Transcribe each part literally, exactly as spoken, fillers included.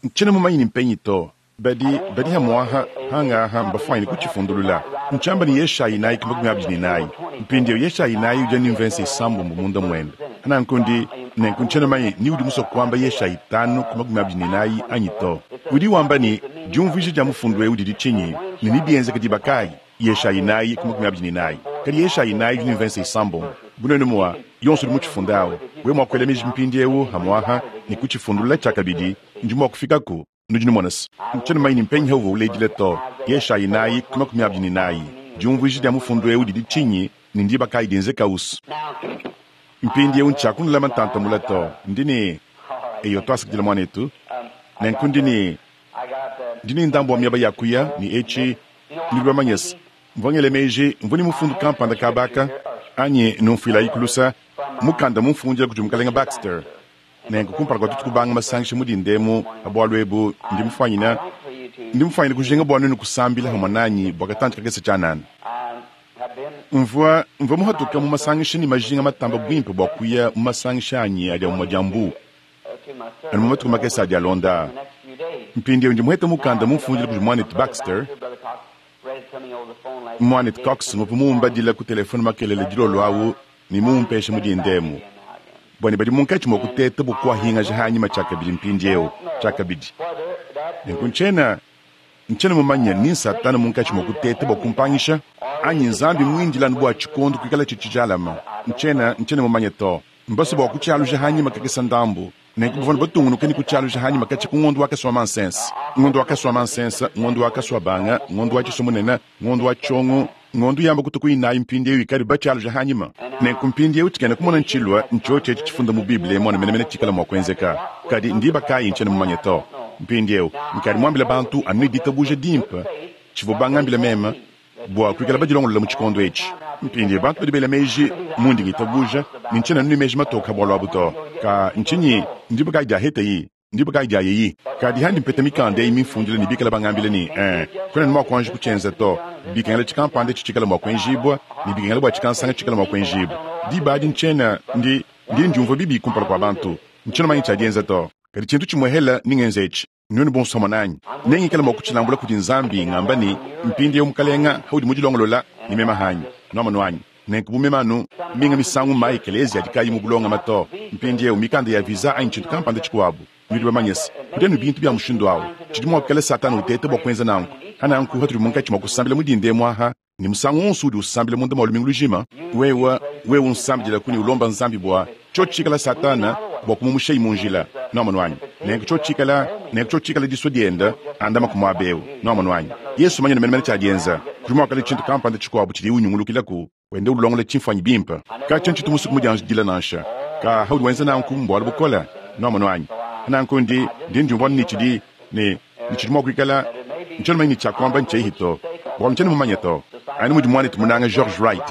nchene mu manyi nimpenyito badi badi ha mwaha hanga ha mbafani kuchifundulula nchamba ni yesha inai kumagumi abjini nai mpindi yesha inai ujani mvense sambo mbumunda mwenda hana nkundi ne nkunchene manyi ni udi muso kwamba yesha itanu kumagumi abjini nai anyito udi wamba ni jumvishe jamu fundwe udi di chinyi ni nibienze kadibakai yesha inai kumagumi abjini nai kadi yesha inai ujani mvense sambo bunene mwa yonsu muchifundao we mwakwele miji mpindi ewu hamwaha ni kuchifundula chakabidi njuma kufika ku nujini monas nchene manyi nimpenyi hewo uleji leto yesha inai kumagumi abjini nai jumvishe jamu fundwe udi di chinyi ni ndiba kai denze kaus mpindi ewu nchaku nulama tanta mulato ndini eyo toasa kujila mwanetu na nkundini ndini ndambo wa miaba yakuya ni echi nilwa manyes mvangele meji mvuni mufundu kampanda kabaka anye nunfila ikulusa mukanda mfunjela kujumkalenga Baxter na nkukumpala kwa tutukubanga masangishe mudindemu abwalwebu ndimufanyina ndimufanyina kujenga bwanu nukusambila hamananyi bwakatanchi kakese chanana mvua mvua muhatuka mu masangishe ni majinga matamba bwimpe bwakuya mu masangishe anyi aja mu majambu anu mu matuku makesa aja londa mpindi ndi muheta mukanda mfunjela kujumwanet Baxter mwanet Cox mupumumba dila ku telefone makelele dilolo awu ni mumpeshe mudindemu bwani badi munkachi mokuteta bukwa hinga jahanyi machaka bidi mpindi eo chaka bidi nkunchena nchena mumanya ni satana munkachi mokuteta bokumpangisha anyi nzambi mwindila nbwa chikondo kikala chichijalama nchena nchena mumanya to mbasi bokuchalu jahanyi makakisa ndambu nekubuvona batungu nukeni kuchalu jahanyi makachi kungondo waka swa mansense ngondo waka swa mansense ngondo waka swa banga ngondo wachi somunena ngondo wachongo ngondo yamba kutuku inayi mpindi ewi kari bachalu jahanyi ma nekumpindi ewi tikene kumona nchilwa nchoche chichifunda mu biblia mwana menemene chikala mwakwenzeka kadi ndiba kai nchena mumanya to mpindi ewi nkari mwambila bantu anu dita buja dimpa chivubanga mbila mema bwa kwikala bajilongo la muchikondo echi mpindi bantu badibela meji mundi ngitabuja ninchena nuni meji matoka bwalo abuto ka nchinyi ndiba kai ja heta yi ndiba kai ja yi ka di handi mpete mikande imi fundile ni bikala bangambile ni eh kuna nmo kwanji kuchenza to bikala chikampande chichikala mwa kwenjibwa ni bikala bwa chikansanga chikala mwa kwenjibwa di badi nchena ndi ndi njumva bibi kumpala kwa bantu nchena manyi chajenza to ka di chintu chimwehela ningenzechi nuni bon somananyi nengi kala mokuchilambula kuti nzambi ngambani mpindi yomkalenga haudi mujilongolola ni mema hanyi noma nwanyi nenkubume manu minga misangu mai ekelezia dikayi mubulonga mato mpindi ye umikanda ya visa anyi chintu kampanda chikwabu nudi bamanyesi kudenu bintu bya mushindo awo chidimo kala satana utete bokwenza nanku hana anku haturi munka chimo kusambile mudinde mwaha ni musangu onsudi usambile munda malumingu lujima wewa wewe unsambile kuni ulomba nzambi bwa chochikala satana bokumusha imunjila noma nwanyi nenku chochikala nenku chochikala disodienda andama kumwabewu noma nwanyi yesu manya nemene chajenza kudimo kala chintu kampanda chikwabu chidi unyungulukila ku wende ulongole chimfanyi bimpa ka chenchi tumusu kumujanji dila nansha ka haudu wenza nanku mbwala bukola noma nwanyi nanku ndi ndi njumbo ni chidi ni ni chidimo kwikala nchona manyi chakwamba nche hito bwa mchana mumanya to ani mudi mwana tumunanga George Wright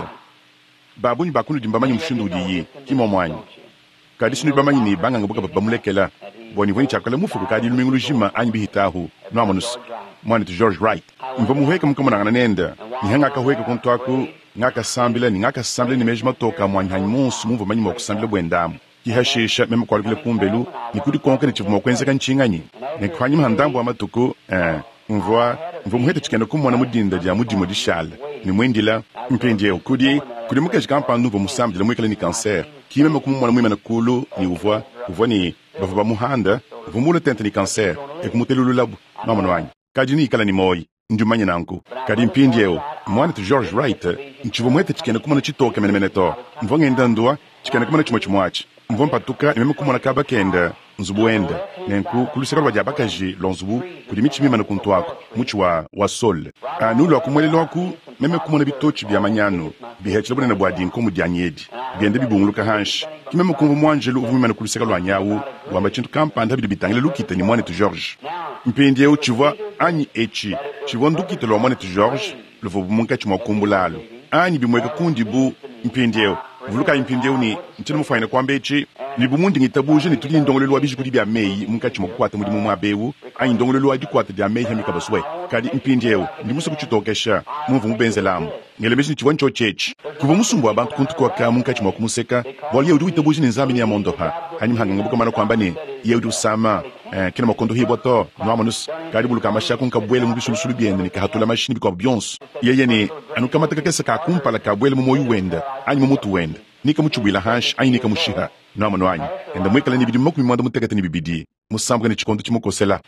babuni bakunu dimbamanyi mshindu udiyi kimo mwanyi kadi sinu bamanyi ni banga ngabuka bamulekela boni vweni chakala mufuku kadi lumingulu jima anyi bihitahu no amanus mwana tu George Wright mva muhweka mkamona ngana nenda ni hanga ka hweka kontwaku ngaka sambila ni ngaka sambila ni mejima toka mwanyi hanyi monsu muva manyi mwakusambila bwendamu kihashisha mema kwa kile pumbelu ni kudi konka ni chivumo kwenzeka nchinganyi ni kwanyi mhandambu wa matuku eh mvwa mvwa muheta chikenda kumwana mudinda ja mudimo dishala ni mwendila mpendje kudi kudi muka chikampa nuvo musambila mwekala ni kanser kime mkumwana mwima na kulu ni uvwa uvwa ni bava muhanda vumula tenta ni kanser e kumutelulu labu mama nwanyi kadi ni kala ni moi njumanya nanku kadi mpendje mwana tu George Wright nchivo muheta chikenda kumwana chitoke menemene to mvwa ngenda ndua chikenda kumwana chimo chimwachi mvwa mpatuka imeme kumwana kaba kenda nzubuenda nenku kulusika lwa jabakaji lonzubu kudi michimima na kuntuako muchi wa wa sol anulu akumwele loku meme kumona bitochi bya manyano bihechile bune na bwadi nkomu dyanyedi biende bibunguluka hanshi kimeme kumvu mwanjelu uvumima na kulusika lwa nyawu wamba chintu kampanda bidu bitangile lukita ni mwane tu George mpendye u chivwa anyi echi chivwa ndukita lwa mwane tu George luvubu munka chimwa kumbulalo anyi bimweka kundi bu mpendye vuluka impinde uni nchini mufayina kwamba echi libu mundi ngitabuje ni tuli ndongolelo wabiji kudi bya meyi munkachi mokukwata mudi mumwa bewu ayi ndongolelo wadi kwata bya meyi hamika baswe kadi impinde ewu ndi musu kuchitokesha mumvu mubenzelamu ngelemeshi ni chiwancho chechi kuva musumbu abantu kuntu kwa ka munkachi mokumuseka wali yeudi witabuje ni nzambi ni ya mondoha hanyi mhanga ngabuka mana kwamba ni yeudi usama eh kina makondo hibo to no manus kadi bulu kama shakun ka bwele mu bisul sulu biende ni ka hatula machine bi ko bionso yeye ni anu kama taka kesa ka kumpa la ka bwele mu moyu wenda ani mu mutu wenda ni ka mu chubila hash ani ni ka mu shiha no manu ani enda mu kala ni bidi mokumi manda mu tekata ni bibidi mu sambga ni chikondo chimo kosela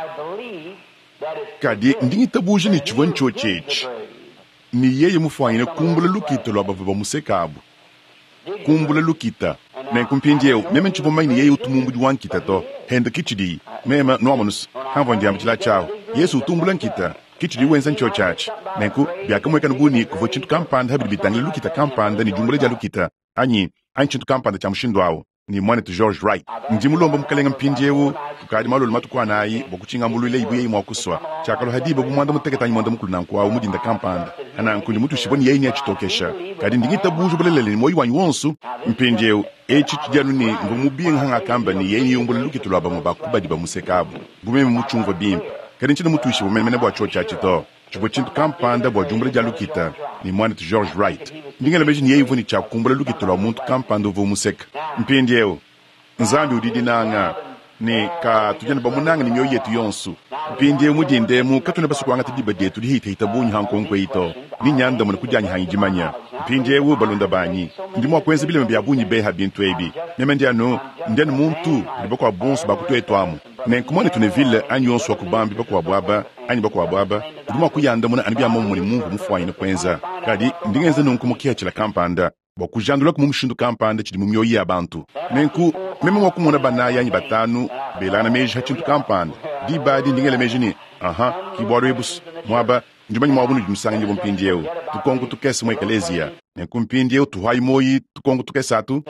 kadi ndingi tabuji ni chwancho chech ni yeye mu fanyina kumbula lukito lo bava mu sekabu kumbula lukita men kumpindieu meme chipo mai ni yeye utumumbu di wankita to henda kichidi mema no manus hanvo ndiam chila chao yesu utumbula nkita kichidi wenza ncho church menku biaka mweka nubuni kuvo chintu kampanda habi bitangle lukita kampanda ni jumbule ja lukita anyi anchintu kampanda cha mshindo wao ni mwanetu George Wright ndimulomba mukalenga mpindieu kukadi malolo matukwa nayi bokuchinga mbulu ile ibuye imwa kuswa chakalo hadiba kumwanda muteketa ni mwanda mukulu nankwa umudinda kampanda ana nkuli mutu shiboni yeye ni achitokesha kadi ndingita buju bulelele ni moyi wanyu wonsu mpindieu echi chijanu ni ngumubiye hanga kamba ni yeye yombulu lukito lwaba mubakuba diba musekabu ngumeme muchungwa bimpa kadi nchina mutu shibo memene bwa chocha chito chibo chintu kampanda bwa jumbule ja lukita ni mwanetu George Wright ndingela meji ni yeye ivuni cha kumbula lukito lwa muntu kampanda uvo museka mpindieu nzambi udidi nanga ni ka tujana bamunanga ni myoyo yetu yonsu mpindieu mudinde mu katuna basukwanga tidiba detu dihita hitabunyi hankonkwe ito ni nyanda mu kujanya hanjimanya mpindieu balunda banyi ndimo kwenza bile mbiyabunyi beha bintu ebi nemendia no ndene muntu libako bonso bakutweto amu ne kumone tuneville anyonso akubambi bako abwaba anyi bako abwaba ndimo kuyanda muna anibya mu muri mungu mufwanyi ne kwenza kadi ndingenze nonkumukya chila kampanda bakujandula ku mumushindu kampanda chidi mumyoyi abantu nenku meme wakumona banaya anyi batanu belana meji hachintu kampanda di badi ndingele meji ni aha kibwaro ebus mwaba njumanyi mwabunu jumsanga njibo mpindieu tukongu tukese mwa ekelezia nenku mpindieu tuhayi moyi tukongu tukese atu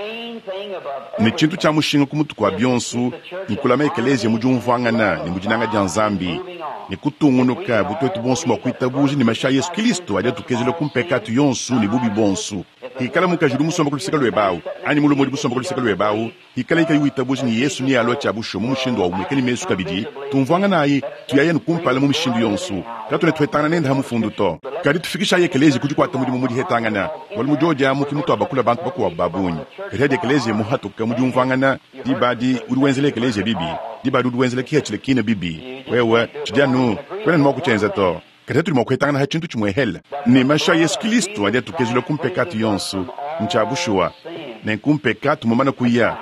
ni chintu cha mushinga kumutu kwa bionsu nikulama ekelezia mujumvangana ni mujinanga janzambi ni kutungunuka butwetu bonsu mwakuita buji ni masha Yesu Kristo adia tukezile kumpekatu yonsu ni bubi bonsu hikala mukajuru musomba kuliseka lwebao ani mulu mudi musomba kuliseka lwebao hikala ika yuita buji ni Yesu ni alo cha busho mumushindu wa umwekeni mesu kabidi tumvanga nayi tuyaye nukumpala mumushindu yonsu katule tuhetana nenda hamufundu to kadi tufikisha yekelezi kujukwata mudi mumudi hetangana wali mujoja muki mutu abakula bantu bakuwa babunyi kadi yekelezi muhatuka mujumvangana dibadi uruwenzele yekelezi bibi dibadi uruwenzele kihachile kine bibi wewe chijanu kwena nima kuchenza to kati tuli mwakuhetangana hachintu chumwehela ni masha Yesu Kristo adia tukezile kumpekatu yonsu nchabushua ne kumpekatu mumana kuya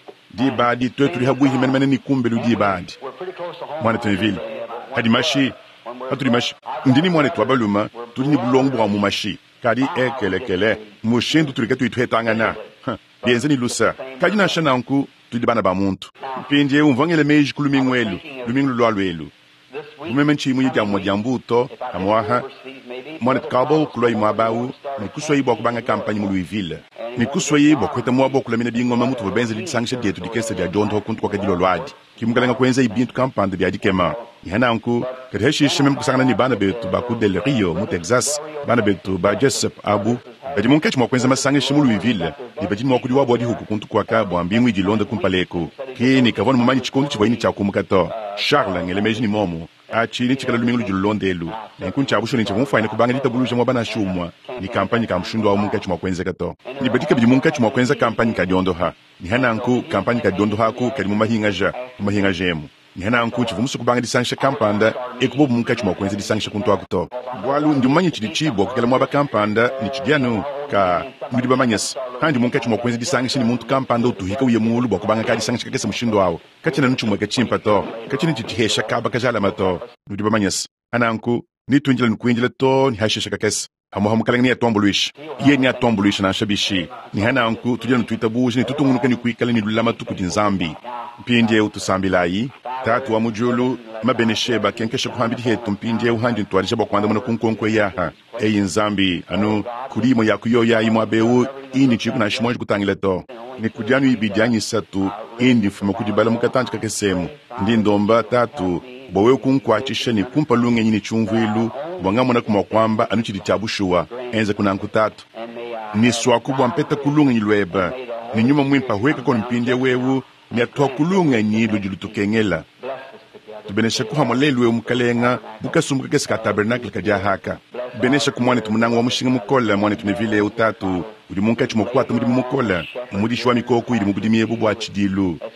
dibadi tue tuli habuhi menemene ni kumbelu dibadi mwane tunevile hadi mashi hatuli mashi ndini mwane tuwabaluma tuli ni bulongu wa mumashi kadi ekelekele mushindu tuli ketu ituhetangana bienze ni lusa kadi na shana nku tuli bana ba muntu mpindi ye umvangele meji kulumingwelu luminglu lwalwelu umeme nchimu yija mwajambuto amwaha mwane tukabo kuloi mwabau ni kuswa yibo kubanga kampanyi mu Louisville ni kuswa yibo kweta mwabo kulamina bingoma mutu babenze lidisangisha dietu dikese dia jonto kuntu kwa kadilo lwadi kimungalenga kwenza ibintu kampanda bia dikema yana nku kadheshi shemem kusangana ni bana betu baku del Rio mu Texas bana betu ba Jessup Abu badi munkechi mwakwenza masangisha mu Louisville ni badi mwakudi wabo di huku kuntu kwa ka bwambingu iji Londa kumpaleko kini kavona mumanyi chikundu chivaini cha kumukato Charles ngele meji ni momo achini chikala lumingulu julondelu nenkuncha abusho ni chimufanya kubanga litabuluja mwabana shumwa ni kampani kamshundo wa munkechi mwakwenza kato ni badika bidi munkechi mwakwenza kampani kadiondo ha ni hananku kampani kadiondo haku kadi mumahingaja mumahinga jemu ni hananku chivumusu kubanga disanisha kampanda ekubobu munkechi mwakwenza disanisha kuntu akuto bwalu ndi mumanyi chidi chibo kukala mwaba kampanda ni chidianu ka mudiba manyas handi munkechi mwakwenza disanisha ni muntu kampanda utuhika uye mulu bwa kubanga kadi disanisha kakesa mushindo wao kachina nuchu mwaka chimpa to kachina chichihesha kaba kajala mato mudiba manyas hananku ni tuinjila nukuinjila to ni hashesha kakesa hamu hamu kalanga ni atombuluish ye ni atombuluish na shabishi ni hananku tujia nutuita buji ni tutungunuka ni kuikala ni lulama tuku dinzambi mpindi eu tusambilai tatu wa mujulu mabenesheba kenkesha kuhambidi hetu mpindi eu handi ntuwarisha bakwanda muna kunkonkwe yaha eyi nzambi anu kulimo ya kuyo ya imu abeu ini chiku na shimoji kutangile to ni kudianu ibidianyi satu indi mfumo kudibala mukatanchi kakesemu ndi ndomba tatu bowe kunkwachisha ni kumpa lunge nyini chumvilu wangamona kuma kwamba anu chidi chabushuwa enze kuna nkutatu ni swakubwa mpeta kulunge nyilweba ni nyuma mwimpa huweka kwa mpindi wewu ni atuwa kulunge nyilu jilutukengela tubenesha kuhamolelu wewu mkalenga buka sumbuka kesika tabernakli kadia haka benesha kumwane tumunanga wa mushinga mukola mwane tunevile utatu uli munka chimokwata mudi mukola mudi shwa mikoku ili mubudi miebu bwa chidilu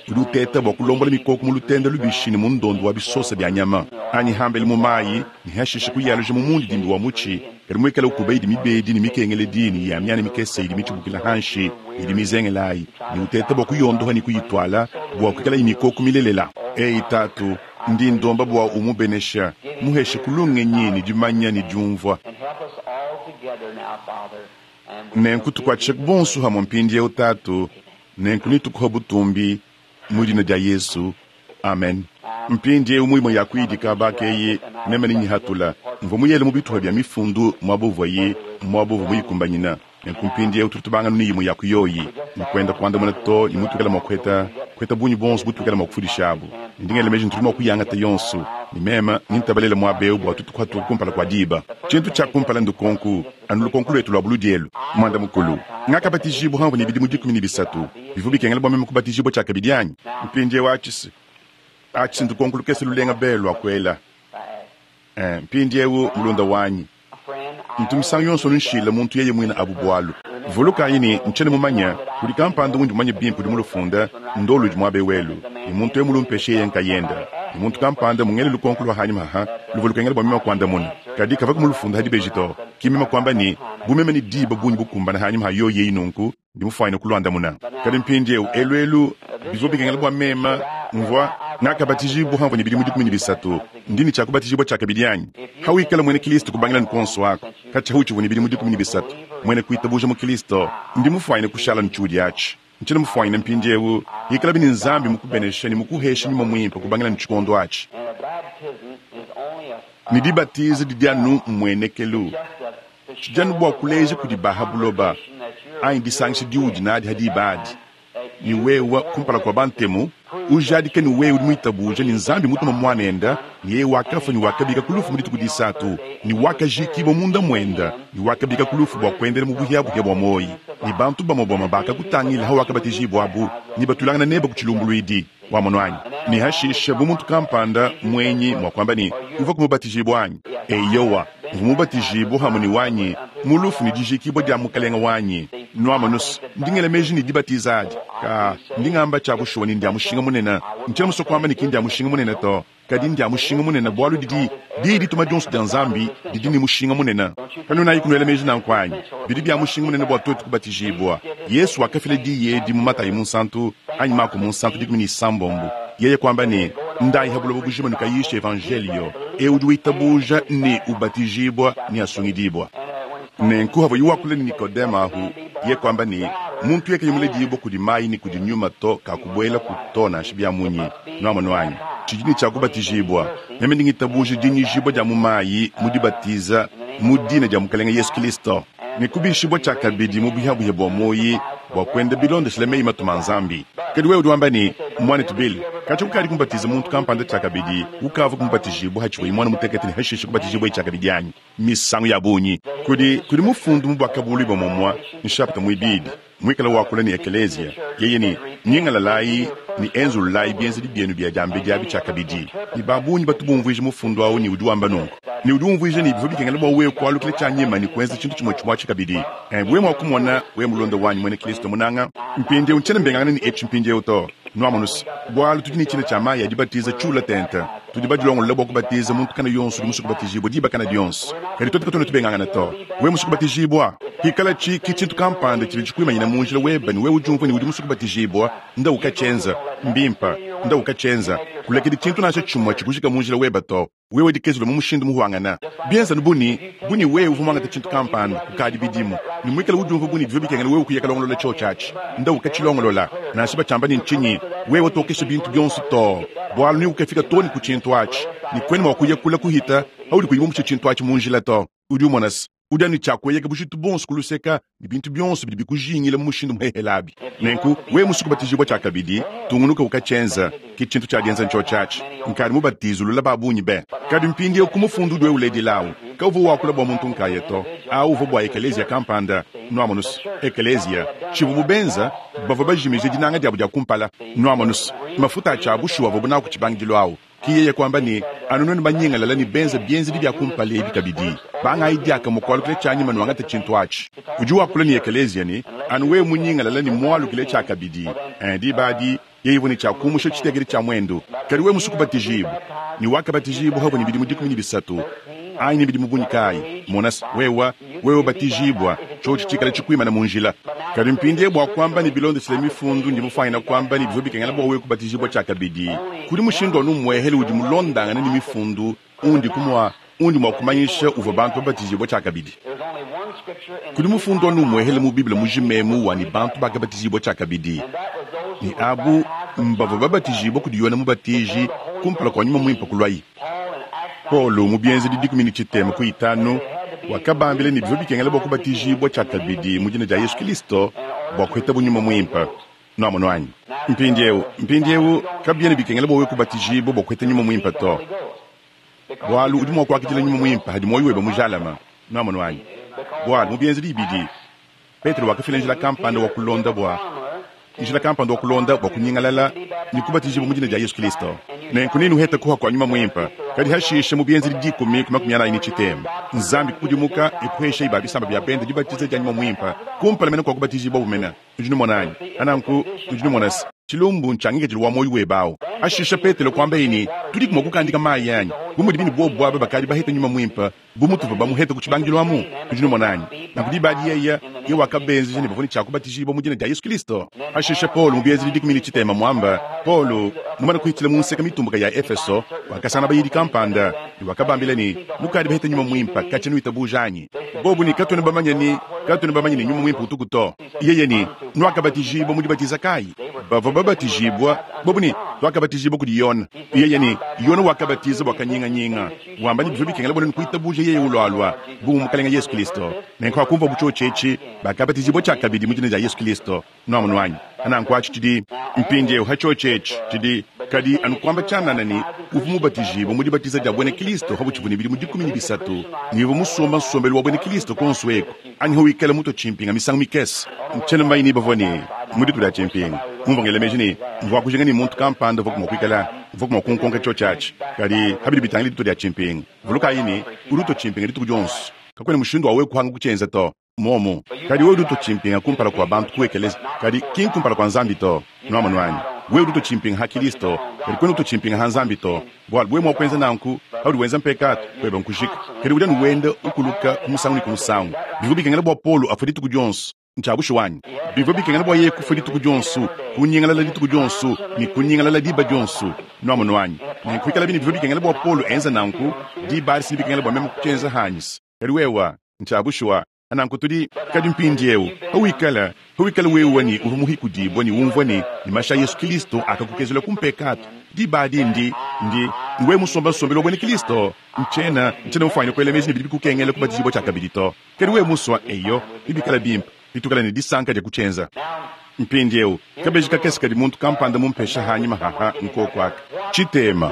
uluteta bokulombola mikoko mulutenda lubishini mundondo wa bisosa bya nyama ani hambele mumayi ni hashishe kuyaluje mu mundi dimbi wa muchi kali mwekala ukubaidi mibedi ni mikengele dini ya myani mikese idi michubukila hanshi idi mizengelai ni uteta bokuyondo hani kuyitwala bwa kukala imikoko milelela e itatu ndi ndomba bwa umubenesha muheshe kulunge nyini jumanya ni jumvwa nenkutu kwa chek bonsu ha mpindi ya utatu nenkunitu kwa butumbi mudina ja Yesu amen mpindi umwimo yakwidi kabakeye nemani nyihatula mvumu yele mubitu bya mifundu mwabuvu ye mwabuvu muyikumbanyina nenkumpindi ututubanga niyimu yakuyoyi nikwenda kwanda mwana to imutukala makweta kweta bunyi bonsu butukala makufudishabu ndingele meje nturuma kuyanga ta yonsu ni mema nintabalele mwabeu bwa tutukwa tukumpala kwa diba chintu cha kumpala ndukonku anulu konkulu etu lwabulu dielu mwanda mukulu ngaka batijibu hambu nibidi mudiku mini bisatu bivubi kengele bwa mema kubatijibu chaka bidianyi mpinje wachisi achisi ndukonkulu kesi lulenga belu akwela eh, mpinje ewu mlunda wanyi ntumisangu yonsu nunshila muntu yeye mwina abubualu voluka yini nchene mumanya kuli kampanda unju manya bimpu di mulufunda ndolu jumwabe welu ni muntu emu lumpeshe yenka yenda ni muntu kampanda mungele lukonkulu wa hanyuma ha luvoluka ngele bwamima kwanda muna kadi kavaku mulufunda hadi bejito kimima kwamba ni bumema ni diba bunyi bukumba na hanyuma ha yo ye inunku di mufayina kuluanda muna kadi mpinje u elu elu bizobi ngele bwa mema mvwa naka batijibu hamvu nibidi mudiku mini bisatu ndini chaku batijibu chaka bidianyi hawikala mwene Kristo kubangila nkonso wako kacha huchu nibidi mudiku mini bisatu mwene kuitabuja mu Kristo ndi mufayina kushala nchudi yachi nchile mufayina mpinjewu yikala bini nzambi mukubenesha ni mukuhesha nima mwimpa kubangila nchikondo wachi nidibatize didianu mwene kelu chijanu bwa kuleje kudibaha buloba ayi disangisi diudi nadi hadibadi ni wewa kumpala kwa bantemu ujadi ke ni wewa muitabuja ni nzambi mutuma mwanenda ni ye wakafa ni wakabika kulufu muditu kudisatu ni wakajiki bo munda mwenda ni wakabika kulufu bwa kwendele mubuhia buhia bwa moyi ni bantu ba moboma baka kutangila hawa kabatijibu bwabu ni batulanga na neba kuchilumbuluidi wa monwanyi ni hashisha bumuntu kampanda mwenyi mwa kwamba ni uva kumubatijibu wanyi eyowa kumubatijibu hamuni wanyi mulufu ni dijiki bo dia mukalenga wanyi nwamanus ndingele meji ni dibatizaji ka ndingamba chabushuwa ni ndia mushinga munena nchela muso kwamba ni kindia mushinga munena to kadi ndia mushinga munena bwalu didi didi tuma jonsu dan zambi didi ni mushinga munena kanu na yikunwele meji na nkwanyi bidi bia mushinga munena bwa totu kubatijibwa Yesu wakafile di ye di mumata yi munsantu anyi mako munsantu di kumini sambombu yeye kwamba ni ndai habulo bujima nukayisha evangelio e udu itabuja ni ubatijibwa ni asungidibwa nenku havo yuwakule ni Nikodema hu ye kwamba ni muntu yeke yumule diibo kudimayi ni kudinyuma to kakubwela kutona shibia munyi nwama nwanyi chijini cha kubatijibwa neme ndingi tabuja dini jibwa ja mumayi mudibatiza mudine ja mukalenga Yesu Kristo ni kubishibwa cha kabidi mubihabu yebo moyi bwa kwenda bilonde shileme ima tumanzambi kedi wewe duwamba ni mwane tubili kacho kukari kumbatiza muntu kampanda cha kabidi ukavu kumbatijibu hachiwe imwana muteketi ni hashishi kumbatijibu cha kabidi yanyi misangu ya bunyi kudi kudi mufundu mbu wakabulu ibo momwa nishapta muibidi mwikala wakula ni ekelezia yeye ni nyinga lalai ni enzu lalai bienzi di bienu bia jambe jabi cha kabidi ni babunyi batubu mvuije mufundu wao ni uduwamba nungu ni udu mvuije ni bivubi kengele mwa wewe kwa lukile cha nyema ni kwenzi chintu chumwa chumwa cha kabidi eh, wewe mwakumona wewe mulondo wanyi mwene Kristo munanga mpinde unchene mbengana ni echi mpinde uto nwamanus bwalu tudini chine cha maya dibatiza chula tenta tudibajulongo lebo kubatiza muntu kana yonsu musu kubatijibwa diba kana dionsu kadi totika tono tubengana na to wewe musu kubatijibwa hikala chi kichintu kampande chili chikwima ina munjila weba ni wewe ujumvu ni udi musu kubatijibwa nda ukachenza mbimpa nda ukachenza kulekidi chintu nasho chumwa chikushika munjila weba to wewe dikezulo mumushindu muhuangana bienza nubuni buni wewe uvumanga te chintu kampande kukadi bidimu ni mwikala ujumvu buni bivubi kengana wewe kuyaka longo lola chochachi nda ukachilongo lola na shiba chamba ni nchinyi wewe tokesha bintu byonsu to bwalu ni ukafika toni ku chintu wachi ni kweni mwakuya kula kuhita haudi kuyimu mchi chintu wachi munjila to udi umonas udani chakwe yeke bushitu bonsu kuluseka ni bintu byonsu bidi bikujingile mushindu mhehelabi nenku we musukubatijibwa chakabidi tungunuka ukachenza kichintu cha dienza ncho chachi nkari mubatizo lula babunyi be kadi mpindi okumufundu dwe uledi lawo ka uvu wakula bwa muntu nkayeto au uvu bwa ekelezia kampanda nwamanus ekelezia chibubu benza bava bajimije dinanga diabu dia kumpala nwamanus mafuta cha bushuwa vobu na kuchibangilo awo kiyeye kwamba ni anunweni banyinga lala ni benza bienzi bibia kumpala ebi kabidi banga idia ka mokwalu kile cha nyima nwangate chintu wachi ujuwa kula ni ekelezia ni anuwe munyinga lala ni mwalu kile cha kabidi endi badi yeyivo ni chakumusho chitegere cha mwendo kari we musuku batijibu ni waka batijibu habo ni bidi mu dikumi bisatu ai ni bidi mu bunyikai monas wewa wewe batijibwa cho chichikala chikwima na munjila kari mpinde bwa kwamba ni bilonde sile mifundu ndi mufaina kwamba ni bizobi kengala bwa we kubatijibwa cha kabidi kuri mushindo numwehele udi mulonda ngana ni mifundu undi kumwa undi mwa kumanyisha uva bantu batijibwa cha kabidi kuri mufundo numwehele mu biblia mujimemu wani bantu bakabatijibwa cha kabidi ni abu mbavo babatijibwa kudiyona mubatiji kumpala kwa nyuma mwimpa kulwai Paulo mubienzi di dikumi ni chitema ku itano wakabambile ni bizobi kengala bwa kubatijibwa cha kabidi mujina ja Yesu Kristo bwa kweta bunyuma mwimpa no mono anyi mpindiewu mpindiewu kabiene bikengala bwa kubatijibwa bwa kweta nyuma mwimpa to bwalu udimo kwa kitile nyuma mwimpa hadi moyo weba mujalama no mono anyi bwalu mubienzi di bidi Petro wakafile njila kampanda wa kulonda bwa njila kampanda wa kulonda bwa kunyingalala ni kubatijibwa mujina ja Yesu Kristo na kunini uheta kuha kwa nyuma mwimpa kadi hashisha mubienzi di dikumi kuma kumyana ini chitema nzambi kudimuka ikuhesha ibabi samba bya bende dibatiza ja nyuma mwimpa kumpala mena kwa kubatijibwa bumena ujinu monani ananku ujinu monas chilumbu nchange jilwa moyo webao ashisha Petro kwamba ini tuli kuma kukandika mayanyi bumu dibini bobwa babakali baheta nyuma mwimpa bumu tuva bamuheta kuchibangilwamu ujinu monani na kudibadi yeya ye wakabenzi jini bavuni cha kubatijibwa mujina ja Yesu Kristo ashisha Paulo mubienzi di dikumi ni chitema mwamba Paulo numana kuhitila munseka mitumbuka ya Efeso wakasana bayidi kampanda wakabambile ni mukadi baheta nyuma mwimpa kachenu itabujanyi bobu ni katone bamanyani katone bamanyani nyuma mwimpa utukuto yeye ni nwakabatijibwa mudibatiza kai bava babatijibwa bobu ni wakabatijibwa kudiyona yeye ni yona wakabatiza wakanyinga nyinga wamba ni bizobi kengala bona kuitabuje yeye ulwalwa bumu mukalenga Yesu Kristo nenkwa kumva bucho chechi bakabatijibwa chakabidi mujina ja Yesu Kristo no munwanyi anankwa chidi mpinde uhacho chechi chidi kadi anukwamba chana nani uvumu batijibwa mudibatiza ja bwana Kristo habu chibuni bili mudikumi ni bisatu nivo musomba sombelo wa bwana Kristo konsweko anyi huikala muto chimpinga misangu mikes mchana maini bavoni muditu da chimpinga muvangele mejini mvwa kujengani muntu kampanda voku mokwikala voku mokunkonka cho chachi kadi habidi bitangili tuto da chimpinga vuluka ini uruto chimpinga ditu kujonsu kakwene mushindo wawe kuhanga kuchenza to momo kadi we uruto chimpinga kumpala kwa bantu kuwekeleza kadi king kumpala kwa nzambi to no manwanyi we uruto chimpinga ha Kristo kadi kwene uruto chimpinga ha nzambi to bwal bwe mwakwenza nanku haudu wenza mpekatu kweba nkushika kadi udani wenda ukuluka kumusangu ni kumusangu bivubi kengela bwa Paulo afaditu kujonsu nchabushu wanyi bivubi kengela bwa ye kufaditu kujonsu kunyingala la ditu kujonsu ni kunyingala la diba jonsu no manwanyi ni kwikala bini bivubi kengela bwa Paulo enza nanku di barisi ni kengela bwa mema kuchenza hanyis kadi wewa nchabushu wa ananku tudi kadi mpindiewu hawikala hawikala wewa ni urumuhi kudibwa ni umvwa ni ni masha Yesu Kristo akakukezela kumpekatu di badi ndi ndi we musomba sombelo bwana Kristo mchena mchena mfanya kwele mezi ni bibi kukengela kubatijibwa chakabidito kadi we muswa eyo bibi kala bimpa bitukala ni disanka ja kuchenza mpindiewu kabeji kakesi kadi muntu kampanda mumpesha hanyi mahaha nkokwaka chitema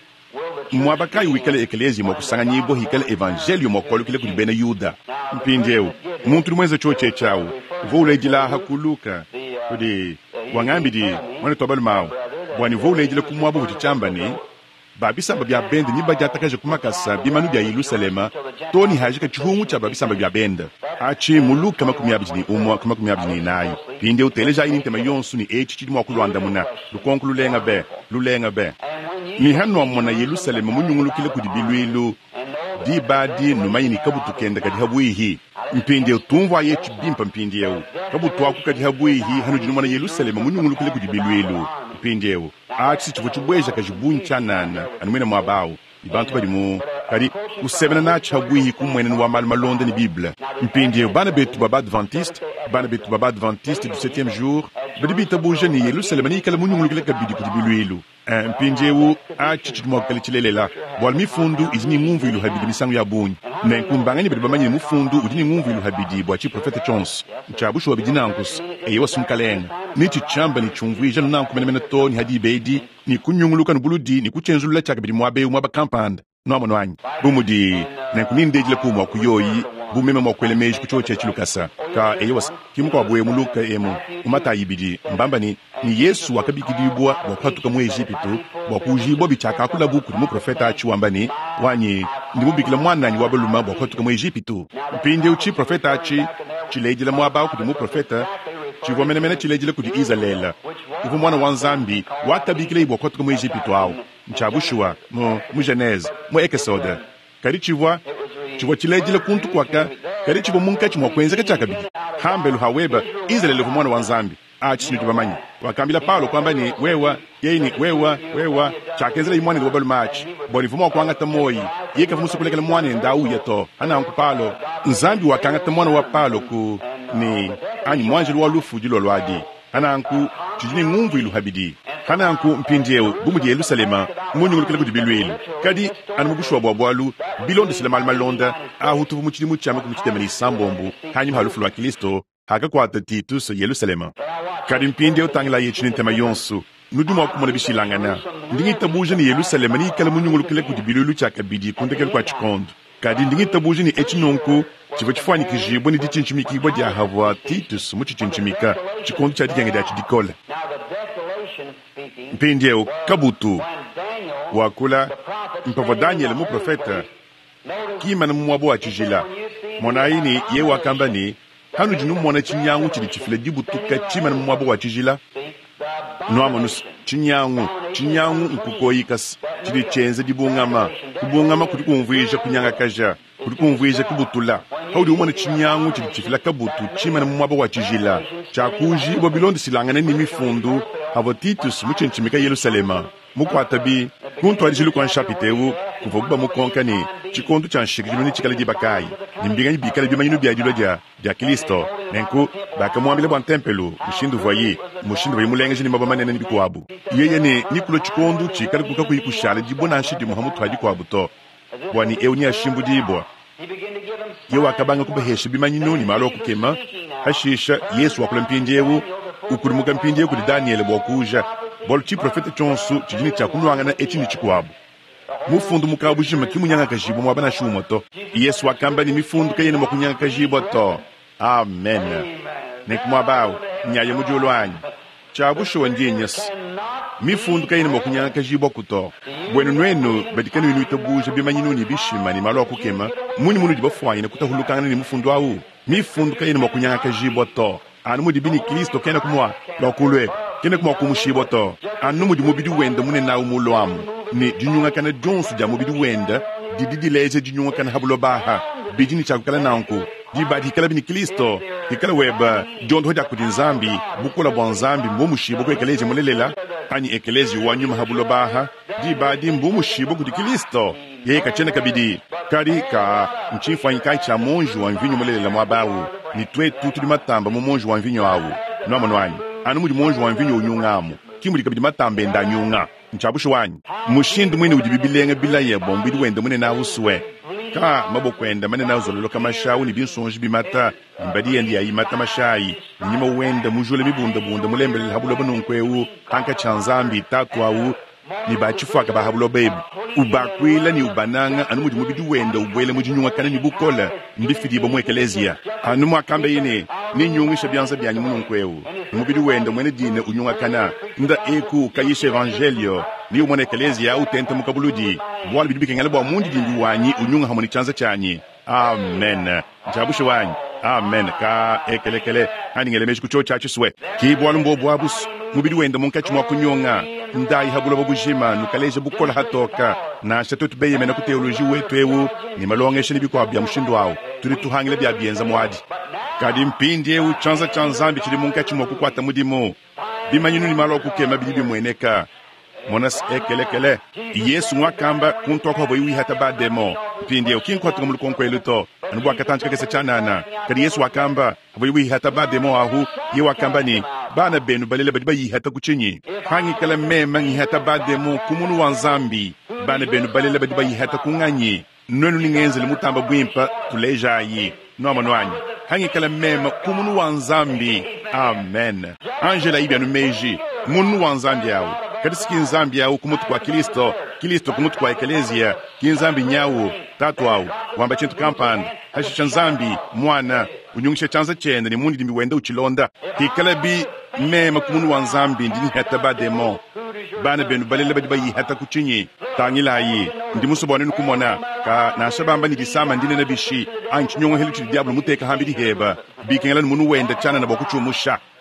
mwabakayi wikale ekelezi mwakusanga nyibo hikale evangelio mwakolo kile kudibena Yuda mpindiewu muntu lumweza choche chawu voula ejila hakuluka kudi wangambi di mwane tobalu mawu wani voula ejila kumwabu vutichamba ni babisamba bya bende niba jatakaje kumakasa bimanu bya Yerusalema toni hajika chihungu cha babisamba bya bende achi muluka makumi abijini umwa makumi abijini nayo pinde uteleja ini tema yonsu ni echi chidi mwakulwanda muna lukonku lulenga be lulenga be ni hano mwana Yerusalema munyungulukile kudibilwilu di badi numayini kabutu kenda kadi habuihi mpinde utumva yechi bimpa mpinde eu kabutu waku kadi habuihi hano jinu mwana Yerusalema munyungulukile kudibilwilu mpinde eu achi chifu chubweja kajibunyi chanana anumena mwabawu ibantu bali mu kadi usebena na chabuihi kumwene nuwa malu malonda ni Biblia mpinde eu bana betu baba adventiste bana betu baba adventiste du septième jour badi bita buja ni Yerusalema ni kala munyungulukile kabidi kudibilwilu mpinjewu achi chitumwakale chilelela bwal mifundu izini ngumvu ilu habidi misangu ya bunyi na nkumbangani badi bamanyini mufundu udini ngumvu ilu habidi bwachi profeta chons nchabushu wabidi nankus eyewa sumkalenga nichi chamba ni chumvuija nunanku menemene to ni hadi bedi ni kunyunguluka nubuludi ni kuchenzulula chaka bidi mwabeu mwaba kampanda nwamo nwanyi bumudi na nkunindejile kumwa kuyoyi bumeme mwakwele meji kuchoche chilukasa ka eyewa kimuka wabwe muluka emu umata ibidi mbamba ni ni Yesu wakabikidibwa wakwatuka mu Egypto wakujibwa bichaka akula buku mu profeta achiwamba ni wanyi ndimubikila mwana ni wabaluma wakwatuka mu Egypto mpinde uchi profeta achi chilejila mwaba ku mu profeta chivomenemene chilejile ku Israel uvu mwana wa nzambi watabikile ibwa kotuka mu Egypte wao nchabushua mu mu Genèse mu Exode kadi chivwa chivwa chilejile kuntu kwaka kadi chivwa munka chimwa kwenza kachakabiki hambelu haweba Israeli uvu mwana wa nzambi achinu tubamanyi wakambila Paulo kwamba ni wewa yeini wewa wewa chakenzela imwane ngobalo match boli vuma kwanga tamoyi yeka vumusu kulekela mwane ndau yeto ana nku Paulo nzambi wakanga tamwana wa Paulo ku ni ani mwanje lwa lufu jilo lwadi ana nku chijini ngumvu ilu habidi hana nku mpinjeo bumu di Yerusalema munyu kulekela kudibilwelu kadi anu mubushwa bwabwalu bilondo sila malmalonda ahutu mu chilimu chama ku chitemeli sambombu hanyi halufu lwa Kristo haka kwata Titus Yerusalema kadi mpinde utangila yechini tema yonsu nuduma kumona bishilangana ndingi tabuje ni Yerusalema ni kala munyungulu kile kudibilulu chaka bidi kundekel kwa chikondo kadi ndingi tabuje ni echinonku chivo chifani kijibo ni dichinchimiki bo dia havwa Titus mu chichinchimika chikondo cha dikenge da chidikola mpinde kabutu wakula mpavo Daniel mu profeta kima na mwabo wa chijila mona ini ye wakambani hanu jinu mwana chinyangu chili chifile dibutuka chima na mwabo wa chijila noamonus chinyangu chinyangu nkukoyikas chili chenze dibungama kubungama kuti kumvuisha kunyanga kaja kuti kumvuisha kubutula haudi umwana chinyangu chili chifila kabutu chima na mwabo wa chijila chakuji bobilondi silangane ni mifundu havo Titus muchenchimika Yerusalema mukwatabi kuntu alijilu kwa nshapitewu kuvoguba mukonkani chikondo cha nshikijinu ni chikale dibakai nimbiga ni bikale bimanyinu bia dilo dia dia Kristo nenku baka muambile bwa tempelu mushindu voyi mushindu voyi mulengeje ni mabama nene bikuabu yeye ni nikulo chikondo chikale kuka kuikushale dibona nshidi muhamu twadi kwa buto bwani euni ashimbu dibwa yewa akabanga kubahesha bimanyinu ni malo kukema hashisha Yesu wakula mpinjewu ukurimuka mpinjewu kudi Daniel bwakuja bolo chi profeta chonsu chijini chakunwanga na echini chikuabu mufundu mukabu jima kimunyanga kajibu mwabana shumo to Yesu akamba ni mifundu kayene mwakunyanga kajibu to amen nekumwabawu nyaye mujulu anyi chabu shuwa njenyas mifundu kayene mwakunyanga kajibu kuto bwenu nwenu badikanu inu itabuja bimanyinu ni bishima ni malo kukema muni munu jibafuanyi na kutahulukanga ni mufundu au mifundu kayene mwakunyanga kajibu to anu mudibini Kristo kena kumwa lokulwe kene kuma kumushiboto anu mudi mubidi wenda mune na umulwamu ni jinyunga kana jonsu ja mubidi wenda dididi leze jinyunga kana habulo baha bijini chakukala nanku dibadi hikala bini Kristo hikala weba jondo hoja kudi nzambi bukula bwa nzambi mbumushibo kwa ekelezi mulelela ani ekelezi wanyuma habulo baha dibadi mbumushibo kudi Kristo yeye kachena kabidi kari ka mchifu wanyikai cha monju wa mvinyo mulelela mwabawu ni twe tutu di matamba mu monju wa mvinyo awu no manwani anu mudi monju wa mvinyo unyungamu kimudi kabidi matambe nda nyunga nchabushu wanyi mushindu mwini udi bibilenga bila yebo mbidi wende mwine na uswe ka mabo kwenda mane na uzololo kama shawu ni binsonji bimata mbadi yendi ya imata mashayi nyima wenda mujule mibunda bunda mulembele habulo banunkweu hanka chanzambi tatu awu ni bachifu akaba habulo bebu ubakwila ni ubananga anu mudi mubidi wenda ubwele mujinyunga kana ni bukola mbifidi bo mwekelezia anu mwakambe yene ni nyungisha byanza byanyu mununkweu mubidi wenda mwene dine unyunga kana nda eku kayisha evangelio ni umone ekelezia utenta mukabuludi bwali bidibike ngale bwa mundi dindu wanyi unyunga hamoni chanza chanyi amen njabushe wanyi amen ka ekelekele hani ngele meshi kucho chachi swe ki bwalu mbo bwabus mubidi wenda munkachi mwa kunyonga ndai habulo babujima nukaleje bukola hatoka na shatotu beye mena ku teoloji wetu ewu ni malongeshe ni bikwa bya mushindo wao tuli tuhangile bya bienza mwadi kadi mpindi ewu chanza chanzambi chili munkachi mwa kukwata mudimo bimanyinu ni malo kukema bibi mweneka monas ekelekele Yesu mwakamba kunto kwa boyi hata bademo mpindi ewu kinko tukamulu konkwelu to anubwa katanchika kesa chanana kadi Yesu wakamba boyi hata bademo ahu ye wakamba ni bana benu balele badiba yi hata kuchinyi hangi kala mema ngi hata bademo kumunu wanzambi bana benu balele badiba yi hata kunganyi nonu ningenze mutamba bwimpa tuleja yi no manwanyi hangi kala mema kumunu wanzambi amen angela ibya numeji munu wanzambi yawo kadisiki nzambi yawo kumutu kwa Kristo Kristo kumutu kwa ekelezia kinzambi nyawo tatu awo wamba chintu kampand hashisha nzambi mwana unyungisha chanza chende ni mundi dimbi wenda uchilonda hikala bi mema kumunu wanzambi ndini hata bademo bana benu balele badiba yi hata kuchinyi tangila yi ndi musubo nenu kumona ka na shabamba ni disama ndine na bishi anchi nyongo helu chidi diablo muteka hambi di heba bikengela munu wenda chana na bokuchu musha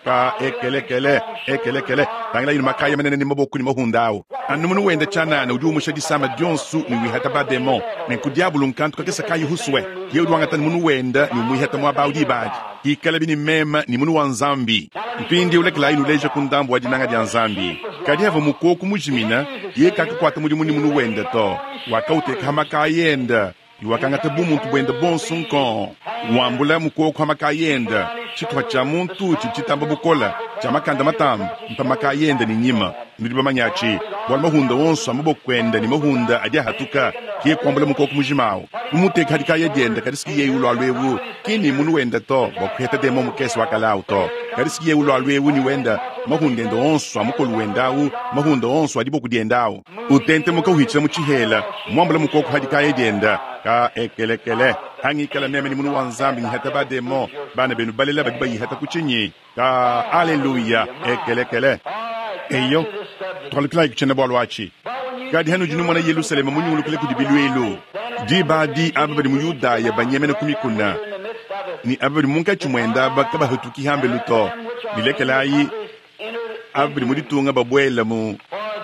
ka ekelekele ekelekele tangila ina makaya menene ni maboku ni mahundao anu munu wenda chana na uju musha disama dionsu ni wihata ba demo men ku diabulu nkantu kake sakai huswe ye udwanga tan munu wenda ni muhata mwa baudi baji ikala bini mema ni munu wanzambi mpindi ule kila inu leje kundambu wajinanga dia nzambi kadi hava mukoku mujimina ye kakakwata muji muni munu wenda to wakaute kama kayenda iwakanga te bumuntu bwenda bonsu nkon wambula mukoku hama kayenda chitwa cha muntu chichitamba bukola cha makanda matamu mpa makayenda ni nyima ndiba manyachi wal mahunda wonso amabokwenda ni mahunda adia hatuka kiye kwambula mukoku mujimao umute kadi kayenda kadiski ye ulo alwewu kini munu wenda to bokweta demo mukesi wakalao to kadiski ye ulo alwewu ni wenda mahunda ndo wonso amukolu wendawu mahunda wonso adibo kudiendao utente mukawichira muchihela mwambula mukoku hadi kayenda ka ekelekele hangi kala meme ni munu wanzambi ni hata ba demo bana benu balela badi bayi hata kuchinyi ka haleluya ekelekele eyo tolkla kichena bolwachi kadi hanu jinu mona Yerusalem munyu ulukule kudibilwelo di badi abadi mu Yuda ya banyemene kumikuna ni abadi munka chumwenda bakaba hutuki hambe luto bilekela yi abadi mu ditunga babwela mu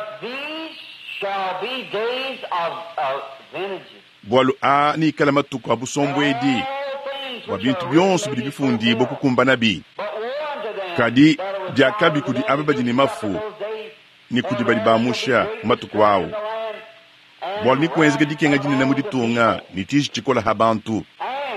bwalu a ni kalama tuku abusombwedi wabintu byonso bili bifundi bokukumba nabi kadi jakabi kudi ababaji ni mafu ni kudi bali bamusha matuku wao bwalu ni kwenzike dikenga jini na muditunga ni tishi chikola habantu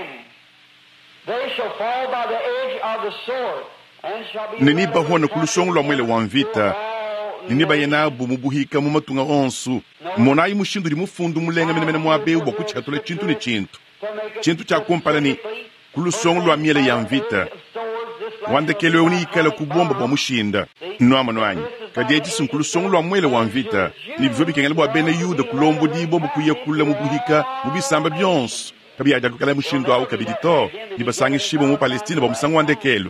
nini bahona kulusongo lwa mwele wanvita nini bayena bu mubuhika mu matunga onsu monayi mushindu limufundu mulenga menemene mwabe ubo kuchatule chintu ni chintu chintu cha kumpala ni kulusongo lwa miele ya mvita wandekele uni ikala kubomba bwa mushinda nwama nwanyi kadeti sinkulusongo lwa mwele wa mvita ni bivobi kengele bwa bene Yuda kulombo dibo bukuye kula mubuhika mubisamba byonso kabi aja kukala mushindu awu kabidito ni basangi shibo mu Palestina ba musango wandekelo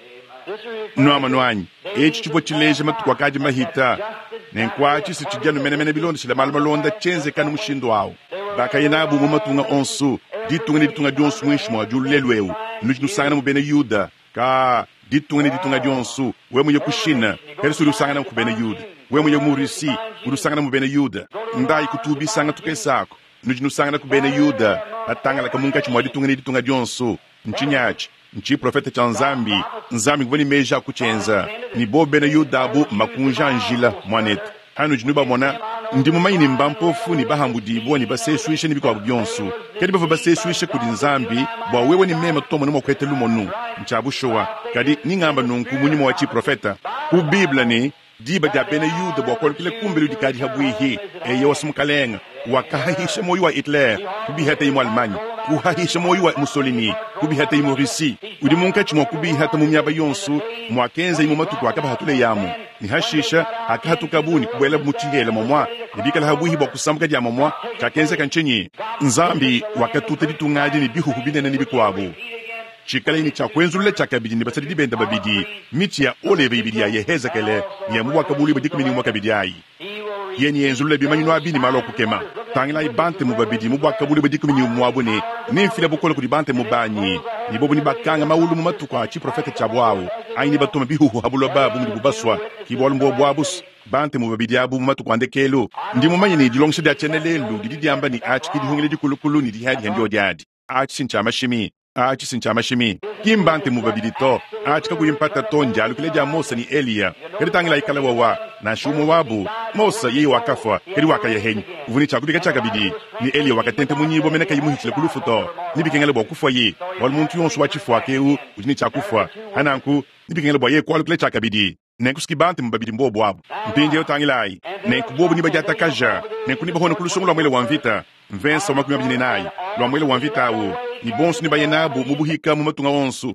nwama nwanyi echi chipo chileje matukwa kaji mahita nenkwachi sichijanu menemene bilondo shila maluma londa chenze kanu mushindu awu baka yenabu mu matunga onsu ditunga ni ditunga dionsu mwishimu wa julu lelwewu nuchinu sangana mubene Yuda ka ditunga ni ditunga dionsu wemu ye kushina perisu lusangana mkubene Yuda wemu ye murisi urusangana mubene Yuda ndai kutubi sanga tukesako nuchinu sangana kubene Yuda atanga laka munga chimwa ditunga ni ditunga dionsu nchinyachi nchi profeta cha nzambi nzambi kubeni meja kuchenza ni bo bene Yuda bu makunja njila mwanetu hanu jinuba mwana ndi mumayini mbampofu ni bahambudi bo ni basesuishe ni bikwa byonsu kadi bava basesuishe kudi nzambi bwa wewe ni mema tomo nimo kwete lumonu nchabushowa kadi ningamba nunku munimo wa chi profeta ku biblia ni diba ja bene Yuda bwa kolkile kumbilu dikadi habwihi eyo wasmukalenga wakahisha moyo wa Hitler kubi hata imu Almanya kuhahisha moyo wa Mussolini kubi hata imu Risi udi munka chimo kubi hata mumyaba yonsu mwakenza imu matuku akaba hatule yamu ni hashisha akahatukabuni kubwela mutihela momwa nibikala habuhi bwa kusamuka dia momwa kakenza kanchenyi nzambi wakatuta ditungaji ni bihuhu binene nibikwabu chikala ini cha kwenzulule chakabidi nibasadi dibenda babidi miti ya ole bibidi ya Yehezekele ni ya mwa kabuli badikumi ni mwa kabidi ayi yeni enzulule bimanyinu abini malo kukema tangila ibante mubabidi mubwa kabuli badikumi ni mwabune nimfila bukola kudibante mubanyi ni bobu ni bakanga maulu mumatuka achi profeta chabwao aini batoma bihuhu habulo babu mudi bubaswa kibolu mbo bwabus bante mubabidi abu mumatuka andekelo ndi mumanyi ni dilongse da chenelelu didi amba ni achi kidi hungile dikulukulu ni dihadi handi odiadi achi sinchama shimi achi sinchama shimi kimbante mubabidi to achi kakuyimpata tonja alukileja Mosa ni Elia kedi tangila ikala wawa na shumo wabu Mosa yeye wakafa kedi waka yehenyi uvuni chakubika chakabidi ni Elia wakatente munyibo meneka yimuhichile kulufuto nibikengele bwa kufa ye wal muntu yonsu wachifu akeu ujini chakufa hananku nibikengele bwa ye kwa alukile chakabidi nenkuski bante mubabidi mbobo wabu mpinje yotangilai nenkubobu nibajata kaja nenku nibahono kulusongo lwa mwele wamvita mvensa wamakumi abijini nai lwa mwele wamvita awu ni bonsu nibayenabu mubuhika mumatunga onsu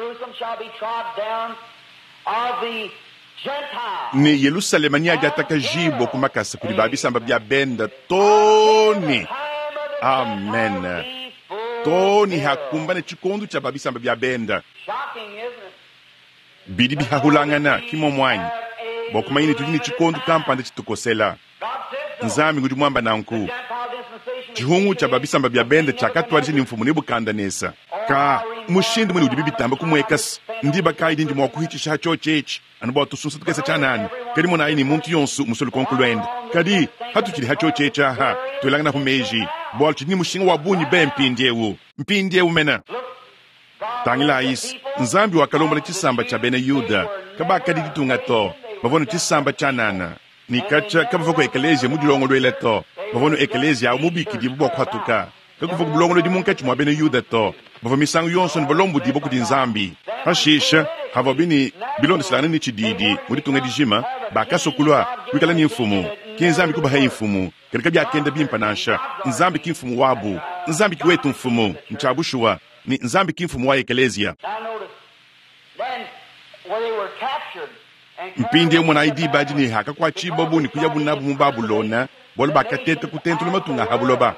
ni Yerusalema ni ajataka jibo kumakasa kuri babisamba bya benda toni amen toni hakumbane chikondo cha babisamba bya benda bidi bihahulangana kimo mwanyi bokumayini tujini chikondo kampande chitukosela nzami ngudi mwamba nanku chihungu cha babisamba bya benda chakatwalisi ni mfumu nibukandanesa ka mushindi mwini udibi bitamba kumwekas ndiba kaidi ndi mwakuhitisha hacho chechi anaba tusunsa tukesa chanani kadi mona ini muntu yonsu musulu konkulwende kadi hatu chili hacho checha ha tulangana humeji bol chini mushinga wabunyi be mpindiewu mpindiewu mena tangila is nzambi wakalomba na chisamba cha bene yuda kaba kadi ditunga to bavono chisamba chanana ni kacha kaba foko ekelezia mudilongo lwele to bavono ekelezia umubiki di bubo kwatuka kako foko bulongo di munkachi mwa bene yuda to bavo misangu yonso ni balombu di boku di nzambi hashisha hava bini bilondo silana ni chididi muditunga di jima baka sokulwa wikala ni mfumu ki nzambi kuba hai mfumu kadika bia kenda bimpanasha nzambi ki mfumu wabu nzambi ki wetu mfumu mchabushua ni nzambi ki mfumu wa ekelezia mpindi mwana idi baji ni haka kwa chibobu ni kuyabu nabu mbabulona bolu baka tete kutentu ni matunga habuloba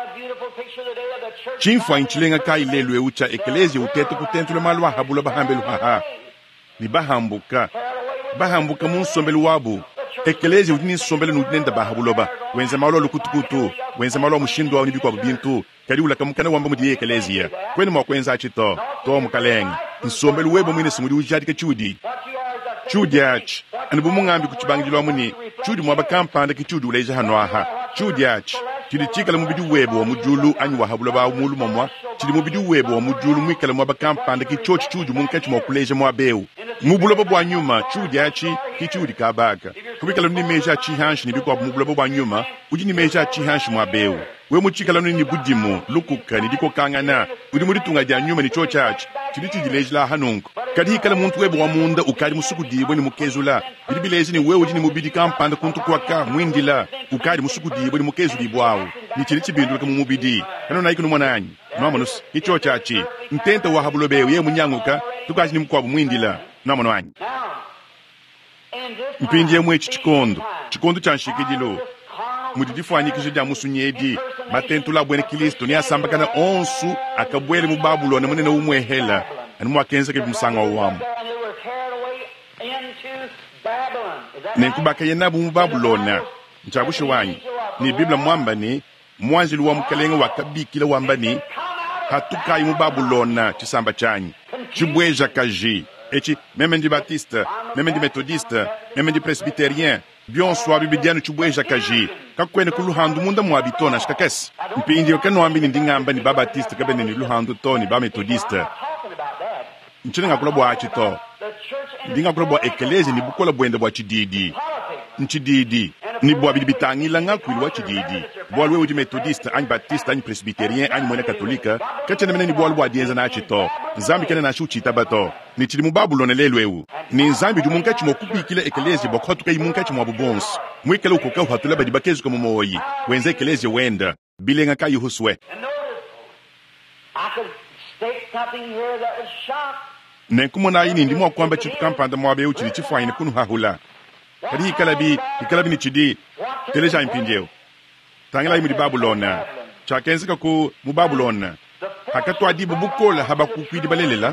chimfwa inchilenga kai lelwe ucha ekelezia utete kutentu ni malwa habuloba hambelu haha ni bahambuka bahambuka munsombelu wabu ekelezia utini sombele nudinenda bahabuloba wenze malo lukutukutu wenze malo mushindo wa nibikwa bintu kadi ula kamukana wamba mudi ekelezia kweni mwa kwenza achito to mukaleng nsombelu webo mwine simudi ujadika chudi chudi ach anibu mungambi kuchibangilwa muni chudi mwaba kampanda ki chudi uleja hanwaha chudi ach chidi chikala mubidi webo wa mujulu anyi wahabuloba umulu momwa chidi mubidi webo wa mujulu mwikala mwaba kampanda ki chochi chudi munkachi mwa kuleja mwa beu mubuloba bwa nyuma chudi achi ki chudi kabaka kubikala mni meja chi hanshi nibikwa mubuloba bwa nyuma uji ni meja chi hanshi mwa beu we muchikala nini budimu lukuka ni diko kangana udi muri tunga ja nyuma ni chochachi chidi chidilejla hanunko kadi hikala muntu webo wa munda ukadi musuku dibwe ni mukezula bidi bilezi ni wewe ujini mubidi kampanda kuntu kwaka mwindila ukadi musuku dibwe ni mukezu dibwao ni chidi chibindula kama mubidi kano na ikunu mwananyi namanus hi chochachi ntenta wa habulobe ye munyanguka tukaji ni mkwabu mwindila namano anyi mpindi ye mwe chichikondo chikondo chanshikidilo mudidifanya kishija musunyedi matentula bwene Kristo ni asamba kana onsu akabwele mu Babuloni munene umwehela ani mwakenza ke musanga wamu nenkubaka yenabu mu Babuloni nchabushe wanyi ni Biblia mwamba ni mwanzi luwa mkalenga wakabikila wamba ni hatukai mu Babuloni chisamba chanyi chibweja kaji echi meme ndi Batista meme ndi Methodiste meme ndi Presbyterien bionso abibidiano chibweja kaji kakwene kuluhandu munda mwabitona shikakesi mpindi yokano ambini ndingamba ni Babatista kabene ni luhandu to ni ba Methodiste nchini ngakula bwa achito ndinga kula bwa ekelezi ni bukola bwende bwa chididi nchididi ni bwa bidibitangila ngakwili wa chididi bwa lwe uji Methodiste ani Batista ani Presbyterien ani mwene katolika kachene mene ni bwa lwa dienza na achito nzambi kene na shuchi tabato ni chili mu Babuloni lelwewu ni nzambi jumunka chimo kubikile ekelezi bwa khotuka imunka chimo abubonsi mwikele ukoka uhatula badi bakezu kama moyi wenze ekelezi wenda bilenga ka yuhuswe nenkumona ini ndimo kwamba chitu kampanda mwabe uchili chifwaine kunu hahula kadi hikalabi hikalabi ni chidi teleja impinjeo tangila imu di Babuloni chakenzika ku mu Babuloni hakatu adibu bukola haba kukwidi balelela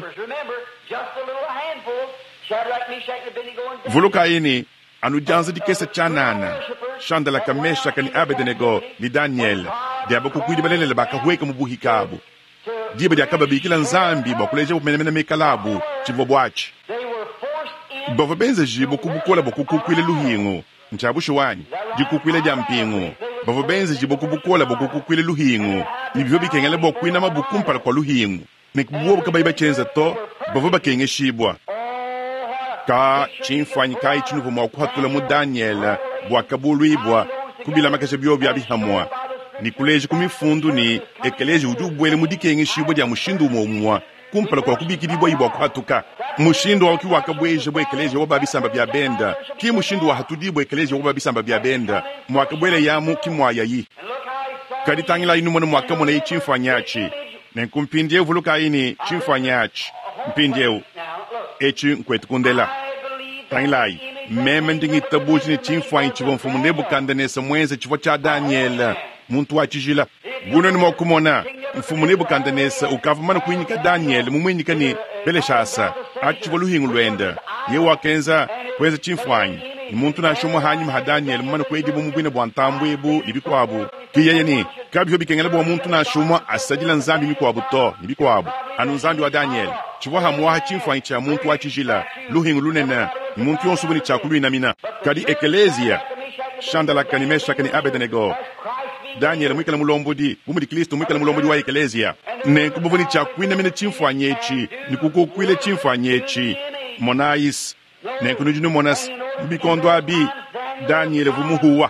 voluka ini anu janza di kesa chanana shandala kamesha kani Abednego ni Daniel diaba kukwidi balelela baka huweka mubuhi kabu diba diakaba bikila nzambi bakuleja bumenemene mekalabu chivobwachi bava benza jibo kubukola bokukukwile luhingo nchabusho wanyi jikukwile jampingo bava benza jibo kubukola bokukukwile luhingo nibyo bikengele bokwina mabukumpala kwa luhingo nikubuwa bakabayiba chenza to bava bakenge shibwa ka chimfanyi kai chinuvo mwakuhatula mu Daniel bwakabulwibwa kubila makasha byo byabihamwa nikuleje kumifundu ni ekeleje ujubwele mudikenge shibwa dia mushindu umomwa kumpala kwa kubikidibwa ibwa kuhatuka mushindu wa kiwa kabweje bwa ekeleje wa babisamba bya benda ki mushindu wa hatudibwa ekeleje wa babisamba bya benda mwakabwele yamu kimwaya yi kaditangila inu mwana mwaka mwana ichimfanyachi nenkumpindie vuluka ini chimfanyachi mpindie echi nkwetukundela tangilai meme ndingi tabuji ni chimfanyi chivo mfumu Nebukadneza mwenze chivo cha Daniel muntu wa chijila guno ni mwakumona mfumu Nebukadneza ukavumana kuinika Daniel mumwinika ni Beleshasa achivo luhingu lwenda ye wakenza kwenza chimfanyi ni muntu na shumwa hanyi ma Daniel mwana kwedi bo mugwina bwantambu ebu nibikwabu kiyeye ni kabyo bikengele bo muntu na shumwa asajila nzambi mikwabu to nibikwabu anu nzambi wa Daniel chiwa hamwa chimfwa cha muntu wa chijila luhingu lunena ni muntu yonsubu ni chakulu inamina kadi ekelezia shandala kanimesha kani Abednego Daniel mwikala mulombodi bumudi Kristo mwikala mulombodi wa ekelezia ne kubuvuni chakwina mine chimfwa nyechi ni kukokwile chimfwa nyechi Monais ne kunujunu monas bikondo abi Daniel vumuhuwa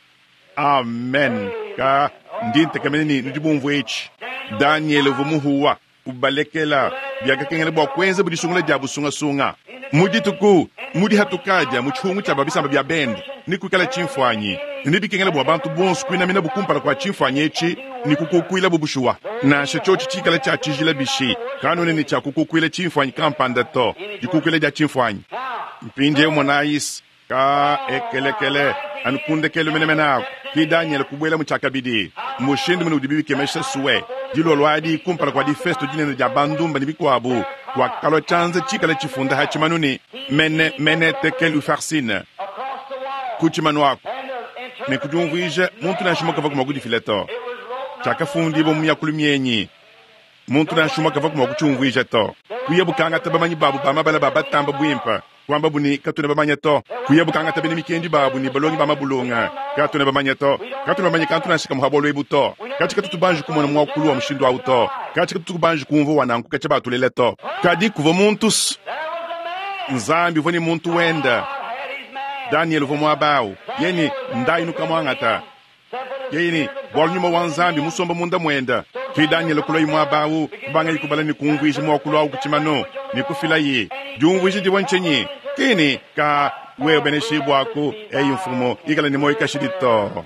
amen ka ndinte kamenini nujubumvu echi Daniel vumuhuwa ubalekela biaga kengele bwa kwenze budi sungula jabu sunga sunga mudi tuku mudi hatukaja muchungu cha babisamba bya bend ni kukala chimfwanyi ni bikengele bwa bantu bonsu kwina mina bukumpala kwa chimfwanyi echi ni kukokwila bubushuwa na shechochi chikala cha chijila bishi kanone ni cha kukokwila chimfwanyi kampanda to dikukwila ja chimfwanyi mpinde Monais ka ekelekele anukunde kele menemena ki Daniel kubwela muchakabidi mushindi munu dibibi kemesha suwe dilo lwadi kumpala kwa di festo jine ja bandumba nibikwabo kwa kalo chanze chikala chifunda hachimanuni mene mene tekelu farsine kuchimanu wako ne kujumvije muntu na shuma kava kumagudi fileto chakafundi bo myakulu myenyi muntu na shuma kava kumaguchumvije to kuyebukanga tabamanyi babu bamabala baba tamba bwimpa kwamba buni katuna bamanya to kuyebukanga tabini mikendi babu ni balongi bamabulunga katuna bamanya to katuna bamanya katuna shika muhabolo ebuto katika tutubanji kumona mwakulu wa mshindo auto katika tutubanji kumvo wanangu kacha batulele to kadi kuvo muntus nzambi voni muntu wenda Daniel vomo abao yeni ndainu kamwangata yeni bolnyuma wanzambi musomba munda mwenda ki Daniel kulo imu abao banga yikubala ni kungwishi mwakulu au kuchimano ni kufila ye jungwishi diwanchenyi kini ka wewe beneshibu wako eyi mfumo ikala ni moika shidito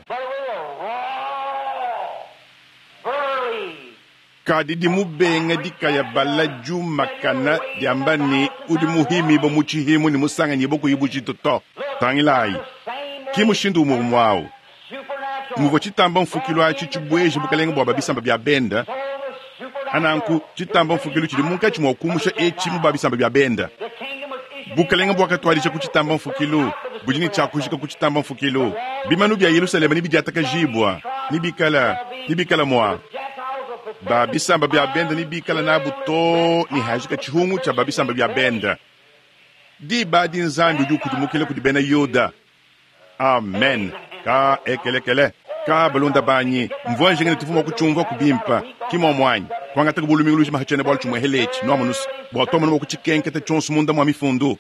kadi di mubenga dikaya bala juma kana diambani udi muhimi bo muchihimu ni musanga ni boku yibuchito to tangilai kimu shindu mu mwao muvo chitamba mfukilo achi chibweje bukalenga bwa babisamba bya benda ananku chitamba mfukilo chili munka chimwa kumusha echi mu babisamba bya benda bukalenga bwa katwali cha kuchitamba mfukilo bujini cha kushika kuchitamba mfukilo bimanu bya Yerusalemu ni bijataka jibwa ni bikala ni bikala mwa babisamba bya benda ni bikala na buto ni hajika chihungu cha babisamba bya benda di badi nzambi du kudumukile kudibena yoda amen ka ekelekele ka balonda banyi mvua njengene tufuma kuchungwa kubimpa kimo mwanyi kwanga takubulu mingulu jima hachene bol chumwe helechi no amunus botomo no kuchikenke te chonsu munda mwa mifundu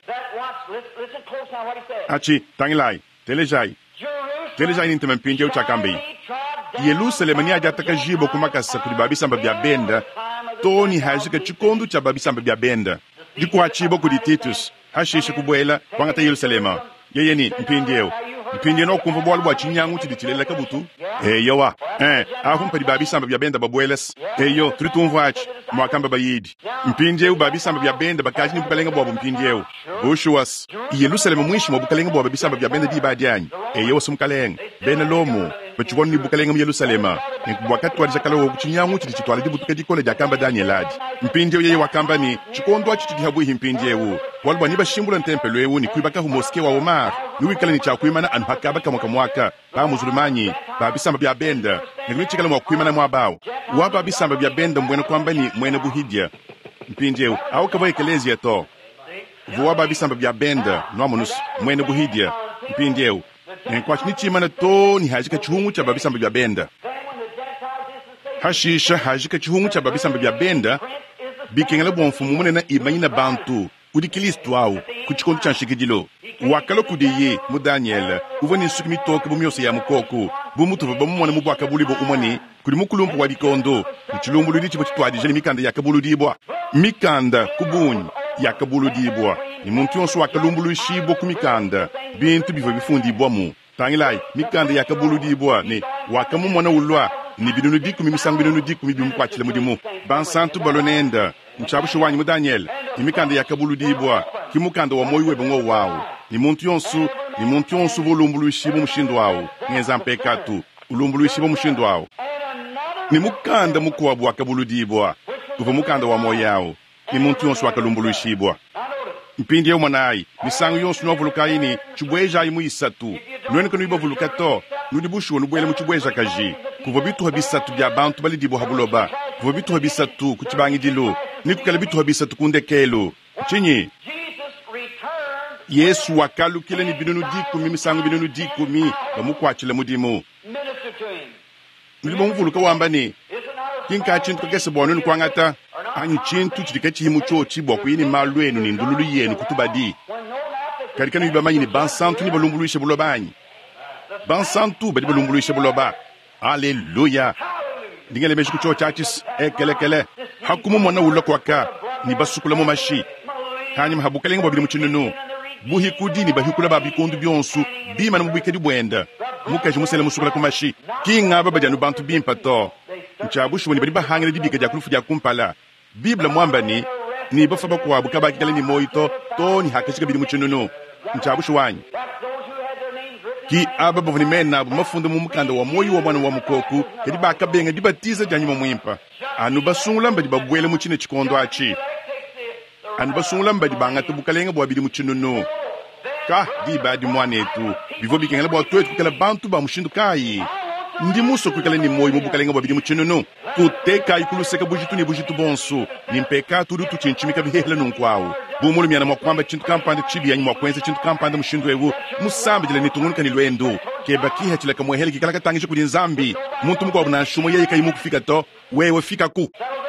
achi tangilai telejai telejai ni ntempinje uchakambi Yerusalemu ni ajataka jibo kumakasa kudi babisamba bya benda toni hajika chikondo cha babisamba bya benda dikuwa chibo kudi Titus hashisha kubwela kwanga ta Yerusalema yeye ni mpindeo mpindeo no kumva bwalwa bwa chinyangu chiditilela kabutu eyo wa eh ahu mpadi babisamba bya benda babweles eyo tritumvachi mwakamba bayidi mpindeo babisamba bya benda bakaji ni bukalenga bwa mpindeo bushuwas Yerusalemu mwishi mo bukalenga bwa babisamba bya benda di badianyi eyo sumkalenga bena lomo bachiboni ni bukalenga mu Yerusalema ni wakati wa jakalo kuchinyangu chiditwala dibutuka dikole jakamba Danieladi mpindeo yeye wakamba ni chikondo achi habu himpindeo walwa ni bashimbula ntempelo ewu ni kuibaka hu moske wa Omar nuwikala ni chakuimana anhakaba kama kamwaka ba muzulumanyi ba bisamba bya benda ni kuchikala mwa kuimana mwa bao waba bisamba bya benda mbwena kwamba ni mwene buhidia mpindeo au kava ekelezia to waba bisamba bya benda no amunus mwene buhidia mpindeo ni kwa chimana to ni hajika chihungu cha babisamba bya benda hashisha hajika chihungu cha babisamba bya benda bikengela bwa mfumu munena imanyina bantu kudi Kristo au kuchikondo chanshikidilo wakalo kudiye mu Daniel uvoni sukimi toke bumyose ya mukoko bumutu bamumona mubwaka bulibo umani kudi mukulumbu wa bikondo kuchilumbu lilichi botitwadi jeni mikanda yakabulu dibwa mikanda kubuni yakabulu dibwa ni muntu yonso wakalumbu lishibo kumikanda bintu bivo bifundi bwamu tangilai mikanda yakabulu dibwa ni wakamumona ulwa ni bidunu diku mimisangu bidunu diku mibimkwachile mudimu bansantu balonenda mchabushu wanyi mu Daniel imikanda yakabulu dibwa kimukanda wa moyo webongo wao ni muntu yonsu ni muntu yonsu volumbulu ishibo mushindo wao ngeza mpekatu ulumbulu ishibo mushindo wao ni mukanda mukwabu wakabulu dibwa kuva mukanda wa moyo yao ni muntu yonsu wakalumbulu ishibwa mpindi yo mwanai misango yonso novuluka ini chibweja imu isatu nwene kanu ibavuluka to nudibushu nubwele mu chibweja kaji kuva bituha bisatu bya bantu bali dibo habuloba kuva bituha bisatu kuchibangi dilu nikukala bituha bisatu kundekelo chinyi Yesu wakalukile ni binunu dikumi misango binunu dikumi bamukwachile mudimu Nilibo mvuluka wambani kinka chintu kese bonu kwangata anyu chintu chidikechi himu cho chibo kuyini malwenu ni ndululu yenu kutubadi karika ni bamanyi ni bansantu ni balumbuluishe bulobanyi bansantu badi balumbuluishe buloba haleluya ndingele meshu cho chachis ekele kele hakumu mwana ulo kwaka ni basukula mu mashi kanyima habukale ngo babiri mu chinunu buhi kudini bahikula babikondu byonsu bima na mubike dibwenda mukaje musele musukula ku mashi kinga babajanu bantu bimpato nchabushu ni bali bahangele dibika ja kulufu ja kumpala Biblia mwambani ni bafaba kwa bukaba kikale ni moito to ni hakashika bidi muchinunu nchabushu wanyi ki aba bavuni mena mafundo mu mukanda wa moyo wa mwana wa mukoku kedi bakabenga dibatiza janyuma mwimpa anu basungula mbadi babwele muchine chikondo achi anu basungula mbadi bangatu bukalenga bwa bidi muchinunu ka di badi mwanetu bivo bikengela bwa twetu kukala bantu ba mushindu kai ndi muso kukala ni moyo mubukalenga bwa bidi muchinunu tuteka ikuluseka bujitu ni bujitu bonso ni mpeka tudu tuchinchimika bihela nunkwao bumulu myana mwakwamba chintu kampande chibi yanyi mwakwenze chintu kampande mushindu ewu musambi jile nitungunika ni lwendo keba kiha chileka mwehele kikala katangisha kuli nzambi muntu mkwa wabuna shumo yeye kaimu kufika to wewe fika ku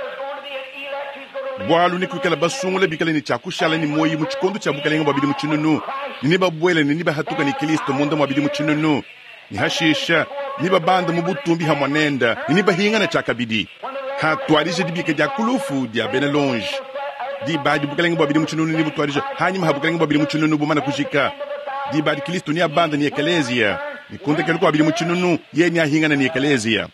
bwalu ni kukala basungule bikala ni chakushala ni moyi muchikondo chabukalenga bwabidi muchinunu niba bwele ni niba hatuka ni kilisto munda mwabidi muchinunu ni hashisha niba banda mubutumbi hamwanenda niba hinga na chakabidi hatwarije dibike ja kulufu dia benelonge di badi bukalenga bwabidi muchinunu ni butwarije hanyuma habukalenga bwabidi muchinunu bumana kushika di badi kilisto ni abanda ni ekelezia ni kunde kelu bwabidi muchinunu ye ni ahinga na ni ekelezia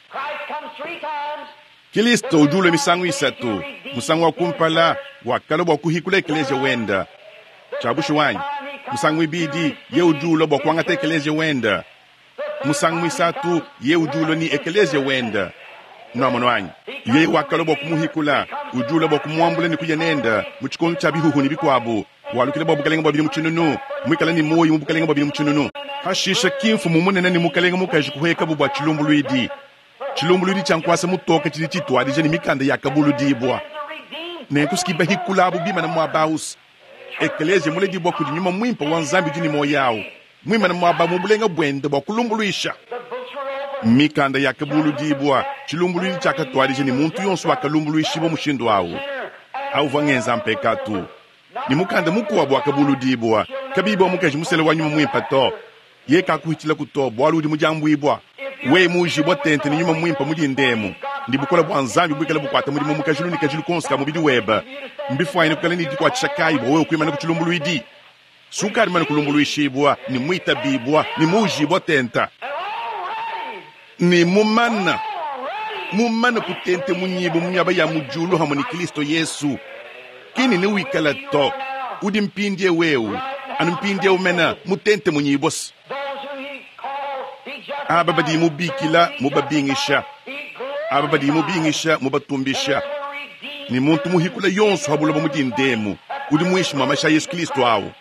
Kilisto ujule misangu isatu musangu wa kumpala wakalo bwa kuhikula ekelezia wenda chabushu wanyi musangu ibidi ye ujulo bwa kuangata ekelezia wenda musangu isatu ye ujulo ni ekelezia wenda Mwana wanyi ye wakalo bwa kumuhikula ujulo bwa kumwambule ni kuyenenda muchikondo chabihuhu ni bikwabu walukile bwa bukalenga bwa bidi muchinunu mwikala ni moyi mubukalenga bwa bidi muchinunu hashisha kimfu mumunene ni mukalenga mukaji kuheka bwa chilumbuluidi chilumbuluidi chankwasa mutoka chili chitwadije ni mikanda yakabulu dibwa nenkusikiba hikula bubima na mwabaus ekelezia mule dibwa kudi nyuma mwimpa wanzambi jini moyao mwima na mwaba mubulenga bwende bwa kulumbuluisha mikanda yakabulu dibwa chilumbuluidi chakatwadije ni muntu yonsu wakalumbuluishibo mushindu wawo au vangenza mpekatu ni mukanda mukuwa bwa kabulu dibwa kabibwa mukaji musele wa nyuma mwimpa to ye kakuhitila kutobo waludi mujambwibwa we muji botente ni nyuma mwimpa mudi ndemu ndibukola bwa nzambi bwikala bukwata mudi mumukajulu ni kajulu konska mubidi weba mbifwa ine kukala ni dikwa chakayi bo we kwima na kuchulumbuluidi sukari mana kulumbuluishibwa ni mwita bibwa ni muji botenta ni mumana mumana kutente munyibo munyaba ya mujulu hamoni Kristo Yesu kini ni wikala to udi mpindie wewu anu mpindie umena mutente munyibos ababadi mubikila mubabingisha ababadi mubingisha mubatumbisha ni muntu muhikula yonsu habula bamudindemu udi muishi mamasha Yesu Kristo awo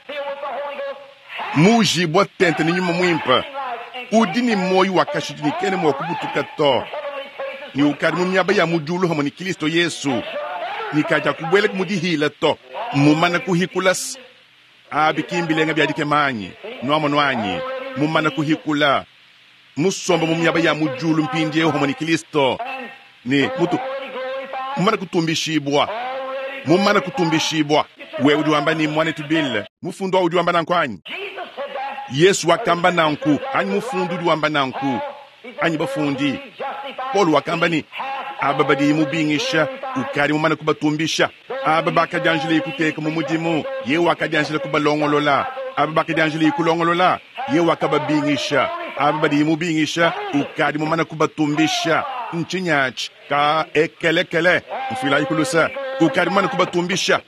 muji botente ni nyuma mwimpa udi ni moyo wakashiti ni kene mwakubutuka to ni ukari mumyaba ya mujulu hamoni Kristo Yesu ni kaja kubwele kumudihila to mumana kuhikulas abikimbilenga byadike manyi noamo nwanyi mumana kuhikula musomba mumyaba ya mujulu mpindie hamoni Kristo ni mutu mumana kutumbishibwa mumana kutumbishibwa we udiwamba ni mwane tubile mufundu wa udiwamba nankwanyi Yesu wakamba nanku anyi mufundu udiwamba nanku anyi bafundi Paul wakamba ni ababadi mubingisha ukari mumana kubatumbisha ababaka janjile ikuteka mumudimu ye wakajanjile kubalongolola ababaka janjile ikulongolola ye wakababingisha ababadi mubingisha ukari mumana kubatumbisha nchinyachi ka ekelekele mfila ikulusa ukari mumana kubatumbisha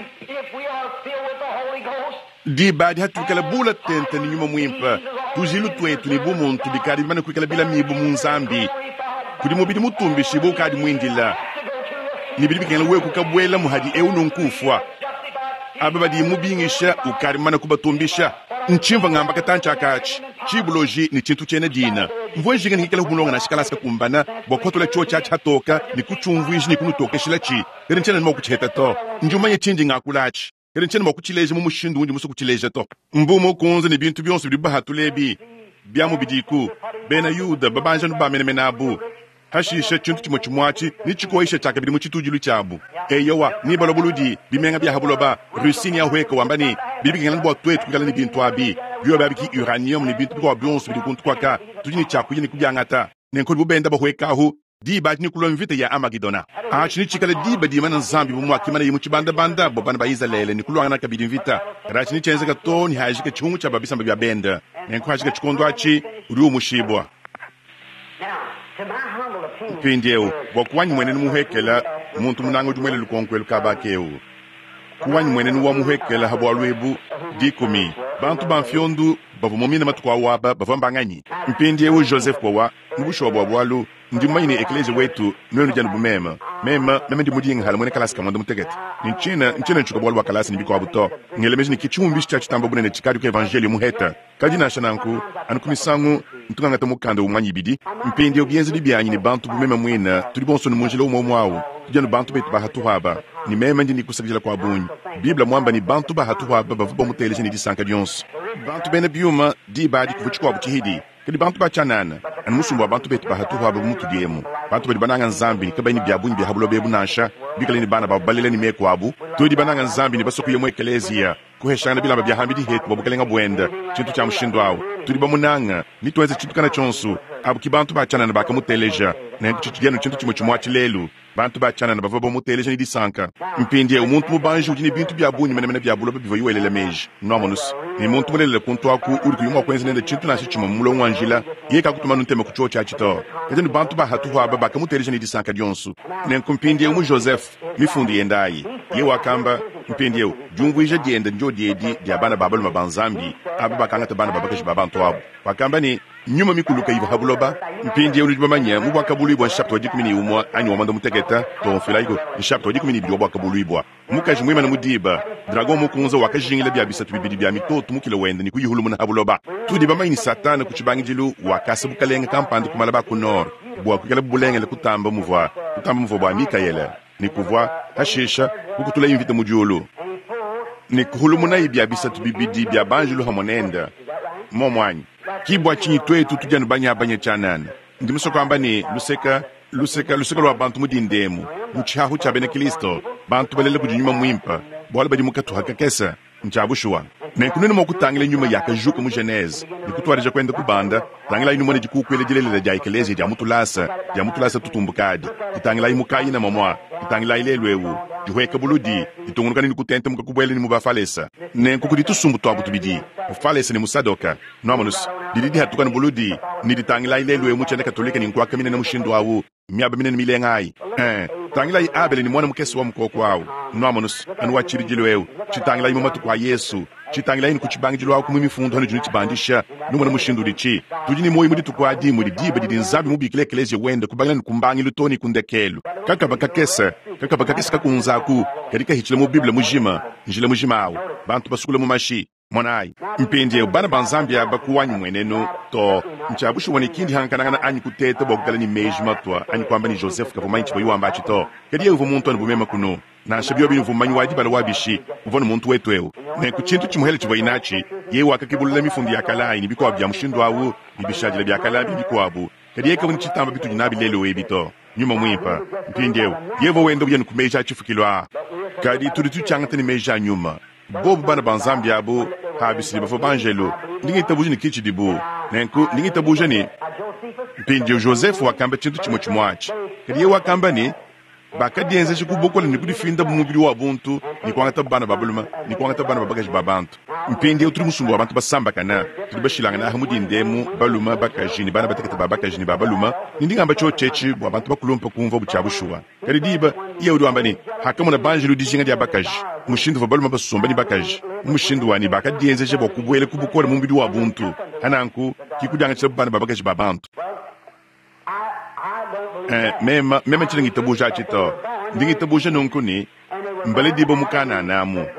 di badi hatukala bula tente ni nyuma mwimpa tujilu twetu ni bumuntu bikari mumana kwikala bila mibu munzambi kudi mubidi mutumbishi bukadi mwindila nibidi bikengela we kukabwela muhadi ewu nunkufwa ababadi mubingisha ukarimana kubatumbisha nchimva ngamba katancha kachi chibuloji ni chintu chene dina mvwenjinga nikela humulonga na shikalaska kumbana bokotole cho cha chatoka ni kuchumvuishi ni kunutoke shilachi rinchena mo kucheta to njuma ye chinji ngakulachi rinchena mo kuchileje mu mushindu unji muso kuchileje to mbumo kunze ni bintu byonse biri bahatulebi byamu bidiku bena yuda babanja no bamene menabu hashisha chintu chimo chimwachi ni chikoisha chaka biri mu chitujilu chabu eyowa ni balobuludi bimenga bya habuloba rusini ya hweka wambani bibi ngala bo twetu kala ni bintu abi byo babiki uranium ni bintu ko byonse biri kuntu kwaka tujini chaku yini kubyangata nenko bubenda bo hweka hu di ba ni kulo mvite ya amagidona a chini chikale di ba di mana zambi mu akimana yimu chibanda banda bo bana baiza lele ni kulwa na kabidi mvita ra chini chenze ka to ni hajike chungu cha babisa mbya benda nenko hajike chikondo achi uri umushibwa pindieu bokwanyi mwene muhekela muntu munango jumele lukonkwelu kabakeu kuwanyi mwene nuwa muhekela habwalwebu dikomi bantu banfyondu bavumomina matukwa waba bavambanganyi mpindieu Joseph kwa ngusho bwabwalu ndimayini eklezi wetu mwenu janu bumema mema mema ndimudinga hala mwene kalasi kamando mutegete nchina nchina nchuka bwalwa kalasi nibiko abuto ngelemeji ni kichumbi cha chitambo bunene chikadi ku evangelio muheta kadina shananku anukumisangu ntunganga mukanda umwanyi bidi mpindi obyenzi libyanyi ni bantu bumema mwina tulibonso ni munjilo umwe mwawo tujanu bantu betu bahatu haba ni mema ndi nikusabijala kwa bunyi bibla mwamba ni bantu bahatu haba bavuba muteleje ni disanka dyonso bantu bene byuma di badi kuvuchikwa buchihidi kadi bantu bachanana an musumbu bantu betu bahatu haba mutu diemu bantu badi bananga nzambi ni kabaini byabunyi byahabulo bebu nasha bikale ni bana babalele ni meko abu tudi bananga nzambi ni basoko yemwe ekelezia kuheshana bilamba byahambidi hetu babukalenga bwenda chintu cha mshindwawo tuli bamunanga nitwenze chintu kana chonso abu kibantu bachanana bakamuteleja na chichigeno chintu chimo chimwachi lelu bantu bachanana bavaba muteleja ni disanka mpindi umuntu mubanje ujini bintu byabunyi mena mena byabulo bivo yuwelele meji nomonus ni muntu mulele kuntu aku uri kuyumwa kwenze nende chintu nashi chimo mulo wanjila yeka kutuma nunteme kucho cha chito kete bantu bahatu haba bakamuteleja ni disanka dyonso nenkumpindi umu Joseph mifundi yendai ye wakamba mpindi jumvu ije dienda njodiedi diabana babalo mabanzambi aba bakanga tabana babakashi babantu abo wakamba ni nyuma mikuluka iva habuloba mpindi ulu jibamanya mu bakabulu ibwa chapter dikmini umwa anyi wamanda mutegeta to filaiko ni chapter dikmini bi obwa kabulu ibwa mukaji mwima na mudiba dragon mukunza wakajingile bya bisatu bibidi bya mitoto mukile wende ni kuyihulu muna habuloba tudi bamayini satana kuchibangijilu wakasa bukalenga kampande kumalaba ku nord bwa kukala bulenge le kutamba muvwa kutamba muvwa bwa Mikaela ni kuvwa hashisha kukutula invite mudiolo ni kuhulumuna ibya bisatu bibidi bya banjilu hamonenda momwanyi kibwa chinyi twetu tujanu banya banya chanana ndimuso kwamba ni luseka luseka luseka lwa bantu mudindemu muchahu cha bene Kristo bantu balele kujinyuma mwimpa bwala badi mukatu hakakesa nchabushwa na kunene mo kutangile nyuma yakajuka mu Genese nikutwarija kwenda kubanda tangila inu mone jikukwele jelele ja ekelezi ja mutulasa ja mutulasa tutumbukadi tangila imukai na momwa tangila ilelwewu juheka buludi itungunuka ni kutenta mukakubwele ni mubafalesa ne kukudi tusumbu twabu tubidi ufalesa ni musadoka nomanus dididi hatuka ni buludi ni ditangila ilelwewu muchende katolika ni nkwaka mine na mushindu wawu miaba mine ni milengai eh tangila i Abele ni mwana mukesi wa mkoko wawu nomanus anu wachiri jilewewu chitangila imamatu kwa Yesu chitangila inu kuchibangijilu wawu kumimi fundu hanu juni chibandisha numana mushindu dichi tujini moyi mudi tukwadi mudi diba didi nzabi mubikile kelezi wende kubangila ni kumbangi lutoni kundekelu kakaba kakesa kakaba kakesa kakunzaku kadika hichile mu Biblia mujima njile mujima awu bantu basukule mu mashi monai mpindi bana banzambia bakuwanyi mweneno to nchabushu wani kindi hankanangana anyi kutete bokala ni meji matwa anyi kwamba ni Joseph kavumanyi chibayu ambachi to kadi yevu muntu anu bumema kuno na shabio binu vumanyi wadi bala wabishi uvono muntu wetu ewu ne kuchintu chimuhele chibainachi yewu akakibulula mifundi ya kalai ni biko abya mshindu awu ni bishajile bya kalai ni biko abu kadi yeka wani chitamba bitu jinabi lelo webito nyuma mwimpa mpindi yewu yevu wendo bya nukumeja chifukilwa kadi tuditu changate ni meja nyuma bobu bana banzambia abo habisi bafo banjelo ndingi tabuji ni kichi dibu nenku ndingi tabuji ni mpindi Joseph wakamba chintu chimo chimwachi kadi ye wakamba ni bakadienze chikubokola ni kudifinda mumubiri wa buntu ni kwanga tabana babuluma ni kwanga tabana babagaji babantu mpindi uturi musumbu abantu basamba kana tulibashilanga na hamudi ndemu baluma bakajini bana batakata babakajini babaluma ndingamba cho chechi abantu bakulumpa kumva buchabushuwa kadi diba iye uri wambani hakamuna banjilu dijinga dia bakaji mushindu vabaluma basumba ni bakaji mushindu wani bakadienze chebo kubwele kubukola mumubiri wa buntu hananku kikudanga chebo bana babakaji babantu eh mema mema chilingi tabuja chito ndingi tabuja nonkuni mbale dibo mukana namu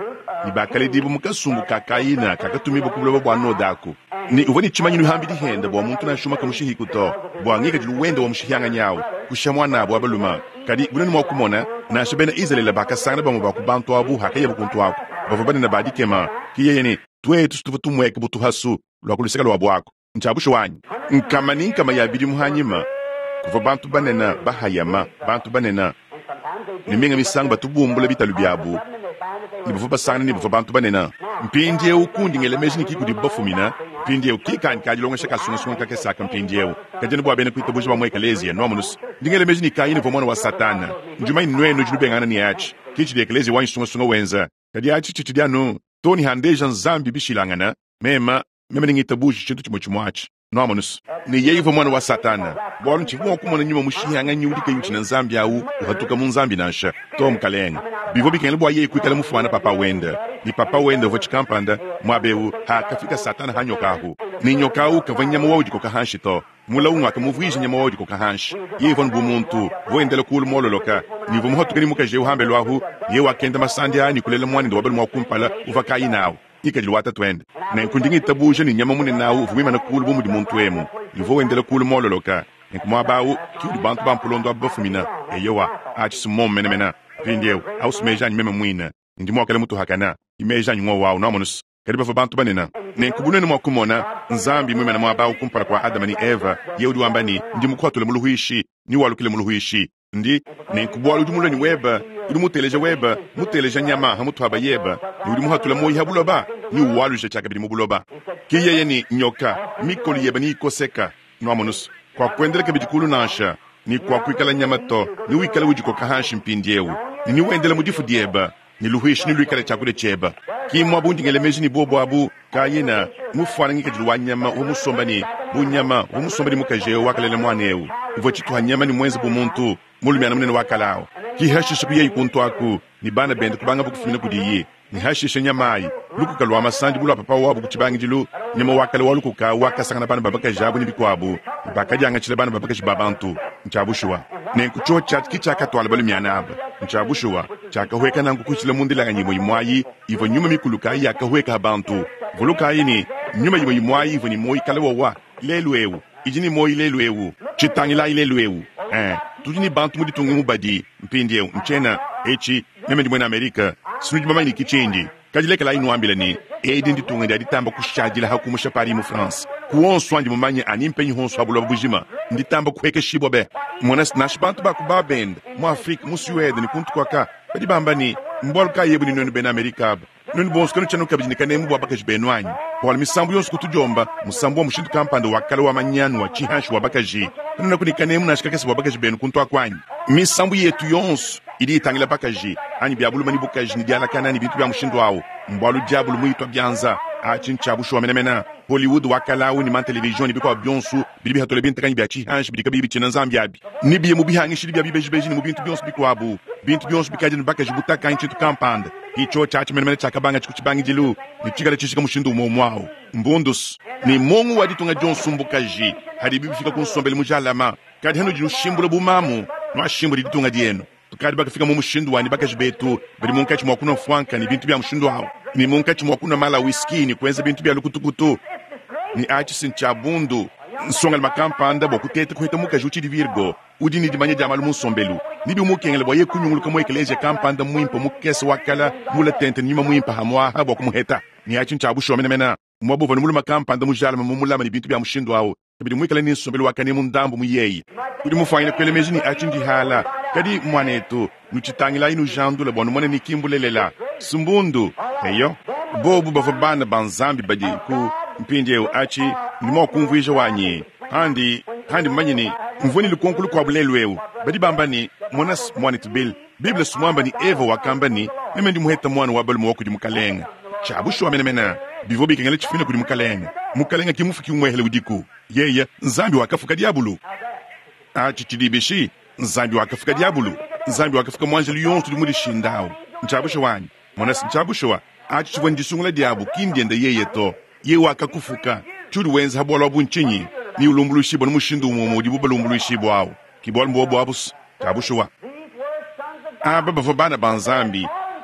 ni bakale dibu mukasumbu kakaina kakatumibu kubulobo bwa nodako ni uvani chimanyi ni hambi dihenda bwa muntu na shuma kamushi kuto bwa ngika jilu wende wa mushihanga nyawo kushamwa na bwa baluma kadi bunani mwa kumona na shabena Israel baka sana ba mba kubantu abu hakaya bukuntu wako bavubani na badi kema kiyeni tuwe tustufutu mweke butu hasu lwa kuliseka lwa bwako nchabusho wanyi nkamani nkama ya bidi muhanyima kuva bantu banena bahayama bantu banena nimenga misanga batubumbula bitalu byabu nibuvuba sana nibuvuba bantu banena mpindie ukundi ngelemeji nikikudi bafumina mpindie ukika nkajilonga shaka sunga sunga kake saka mpindie kajene bwa bene kwita bujwa mweka lezia nomunus ngelemeji nikayini vomwana wa satana njuma inweno jinubengana ni achi kichi dekelezi wanyi sunga sunga wenza kadi achi chichidiano toni handeja nzambi bishilangana mema mema ngita buji chintu chimo chimwachi nomunus ni yeivo mwana wa satana bwalo nchimwa kumona nyuma mushihanga nyudika yuchina nzambi au uhatuka munzambi nasha tom kalenga bivo bikengele bwa yei kwikala mufwana papa wenda ni papa wenda vo chikampanda mwabeu ha kafika satana hanyokahu ni nyokahu kavanyama waudi ko kahanshi to mula unga kamuvuije nyama waudi ko kahanshi yeivo nbumuntu vo endele kulu mololoka ni vo muhatu kani mukaje uhambe lwahu yewa kenda masandi ani kulela mwani ndo wabelu mwakumpala uvakai nao ikajilwata twende na nkundingi tabuje ni nyama mune nawo vumima na kulu bomu di muntu emu ivo endele kulu mololoka nkuma bawo kiudi bantu bampulondo abafumina eyowa achi sumom mena mena pindeu au smeja ni meme mwina ndimo akale mutu hakana imeja nywa wao namonus kadiba fa bantu banena ne nkubune ni mwakumona nzambi mwema na mwabawo kumpara kwa Adam ni Eva yeudi wambani ndi mukwatule muluhuishi ni walukile muluhuishi ndi ne nkubwa udumulo ni weba udumuteleja weba muteleja nyama hamutu haba yeba ni udumuhatula moyi habuloba ni waluje chakabidi mubuloba kiyeye ni nyoka mikoli yeba ni ikoseka namonus kwa kuendeleka bidikulu nasha ni kwa kuikala nyamato ni wikala wujiko kahanshi mpindiewu ni niwendela mudifu dieba ni luhishi ni luikala chakule cheba ki mwabundi ngelemeji ni bobo abu kayina mufwana ngika jilu wanyama umusomba ni bunyama umusomba ni mukajeo wakalele mwanewu uvo chitu hanyama ni mwenzi bumuntu mulumiana mnene wakalao ki hashisha kuyeyi kuntu aku ni bana bende kubanga bukufimina kudiyi ni hashisha nyamai luku kalwa masandi bulu papa wabu kuchibangi jilu nyama wakale waluku ka wakasanga bana babaka jabu ni bikwabu bakaja ngachile bana babaka jibabantu nchabushwa ne kucho chat kichaka twala bali mianaba nchabushwa chaka hweka nangu kuchile mundila nganyimo imwayi ivo nyuma mikuluka yaka hweka bantu voluka yini nyuma yimo imwayi ivo ni moi kalewa wa leluewu ijini moi leluewu chitangila leluewu eh tujini bantu mudi tungi mubadi mpindie mchena echi nyama dimwe na Amerika sinu mama ni kichendi kajileka la inu ambile ni edi ndi tungi ndi tamba kushajila hakumusha pari mu France kuonswa ndi mumanye animpe nyihonso abulo bujima ndi tamba kuheke shibo be monas nashbantu ba kuba bend mu Afrika mu Suède ni kuntu kwaka badi bamba ni mbolka yebu ni nonu ben Amerika nonu bonsko no chanu kabijini kane mu babaka jibenwanyi kwa misambu yonso kutujomba musambu wa mushindu kampando wakale wa manyanu wa chihashi wa bakaji nonu kunikane mu nashika kesi wa bakaji benu kuntu akwanyi misambu yetu yonso idi itangila bakaji ani biabulu mani bukaji ni diala kanani bitu bya mushindu wawo mbwalu diabulu muitwa byanza achin chabushu wamenemena Hollywood wakalawu ni man television ni biko byonsu bibi hatole bintu kanyi bya chihanshi bidika bibi chinanzambi abi nibiye mu bihangishi bya bibeji beji ni mu bintu byonsu biko abu bintu byonsu bikaje ni bakaji butaka inchi tukampanda icho chachi menemene chakabanga chikuchibangi jilu ni chigala chishika mushindu momwao mbundus ni mongu waditunga jonsu mbukaji hadi bibi fika kunsombele mujalama kadi hanu jilu shimbulo bumamu no ashimbu ditunga dieno tukadi baka fika mu mushindu wani bakaji betu bali munkachi mwakuna fwanka ni bintu bya mushindu wao ni munkachi mwakuna mala whisky ni kwenza bintu bya lukutukutu ni achi sinchabundu nsonga makampanda bokutete kuhita mukaji uchidi virgo udini dimanye jamalu musombelu nibi mukengele boye kunyungulu kamo ekeleje kampanda muimpa mukese wakala mula tente nyuma muimpa hamwa habo kumuheta ni achi nchabusho menemena mwabo vanu mula makampanda mujala mumulama ni bintu bya mushindu wao bidi mwikala ni sombelu wakane mundambo muyeyi udi mufanyile kwele mejini achi ndihala kadi mwanetu nuchitangila inu jandu le bonu mwane ni kimbulelela sumbundu heyo bobu bafabana banzambi badi ku mpindie achi nimo kumvuisha wanyi handi handi manyini mvoni likonkulu kwa bulelweu badi bambani monas mwanetu bil biblia sumwamba ni Eva wakambani meme ndi muheta mwana wabal mwoko di mukalenga chabushu wamenemena bivo bikengele chifina kudi mukalenga mukalenga kimufu kimwehele udiku yeye nzambi wakafuka diabulu achi chidibishi nzambi wakafuka diabulu nzambi wakafuka mwanjelu yonsu di mudi shindao nchabushu wanyi monas nchabushu wa achi chivandisungula diabu kindiende yeye to ye wakakufuka chudi wenza habola wabunchinyi ni ulumbulushibwa numushindu umomo udibuba lumbulushibwa awo kibwala mbobo abus chabushu wa aba bafabana banzambi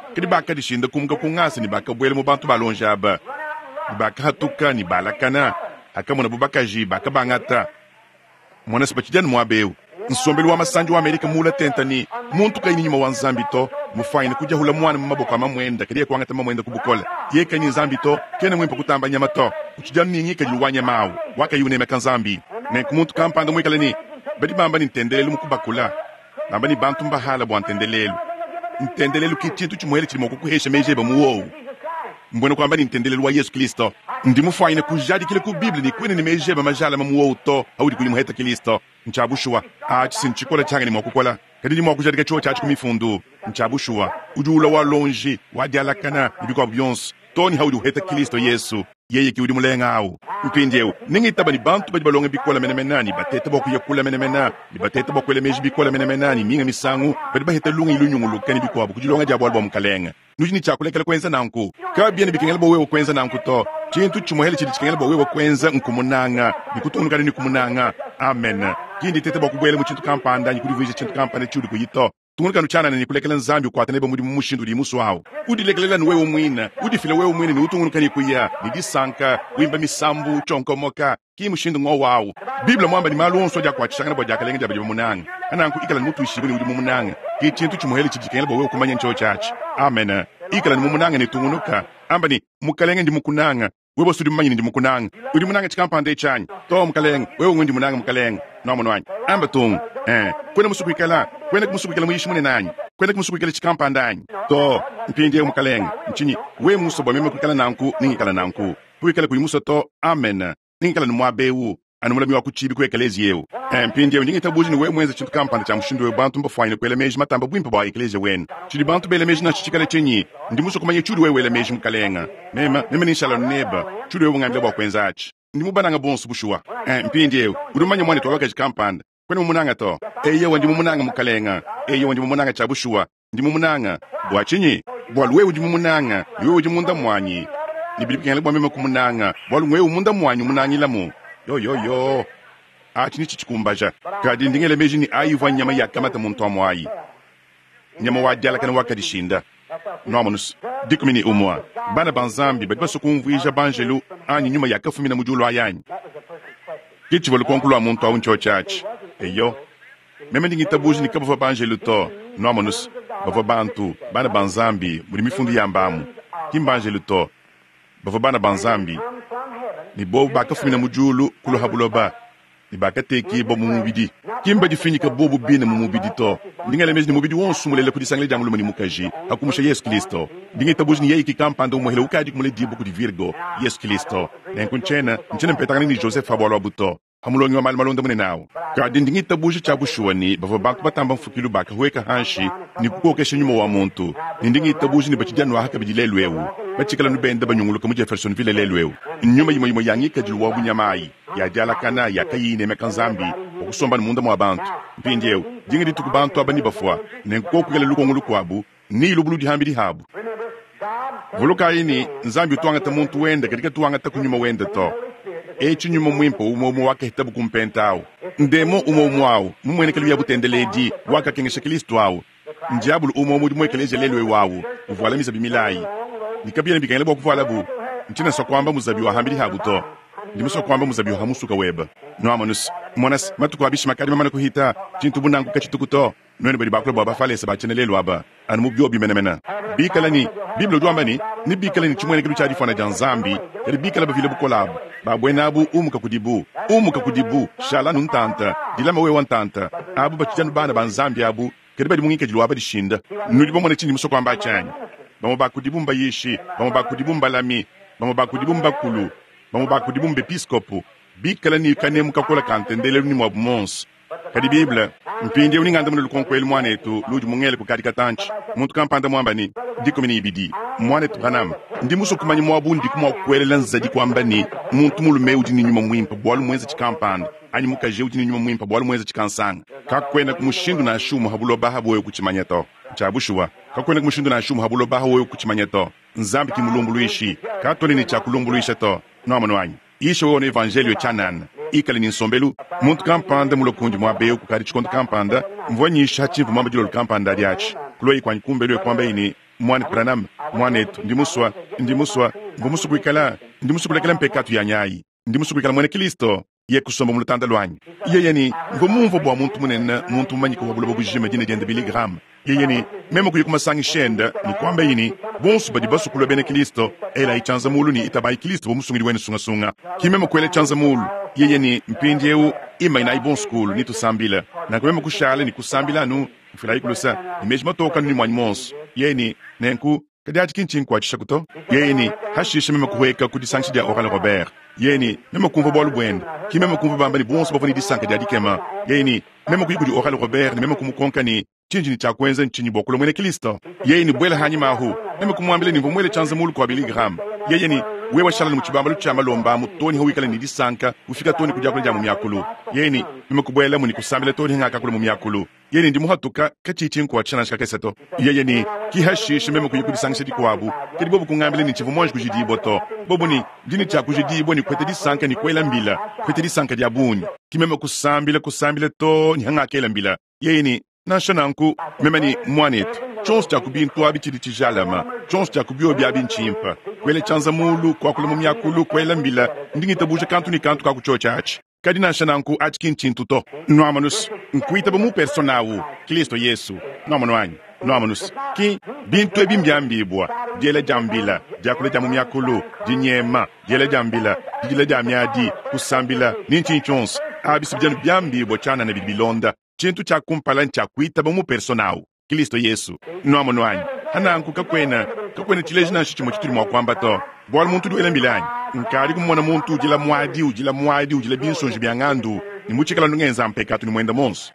kadi baka dishinda kumka kungasa ni baka bwele mu bantu balonje aba ni baka hatuka ni balakana akamona bubakaji baka bangata mwana sipachijani mwabeu nsombeli wa masanji wa Amerika mula tentani muntu kaini nyuma wa nzambito mufaini kuja hula mwana mumaboko amamwenda kadi kwangata mamwenda kubukola ye kaini nzambito kena mwimpa kutamba nyamato uchijani ningi kadi luwanya mau waka yune mekanzambi ne kumuntu kampanda mwikalani badi bamba nintendelelu mukubakula bamba ni bantu mbahala bwa ntendelelu ntendelelu kitintu chumuhele chilimo kukuhesha mejeba muwo mbona kwamba nintendelelu wa Yesu Kristo ndi mufaini kujadi kile ku Biblia ni kwene ni mejeba majala mamuwo to awudi kuli muheta Kristo nchabushwa achi sinchikola changa ni mwakukola kadi ni mwakujadi kacho chachi kumifundu nchabushwa ujula wa lonji wadialakana ibikwa byons toni hawudi uheta Kristo Yesu yeye kiudi mulenga au mpinjeu ningi taba ni bantu badi balonge bikola menemenani batete boku yakula menemena ni batete boku ele meji bikola menemenani minga misangu badi baheta lungi lunyungulu kani bikwa bu kujilonga jabo albo mkalenga nujini chakule kale kwenza nanku ka bien bikengela bo wewe kwenza nanku to chintu chumuhele chidi chikengela bo wewe kwenza nkumunanga bikutunga ni kumunanga amen kindi tete boku bwele mu chintu kampanda ni kudivije chintu kampanda chudi kuyito tungulika nuchana ni kulekela nzambi ukwatane bomu mushindu di musu wao udi lekelela ni wewe mwina udi file wewe mwina ni utunguluka ni kuya ni disanka wimba misambu chonko moka ki mushindu ngo wao Biblia mwamba ni malonso ja kwachanga bo jakalenga jabe munanga ananku ikala mutu ishibuni udi munanga ki chintu chumuhele chijikengela bo wewe kumanya ncho chachi amen ikala ni munanga ni tunguluka amba ni mukalenga ndi mukunanga wewe sudi manyi ndi mukunanga udi munanga chikampande chanyi to mukalenga wewe ngundi munanga mukalenga no munwanyi amba tung eh kwena musubikala kwena musubikala muyishimune nanyi kwena musubikala chikampandani to mpinde mukalenga nchinyi we musoba meme kukala nanku ningikala nanku kwikala kuyimuso to amen ningikala numwabeu anumulami wa kuchibi kwekelezi yeu eh mpinde ndingi tabuji ni we mwenza chintu kampanda cha mshindo we bantu mbafaine kwele meji matamba bwimpa ba ekelezi wen chidi bantu bele meji na chichikala chenyi ndimuso kumanye chudi we wele meji mukalenga mema meme nishala neba chudi we ngambile bwa kwenzachi ndimubana nga bonsu bushwa eh mpinde urumanye mwane to wakaji kampanda kwena mumunanga to eye wandi mumunanga mukalenga eye wandi mumunanga chabushwa ndi mumunanga bwachinyi bwalu wewe ndi mumunanga wewe ndi munda mwanyi ni bilipikengele bwa meme kumunanga bwalu wewe munda mwanyi munanyilamu yo yo yo achi ni chichikumbaja kadi ndingele meji ni ayiva nyama yakamata muntu amwayi nyama wajala kana wakadishinda no amonus dikumini umwa bana banzambi badi basokumvuija banjelu ani nyuma yakafumina mujulo ayanyi kichi bolu konkulu amuntu awuncho chachi eyo meme ndingi tabuji ni kabava banjelu to no amonus bava bantu bana banzambi muri mifundu yambamu kimbanjelu to bava bana banzambi ni bobu bakafumina mujulu kulo habuloba ni bakateki bo mumubidi kimba jifinyika bobu bine mumubidi to ndingale meji ni mubidi wonsu mulele kudisangle jamulu mani mukaji akumusha Yesu Kristo ndingi tabuji ni yeye kikampanda umuhele ukadi kumule dibu kudi virgo Yesu Kristo nenkunchena nchena mpetangani ni Joseph abolo buto hamulongi wa mali malonda mune nao kadi ndingi tabuji chabushuwani bava bantu batamba mfukilu baka huweka hanshi ni kukokesha nyuma wa muntu ndingi tabuji ni bachijanu wa haka bidilelwewu bachikala nubenda banyunguluka mu Jeffersonville lelwewu nyuma yimo yimo yangika jilu wa bunyamai ya jala kana ya kayine mekanzambi okusomba ni munda mwa bantu mpinjeu jingi ditu kubantu abani bafwa nenkoku gele luko ngulu kwabu ni lubulu di hambidi habu vuluka ini nzambi tuanga ta muntu wenda katika tuanga ta kunyuma wenda to echi nyuma mwimpo umo umo wake hitabu kumpentao ndemo umo umo wao mumwene kalu ya butendeleji waka kengesha Kristo wao njabulu umo umo dimwe keleje lelwe wao uvuala mizabi milai nikabia nibikengele bwa kuvuala bu nchina so kwamba muzabi wa hambidi habu to ndimuso kwamba muzabi wa hamusuka weba no amonus monas matuko abishi makadi mamana kuhita chintu bunangu kachitukuto nweni bari bakule baba fale saba chenelelo aba anu mubyo bi menemena bikala ni biblo do ambani ni bikala ni chimwene kidu chadi fona janzambi kali bikala ba vile bukolab ba bwenabu umuka kudibu umuka kudibu shala nuntanta dilama we wantanta abu bachijanu bana banzambi abu kali badi mungike jilu abadi shinda nudi bomone chini muso kwamba chanyi bamo bakudibu mba yishi bamo bakudibu mba lami bamo bakudibu mba kulu bamo bakudibu mba episkopu bikala ni kanemu kakola kantendele ni mwabu mons kadi Biblia mpindi uninganda mulu konkweli mwane etu luju mungele kukadi katanchi muntu kampanda mwamba ni diko mini ibidi mwane tu kanam ndi muso kumanyi mwabu ndi kuma kwele lanza di kwamba ni muntu mulu meudi ni nyuma mwimpa bwalu mweza chikampanda ani muka jeudi ni nyuma mwimpa bwalu mweza chikansanga kakwena kumushindu na ashumu habulo baha boyo kuchimanyato chabushuwa kakwena kumushindu na ashumu habulo baha boyo kuchimanyato nzambi kimulumbuluishi katoli ni chakulumbuluisha to no amanwanyi isho wone evangelio chanan ikali ni nsombelu muntu kampanda mulo kundi mwabeu kukadi chikondo kampanda mvonyisha chivu mamba jilo kampanda diachi kuloi kwa nkumbelu kwamba ini mwana Branham mwanetu ndi muswa ndi muswa ngomusu kwikala ndi musu kulekela mpekatu ya nyayi ndi musu kwikala mwene Kristo ye kusomba mu lutanda lwanyu yeyeni ngomumvo bwa muntu munene muntu manyiko wa bulobo bujima dine dende Billy Graham yeyeni memo kuyi kumasangi shenda ni kwamba yini bonsu badi basu kulo bene Kristo ela ichanza mulu ni itabai Kristo bomusungiri wene sunga sunga kimemo kwele chanza mulu yeyeni mpindi eu ima ina ibon school ni tusambila na kwemo kushale ni kusambila nu mfila kulusa imejima toka ni mwanimons yeyeni nenku kadi ati kinchin kwa chishakuto yeyeni hashisha memo kuweka kudisanchi dia Oral Robert yeni memo kumva bolu bwenda ki memo kumva bamba ni bonso bavoni disanka dia dikema yeni memo kuyikudi Oral Robert ni memo kumukonka ni chinji ni chakwenza nchinyi bokulo mwene Kristo yeni bwela hanyi mahu memo kumwambile ni mwele chanza mulu kwa Billy Graham yeni wewa shala ni mchibamba luchama lomba mutoni hawikala ni disanka ufika toni kujia kule jamu miyakulu yeni memo kubwela muni kusambile toni hingaka kule mumiyakulu yeni ndi muhatuka kachichi nkwa chana shika keseto yeni ki hashish memo kuyikudi sangisha di kwabu kedi bobu kungambile ni chivu monji kujidi boto bobu ni dini cha kujidi bo ni kwete di sanka ni kwela mbila kwete di sanka di abuni ki memo kusambile kusambile to ni hanga kela mbila yeni na shananku mema ni mwanetu chons cha kubintu abichidi chijalama chons cha kubio biabi nchimpa kwele chanza mulu kwa kule mumyakulu kwela mbila ndingi tabuje kantu ni kantu kakuchochachi kadi na shananku achkin chintuto no amanus nkuita bamu personawu Kristo Yesu no amanu anyi no amanus ki bintu ebimbyambi bwa diele jambila jakule jamu myakulu dinyema diele jambila diele jamyadi kusambila ninchi chons abisibjanu byambi bwa chana na bibilonda chintu cha kumpala ncha kuita bamu personawu Kristo Yesu no amanu anyi hananku kakwena kakwena chilejina shichimo chituri mwa kwamba to bwal muntu duele mbilani nkari kumona muntu ujila mwadi ujila mwadi ujila binsonji byangandu nimuchikala nungenza mpekatu ni mwenda monso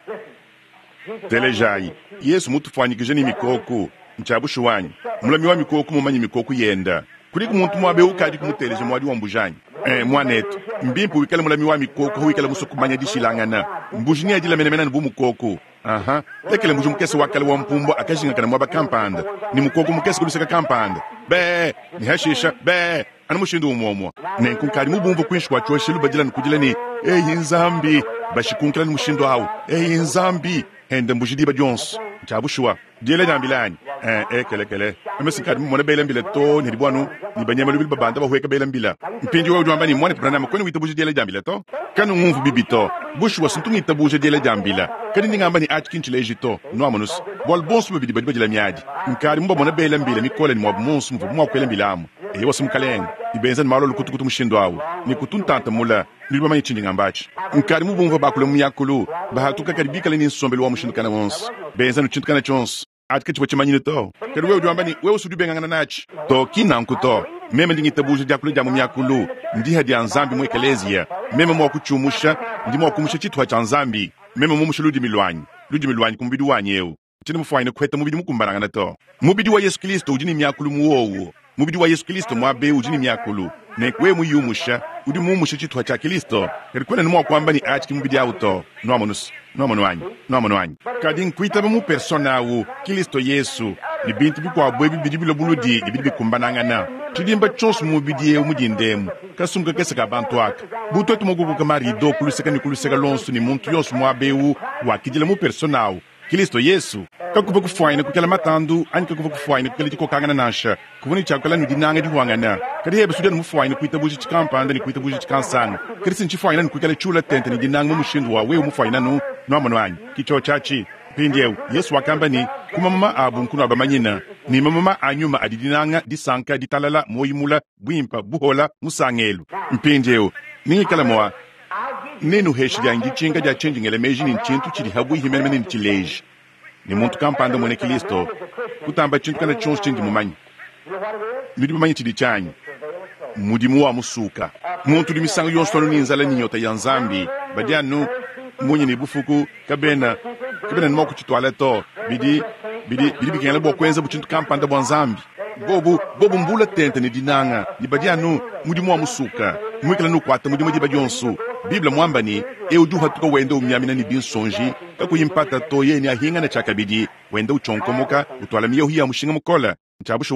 telejai Yesu mutu fanyikije ni mikoko mchabushu wanyu mulami wa mikoko mumanyi mikoko yenda kuri kumuntu mwabe ukadi kumuteleje mwadi wambujanyi eh mwanetu mbimpu wikala mulami wa mikoko wikala musukumanya dishilangana mbujini ajila menemena nbu mukoko aha lekele mbuju mukese wakale wa mpumbo akashinga kana mwaba kampanda ni mukoko mukese kuliseka kampanda be ni hashisha be ana mushindu umwomwa nenkunkari mubumvo kwinshwa chwashelu bajila nkujila ni eh inzambi bashikunkala ni mushindu awu eh inzambi hende mbujidi ba Jones chabushwa diele jambilani eh eh kele kele amesinkari mumona bele mbile to ni bwanu ni banyama lubil babanda ba hweka bele mbila mpindi wo jwamba ni mwana Branham ko ni witabuje diele jambila to kanu ngumvu bibito bushwa suntungi tabuje diele jambila kadi ni ngamba ni atkin chilejito no amanus bol bonsu bibidi bajila miadi nkari mumba mona bele mbila mikole ni mwabu monsu mvu mwa kwele mbilamu eh wasum kaleng ibenza malo lukutukutu mushindo awu ni kutuntanta mula nilba manyi chindi ngambachi nkari mubumva bakule muyakulu bahatuka karibika ni nsombelo wa mushindo kana wons benza no chintu kana chons atike chipo chimanyine to kadi wewe jwamba ni wewe sudu benganga nachi to kina nkuto meme ndingi tabuje jakule jamu myakulu ndi hadi anzambi mwe eklezia meme mwa kuchumusha ndi mwa kumusha chitu cha nzambi meme mumushuludi milwanyi ludi milwanyi kumbidi wanyewu chini mufwaine kweta mubidi mukumbaranga na to mubidi wa Yesu Kristo ujini myakulu muwowo mubidi wa Yesu Kristo mwabe ujini myakulu nekwe muyumusha udi mumusha chitu cha Kristo kerikwena nimwa kwamba ni achiki mubidi auto no amonus no amonwanyi no amonwanyi kadi nkuita mu persona wu Kristo Yesu ni bintu bikwa bwebi bidi bilobuludi bidi bikumbanangana tudimba chonsu mubidi ye mujindemu kasumka kesa kabantu aka buto tumogugu kamari do kuluseka ni kuluseka lonsu ni muntu yonsu mwabe wu wakijila mu persona wu Kristo Yesu kakuba kufaina kukela matandu ani kakuba kufaina kukela chikokanga na nasha kuvuni chakala ni dinanga diwangana kadi hebe sudan mufaina kuita buji chikampanda ni kuita buji chikansanga kadi sin chifaina ni kukela chula tente ni dinanga mumushindu wa wewe mufaina nu no amonwanyi kicho chachi pindieu Yesu wakamba ni kuma mama abu nkunu abamanyina ni mama anyuma adidinanga disanka ditalala moyimula bwimpa buhola musangelu mpindieu ni kala moa nenu heshi ya ngichinga ja changing elemeji ni chintu chiri habu himene ni chileji ni muntu kampanda mwene Kristo kutamba chintu kana chonse chingi mumanyi midi mumanyi chidi chanyi mudi muwa musuka muntu di misango yonso no ninzala ninyota ya nzambi badianu munyi ni bufuku kabena kabena ni moko chitwala to bidi bidi bidi bikengele bo kwenza bu chintu kampanda bwa nzambi bobu bobu mbula tente ni dinanga ni badianu mudi muwa musuka mwikala no kwata mudi mudi bajonso Biblia mwamba ni eudu hatuka wenda umyamina ni binsonji kakuyimpata to ye ni ahinga na chakabidi wenda uchonkomoka utwala miyo hiya mushinga mukola nchabushu wanyi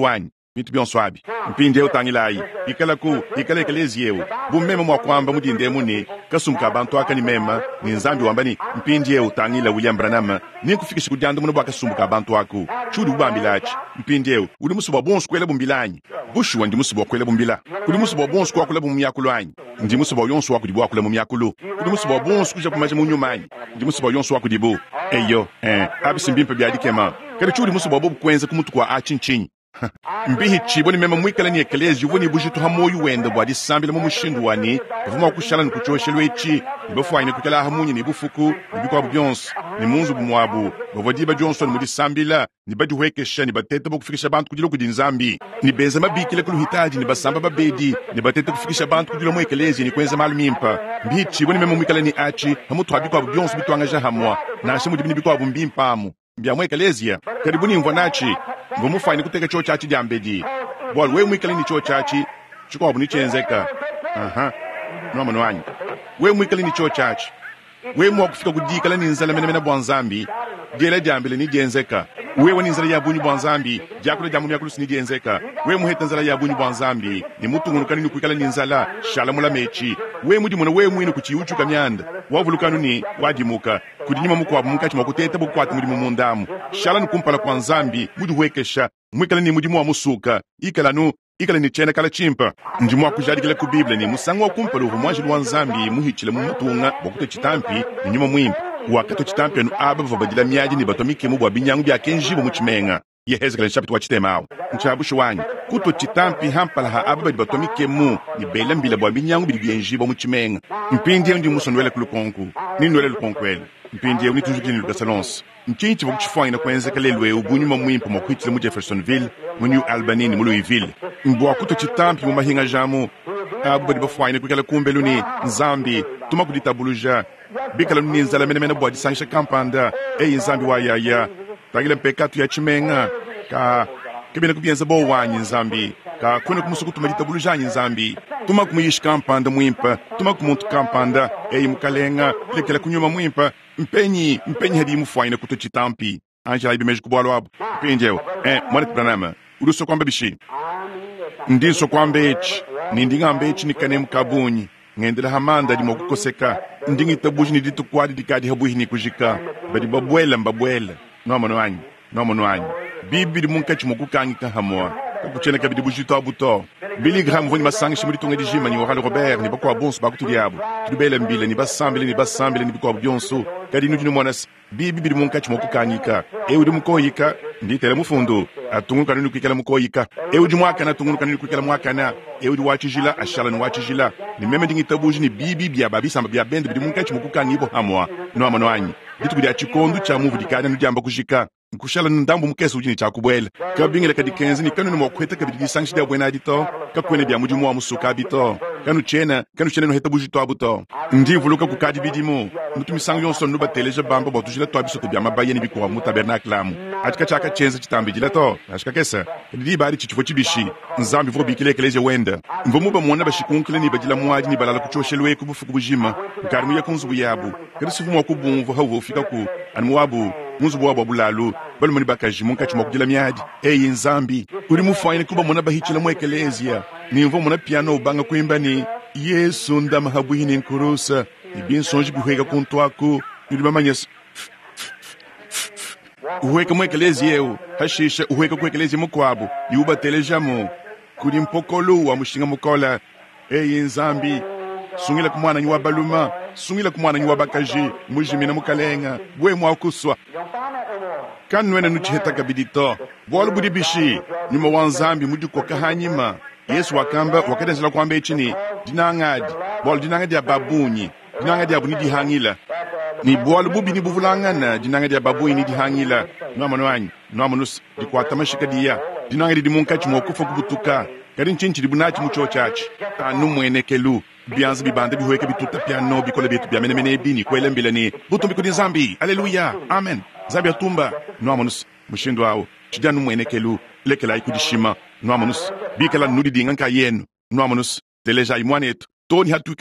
Bintu byon swabi. Mpinje utangilai. Ikala ku, ikala ekelezi yewu. Bumema mwa kwamba mudinde muni. Kasumka bantu aka ni mema. Ni nzambi wambani. Mpinje utangila William Branham. Ni kufikisha kujandu muna bwaka sumka bantu aku. Chudu bambilachi. Mpinje uli musuba bonsu kwele bumbilanyi. Bushu wandi musuba kwele bumbila. Uli musuba bonsu kwa kule bumyakulu anyi. Ndi musuba yonsu waku dibu wakule mumyakulu. Uli musuba bonsu kuja kumaje munyomanyi. Ndi musuba yonsu waku dibu. Eyo, eh, abisimbimpe biadikema. Kari chudi musuba bobu kwenze kumutu kwa achinchinyi. Mbihi chibo ni mema mwikala ni ekelezi yuvo ni bujitu hamoyu wenda bwadi sambila mu mushindu wani vuma kushala ni kuchoshelwe ichi nibofu ni kukala hamunyi ni bufuku ni bikwa byonse ni munzu bumwabu bavodiba Johnson mudi sambila ni badi hwekesha ni batete kufikisha bantu kudilo kudinzambi ni beza mabikile kuluhitaji ni basamba babedi ni batete kufikisha bantu kudilo mu ekelezi ni kwenza malumimpa mbihi chibo ni mema mwikala ni achi hamutu habikwa byonse bitwangaja hamwa na ashe mudi bikwa bumbimpamu mbya mu ekelezia karibuni mvonachi ngomu fine kuteka cho chachi jambedi bol we mwikali ni cho chachi chiko buni chenzeka aha no mano wanyi we mwikali ni cho chachi we mwa kufika kudikala ni nzala mena mena bwanzambi jele jambele ni jenzeka we woni nzala ya bunyi bwanzambi jakule jamu myakulu ni jenzeka we muheta nzala ya bunyi bwanzambi ni mutu ngulukani ni kwikala ni nzala shala mula mechi we mudi mona we mwini kuchiuchu kamyanda wavulukanu ni wadimuka kudinyima mukwa mukachi makuteta bukwati muri mumundamu shala nkumpala kwa nzambi mudi hwekesha mwikala ni mudi mwa musuka ikala nu ikala ni chena kala chimpa ndimu akujadikila ku Biblia ni musango wakumpala uvu mwanji wa nzambi muhichile mumutunga bakute chitampi ni nyuma mwimpa wakato chitampi anu aba vabadila miaji ni batomike mu bwa binyangu bya kenjibo mu chimenga yehezekala nchapiti wa chitemao nchabushi wanyi kuto chitampi hampala ha aba batomike mu ni bela mbila bwa binyangu bili byenjibo mu chimenga mpindi ndi musonwele kulukonku ni nwele lukonkwele mpindi uni tujukini lukasalonsi mchinchi vakuchifanya na kwenzeka lelwe ubunyuma mwimpa mwakuitile mu Jeffersonville mu New Albany ni mu Louisville mbwa kuto chitampi mu mahinga jamu aba badi bafanya kwikala kumbelu ni nzambi tuma kuditabuluja bikala nuni nzala mena mena bwa disansha kampanda eyi nzambi wa yaya tagile mpekatu ya chimenga ka kibina kubienza bo wanyi nzambi ka kuna kumusuku tumajitabuluja nyi nzambi tuma kumuyishi kampanda mwimpa tuma kumuntu kampanda eyi mukalenga lekela kunyuma mwimpa mpenyi mpenyi hadi mufanya kuto chitampi anja ibi meji kubwalo abo mpenjeo eh mwanet Branham uruso kwamba bishi ndiso kwamba echi nindinga mbechi nikane mkabunyi ngendela hamanda di mokukoseka ndingi tabuji ni ditu kwadi dikadi habuhi ni kujika badi babwela mbabwela no mano wanyi no mano wanyi bibi di munkachi mokukangi kahamwa kuchena kabidi bujito abuto Billy Graham voni masangi shimuri tunga di jima ni wakale Robert ni bakwa bonsu bakutu diabu tudubele mbile ni basambile ni basambile ni bikwa byonso kadi nujinu mwanas bibi di munkachi mokukangika ewe di mukoyika nditele mufundu atungu kanuni kwikala mukoyika ewe di mwaka na tungu kanuni kwikala mwaka na ewe di wachijila ashala ni wachijila ni meme dingi tabuji ni bibi bia babi samba bia bende bidi munkachi mokukangi ibo hamwa no amano anyi ditu bidi achikondu cha muvu dikada nujamba kujika nkushala ndambu mukesi ujini cha kubwela kabingela kadi kenzi ni kanu mwakweta kabidi disangshi dia bwena adito kakwene bia mujimu wa musuka abito kanu chena kanu chena no heta bujito abuto ndivuluka kukadi bidimu mutumisangu yonso nuba teleje bamba botujila to abiso bia mabaye ni bikwa mu tabernaklamu atika chaka chenza chitambi jila to ashika kesa ndi bari chichifo chibishi nzambi vo bikile ekeleje wenda mvomuba muona bashikunkile ni bajila muaji ni balala kuchoshelwe kubufuku bujima nkarimu ya kunzu buyabu kadi sifu mwa kubumvu hawo ufika ku anmuabu muzu bwabo bulalu bali muni bakaji munkachi mokujila miadi eyi nzambi uri mufanya kuba muna bahichila mu ekelezia nimvo muna piano ubanga kuimba ni Yesu ndama habuhini nkurusa ibinsonji bihweka kuntwako yuri mamanyas uhweka mu ekelezia eu hashisha uhweka ku ekelezia mukwabo yuba telejamo kuri mpokolu wa mushinga mukola eyi nzambi sungila kumwana nywa baluma sungila kumwana nywa bakaji mujimina mukalenga bwe mwa kuswa kanwena nuchiheta kabidito bwalo budi bishi nyuma wanzambi mudiko kahanyima Yesu wakamba wakatenzela kwamba echini dinangadi bwalo dinangadi ya babunyi dinangadi ya bunidi hangila ni bwalo bubi ni buvulangana dinangadi ya babunyi ni dihangila no amano anyi no amanus dikwata mashikadiya dinangadi dimunkachi mokufa kubutuka kadi nchinchi dibunachi mucho chachi anu mwenekelu bianzi bibande bihweke bituta piano bikole bitu bia mene mene bini kwele mbele ni butumbi kudi zambi haleluya amen zambi atumba no amanus mushindo awo chidanu mwenekelu lekela ikudishima no amanus bikala nudi dinga ka yenu no amanus teleja imwanetu toni hatukala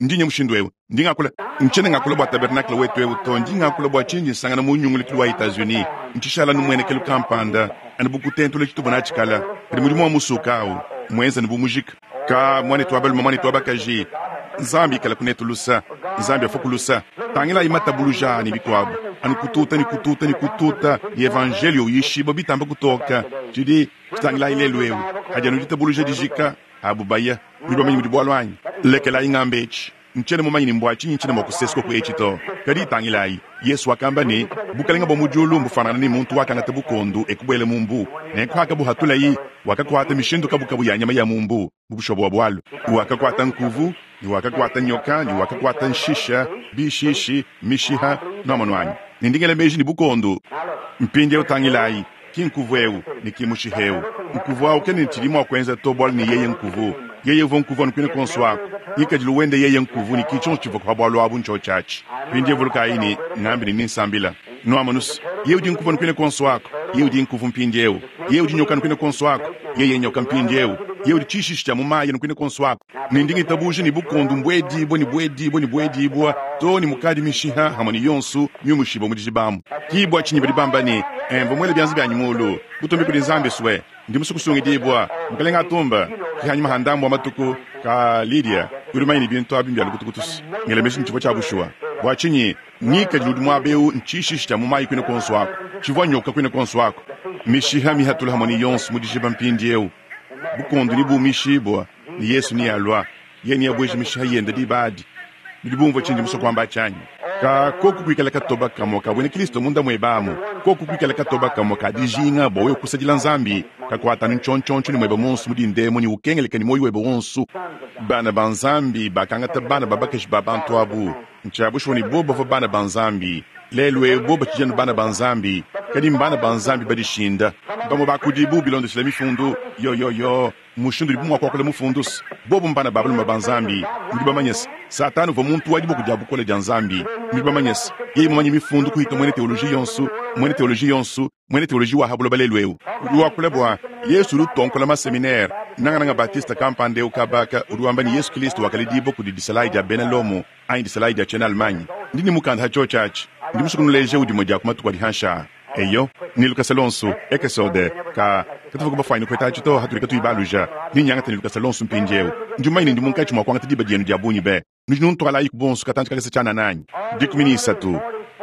ndinye mushindo ewe ndingakula nchene ngakula bwa tabernacle wetu ewe to ndingakula bwa chinji sangana mu nyungule tulwa Etats-Unis nchishala numwene kelu kampanda anabukutento le chituba na chikala ndi mulimo musukao mwenza nibumujika ka mwane twabal mamani twabakaji Nzambi kala kunetulusa Nzambi afokulusa tangila imata buluja ni bitwabu anukututa ni kututa ni kututa evangelio yishiba bitamba kutoka tidi tangila ile lwewe haja nudita buluja dijika abubaya niba manyi mudibwalwanyi lekela ingambechi nchene mumanyi ni mbwachi nchene mokusesko ku echito kadi tangila yi Yesu akamba ni bukalinga bomujulu mbufanana ni muntu wakanga tebukondu ekubwele mumbu nekwaka buhatula yi wakakwata mishindo kabukabu ya nyama ya mumbu mubushobo bwalo wakakwata nkuvu ni wakakwata nyoka ni wakakwata nshisha bishishi mishiha nomanwanyi nindingele meji ni bukondu mpinde utangilayi kinkuvu ni kimushiheu nkuvu au keni chilimo kwenza tobol ni yeye nkuvu yeye vo nkuvu ni kwene konswa yikajilu wende yeye nkuvu ni kichon chivo kwa bwalo abu ncho chachi pinde vulka ini ngambi ni ninsambila no amanus yeye udi nkuvu ni kwene konswa yeye udi nkuvu mpindeu yeye udi nyoka ni kwene konswa yeye nyoka mpindeu yeye udi chishisha mumaye ni kwene konswa nindingi tabuji ni bukondu mbwedi boni bwedi boni bwedi bwa to ni mukadi mishiha hamani yonsu nyumushibo mudijibamu kibwa chinyibiri bambani embo mwele byanzi bya nyimulu butombi kuli Nzambe swe ndimusukusungi dibwa mkalenga tumba kihanyuma handambo amatuku ka Lydia urumaini bintu abimbya lukutukutus ngele meshi nchivo cha bushwa bwachinyi nika jiludu mwabeu nchishishita mumayi kwene konswa chivo nyoka kwene konswa mishiha mihatula hamani yonsu mudijiba mpindieu bukondu ni bu mishibwa ni Yesu ni alwa yeni abweji mishiha yenda dibadi nidibumva chinji musokwamba chanyi ka koku kwikala katoba kamoka wene Kristo munda mwebamu koku kwikala katoba kamoka dijinga boyo kusajila Nzambi kakwata nchonchoncho ni mweba monsu mudindemo ni ukengele ni moyo weba wonsu bana banzambi bakangata bana babakesh babantu abu nchabushwo ni boba fo bana banzambi lelwe boba chijanu bana banzambi kadi mbana banzambi badishinda bamo bakudibu bilondo silami fundu yo yo yo mushundu libu mwakwa kule mufundus bobo mbana babulu mabanzambi ndiba manyes satanu vo muntu wajibu kujabu kule janzambi ndiba manyes yeye mumanyi mifundu kuhito mwene teoloji yonsu mwene teoloji yonsu mwene teoloji wa habulo balelweu uduwa kule bwa Yesu lutonkola ma seminaire nanga nanga Batista kampande ukabaka uduwamba ni Yesu Kristo wakalidibo kudidisalaida benelomo ayi disalaida chena Almanyi ndini mukanda hacho church ndimusukunuleje udimoja kumatu hansha eyo ni Lucas Alonso ekesode ka katuvuga bafaino kweta chito haturika tuibaluja ni nyanga tani Lucas Alonso mpinjeo njumaini ndi munkachi mwa kwanga tidiba dienu diabunyi be nujunu ntwala ikubonso katanti kale sechana nanyi dikminisa tu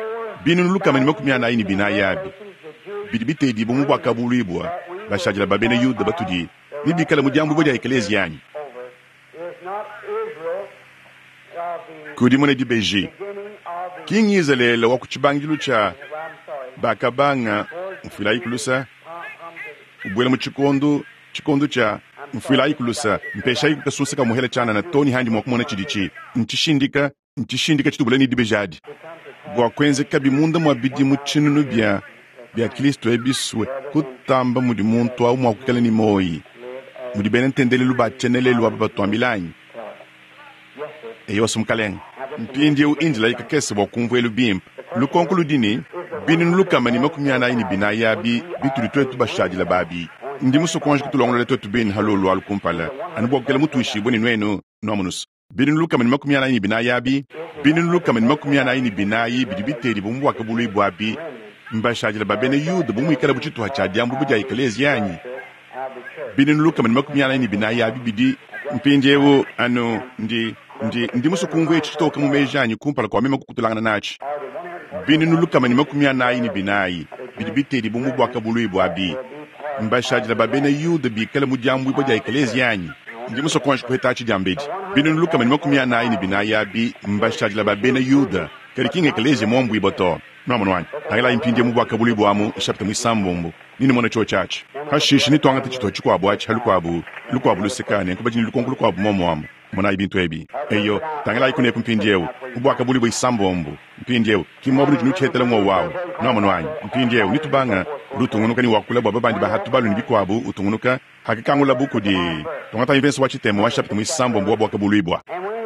binu luka mani makumya na ini binayabi bidibite di bumu bwa kabulibwa bashajira babene yuda batudi bibikala mujambu boja eklezia yanyi kudimone di beji king izele wa kuchibangilu cha bakabanga mfila ikulusa ubwela muchikondo chikondo cha mfila ikulusa mpesha ikasusa muhele chana na toni handi mwakumona chidichi nchishindika nchishindika chitubuleni dibejadi bwa kwenze kabi munda mwabidi muchinunu bya bya Kristo ebiswe kutamba mudi muntu au mwakukala ni moi mudi bene ntendele luba chenele luba batwambilanyi eyo sumkaleng mpindi u indila ikakese bwa kumvwelu bimp lukonkulu dini binin lukama ni makumyana ini binaya bi bituri twetu bashadila babi ndi muso konje kutulongole twetu bin halolo alukumpala anbo kele mutushi boni nweno nomunus binin lukama ni makumyana ini binaya bi binin lukama ni makumyana ini binayi bidibiteri bumwa kabulu ibwabi mbashadila babene yuda bumu ikala buchitu hachadia mbubu ja eklezia yanyi binin lukama ni makumyana ini binaya bi bidi mpinjewo ano ndi ndi ndi muso kungwe chitoka mu mejanyi kumpala kwa mema kukutulangana nachi binin lukama ni makumyana ini binayi bidibiteri bumu bwa kabulu ibwabi mbashadila babene yuda bi kala mujambu ibo ja eklezia yanyi ndi muso konje kuhetachi jambedi binin lukama ni makumyana ini binaya bi mbashadila babene yuda kali kinge eklezia mombu iboto Mwana wanyi, hangela impindi mu bakabuli bwamu ishapita mu isambombo. Nini mwana cho chachi. Hashishi ni twanga tichito chikwa bwachi halukwabu. Lukwabu lusekane kuba jini lukongu lukwabu momo wamu. Mwana ibintu ebi. Eyo, tangela ikune mpindi ewu. Ubu bakabuli bwa isambombo. Mpindi ewu. Kimwabulu jinu chetele mwa wawu. Mwana wanyi, mpindi ewu. Nitubanga. Lutungunuka ni wakula bwa babandi bahatubalu nibikwabu. Utungunuka. Hakikangula buku di. Tungata invensi wachitemo washapita mu isambombo wabu wakabuli bwa.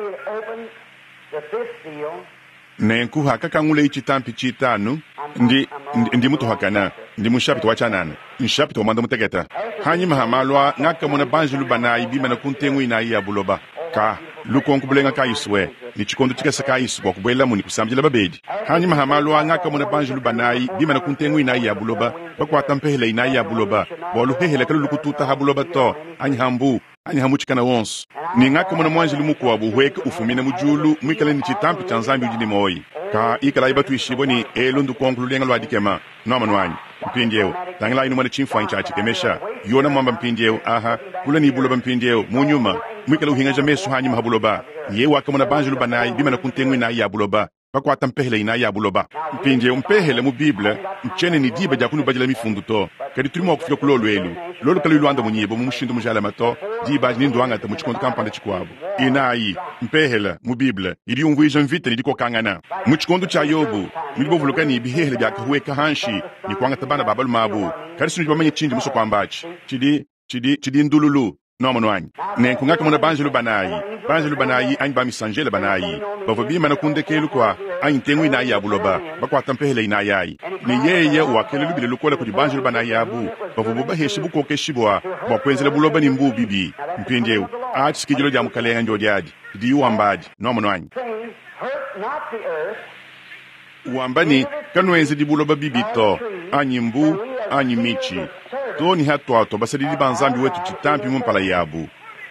Nenku hakakangule ichitampi chitanu ndi ndi, ndi mutu hakana ndi mushapito wachanana nshapito wamanda mutegeta hanyi mahamalwa ngaka mona banjulu banayi bima na kuntengu inayi ya buloba ka lukonku bulenga ka iswe ni chikondo chika saka isu kwa kubwela muni kusambjela babedi hani mahamalo angaka mona banjulu banai bima na kuntengu ina ya buloba bakwa tampehele ina ya buloba bolu hehele kalu lukututa habuloba to anyi hambu anyi hamuchikana wonsu ni ngaka mona mwanjulu muku wabu huweke ufumine mujulu mwikale ni chitampi chanzambi ujini moi ka ikala ibatu ishibo ni elundu konkulu lenga lwa dikema noma nwanyi mpindieo tangila inu mwana chimfwa incha chikemesha yona mwamba mpindieo aha kula ni buloba mpindieo munyuma mwikale uhinga jamesu hanyi mahabuloba ye waka mona banjulu banai bima na kuntengu ina ya buloba bakwa tampehele ina ya buloba mpindieo mpehele mu bible mchene ni diba jakunu bajila mifundu to kadi tulimo kufika kulolo elu lolo kalu luanda munyibo mumushindu mujala mato diba ni ndwanga ta muchikondo kampanda chikwabo inayi mpehele mu bible ili umvuija mvite ni diko kangana muchikondo cha yobu milibo vulukani bihehele byaka huweka hanshi ni kwanga tabana babalu mabu kadi sunu bamenye chinji muso kwambachi chidi chidi chidi ndululu no manwanyi ne kungaka mona banjulu banayi banjulu banayi anyi ba misanjele banayi bavo bima na kundekelu kwa anyi tengu ina ya buloba bakwa tampehele ina yayi ni yeye wakele lubile lukola kudi banjulu banayi abu bavo buba heshibu koke shibwa bwa kwenzele buloba ni mbu bibi mpinjeu achi sikijilo jamu kalenga njodiadi di uambadi no manwanyi uambani kanwenzi di buloba bibi to anyi mbu anyi michi toni hatwato basadidi banzambi wetu chitampi mumpala yabu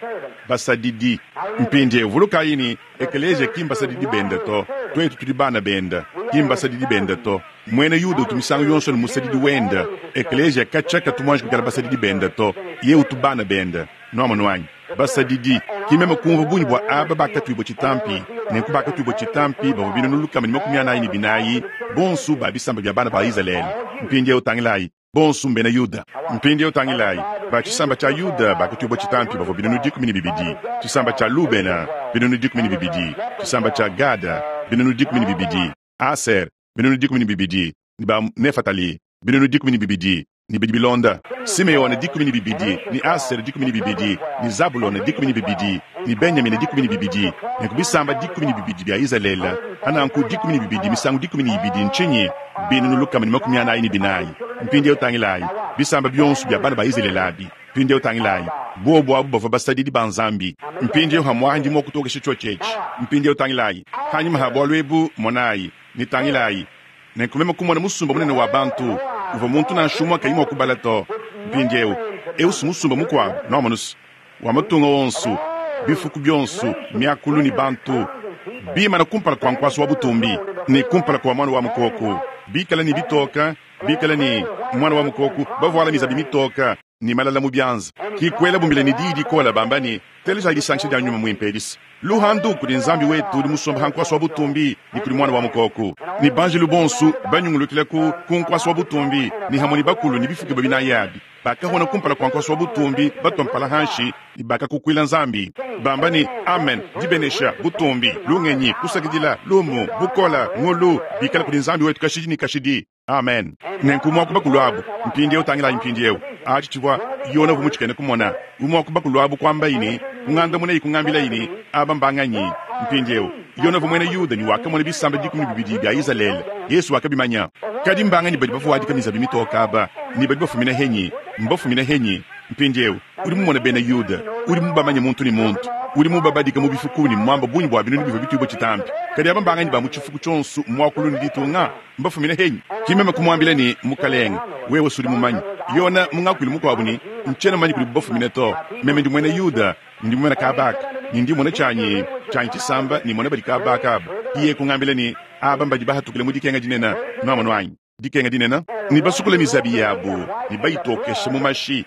basadidi mpinde vuluka ini ekeleje kimba sadidi benda to twetu tulibana benda kimba sadidi benda to mwene yudo tumisangu yonso musadidi wenda ekeleje kachaka tumwanji kukala basadidi benda to ye utubana benda no manwanyi basadidi kimema kumva bunyi bwa aba bakatu ibo chitampi nenku bakatu ibo chitampi babo bino nuluka mani mokumyana ini binayi bonsu babisamba bya bana ba Israel mpinde utangilai bonsu mbena yuda mpinde utangilai ba chisamba cha yuda bakatu ibo chitampi babo bino nudiku mini bibidi chisamba cha lubena bino nudiku mini bibidi chisamba cha gada bino nudiku mini bibidi aser bino nudiku mini bibidi ni ba nefatali bino nudiku mini bibidi ni bibilonda simeone diku mini bibidi ni aser diku mini bibidi ni zabulon diku mini bibidi ni benjamin diku mini bibidi ni kubisamba diku mini bibidi bya Israel ana anku diku mini bibidi misangu diku mini bibidi nchenye binu luka mini makumyana ini binayi mpinde utangilai bisamba byonsu bya bana ba Israel abi mpinde utangilai bobo abu bava basadidi banzambi mpinde hamwa ndi mokutoka shicho chechi mpinde utangilai hanyuma habolwebu monayi ni tangilai ne kumema kumona musumba munene wa bantu uva muntu na nshumwa kaimo kubalato mpindeu eu sumusumba mukwa no manus wa matunga onsu bifuku byonsu miakulu ni bantu bima na kumpala kwa nkwaso wa butumbi ni kumpala kwa mwana wa mukoko bikala ni bitoka bikala ni mwana wa mukoko bavwala mizabi mitoka ni malala mubyanza kikwela bumbile ni didi kola bambani teleja ili sanction ya nyuma muimpelis luhandu kudi nzambi wetu di musomba hankwaso wa butumbi ni kudi mwana wa mukoko ni banji lubonsu banyungulu kileku kunkwaso wa butumbi ni hamoni bakulu ni bifuke babina yabi baka hona kumpala kwa nkwaso wa butumbi batompala hanshi ni baka kukwila nzambi bambani amen dibenesha butumbi lungenyi kusagidila lumu bukola ngulu bikala kudi nzambi wetu kashidi ni kashidi amen nenkumwa kubakulwabu mpinde utangila mpinde achi chibwa yona vumuchikene kumona umwa kubakulwabu kwamba ini unganda mune ikungambila ini abambanganyi mpinde yona vumwene yuda ni waka mone bisamba dikumi bibidi bya Israel Yesu wakabimanya kadi mbangani badi bafu wadika mizabi mitoka aba ni badi bafu mina henyi mbafu mina henyi mpinde uri mumona bena yuda uri mubamanya muntu ni muntu uri mubabadika mubifukuni mwamba bunyi bwa binu bivu bitu bochitambi kadi abambangani ba muchifuku chonsu mwakulu nditunga mbafu mina henyi kimema kumwambila ni mukalenga wewe suri mumanyi yona mungakwili mukwabuni mchena manyi kuli bofu mineto meme ndi mwene yuda ndi mwene kabaka ndi mwene chanyi chanyi chisamba ni mwene badi kabaka aba iye kungambila ni abamba jibahatukile mudikenga jinena no manwanyi dikenga dinena ni basukule mizabi yabo ni bayitokeshe mumashi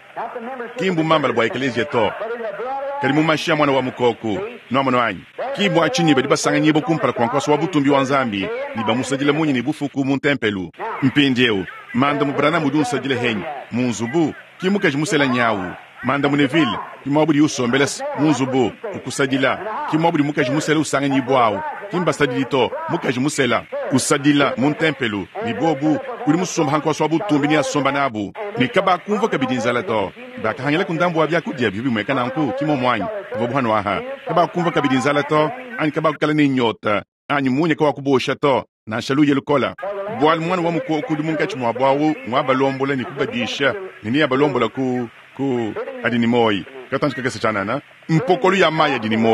kimbu mamba bwa eklezia to kali mumashi mwana wa mukoko no manwanyi kimbu achinyi badi basanga nyibo kumpala kwa nkwaso wa butumbi wa nzambi ni bamusajile munyi ni bufuku mu tempelu mpindeu manda mubrana mudunsa jile henyi munzubu kimuka jimusela nyawu manda muneville kimwabudi usombeles munzubu ukusajila kimwabudi muka jimusela usanga nyibwawu kimba sadilito muka jimusela usadila muntempelu ni bobu uri musomba hankwa swabu tumbi ni asomba nabu ni kaba kumvo kabidinzala to baka hangela kundambu wabya kudya bibi mweka nanku kimo mwanyi vobu hano aha kaba kumvo kabidinzala to ani kaba kala ni nyota ani munye kwa kubosha to na shaluye lukola bwal mwana wa mukoko dimunka chimwa bwawo mwabalombola ni kubadisha nini abalombola ku ku adini moyi katanchika kesa chanana mpokolu ya maya dini moyi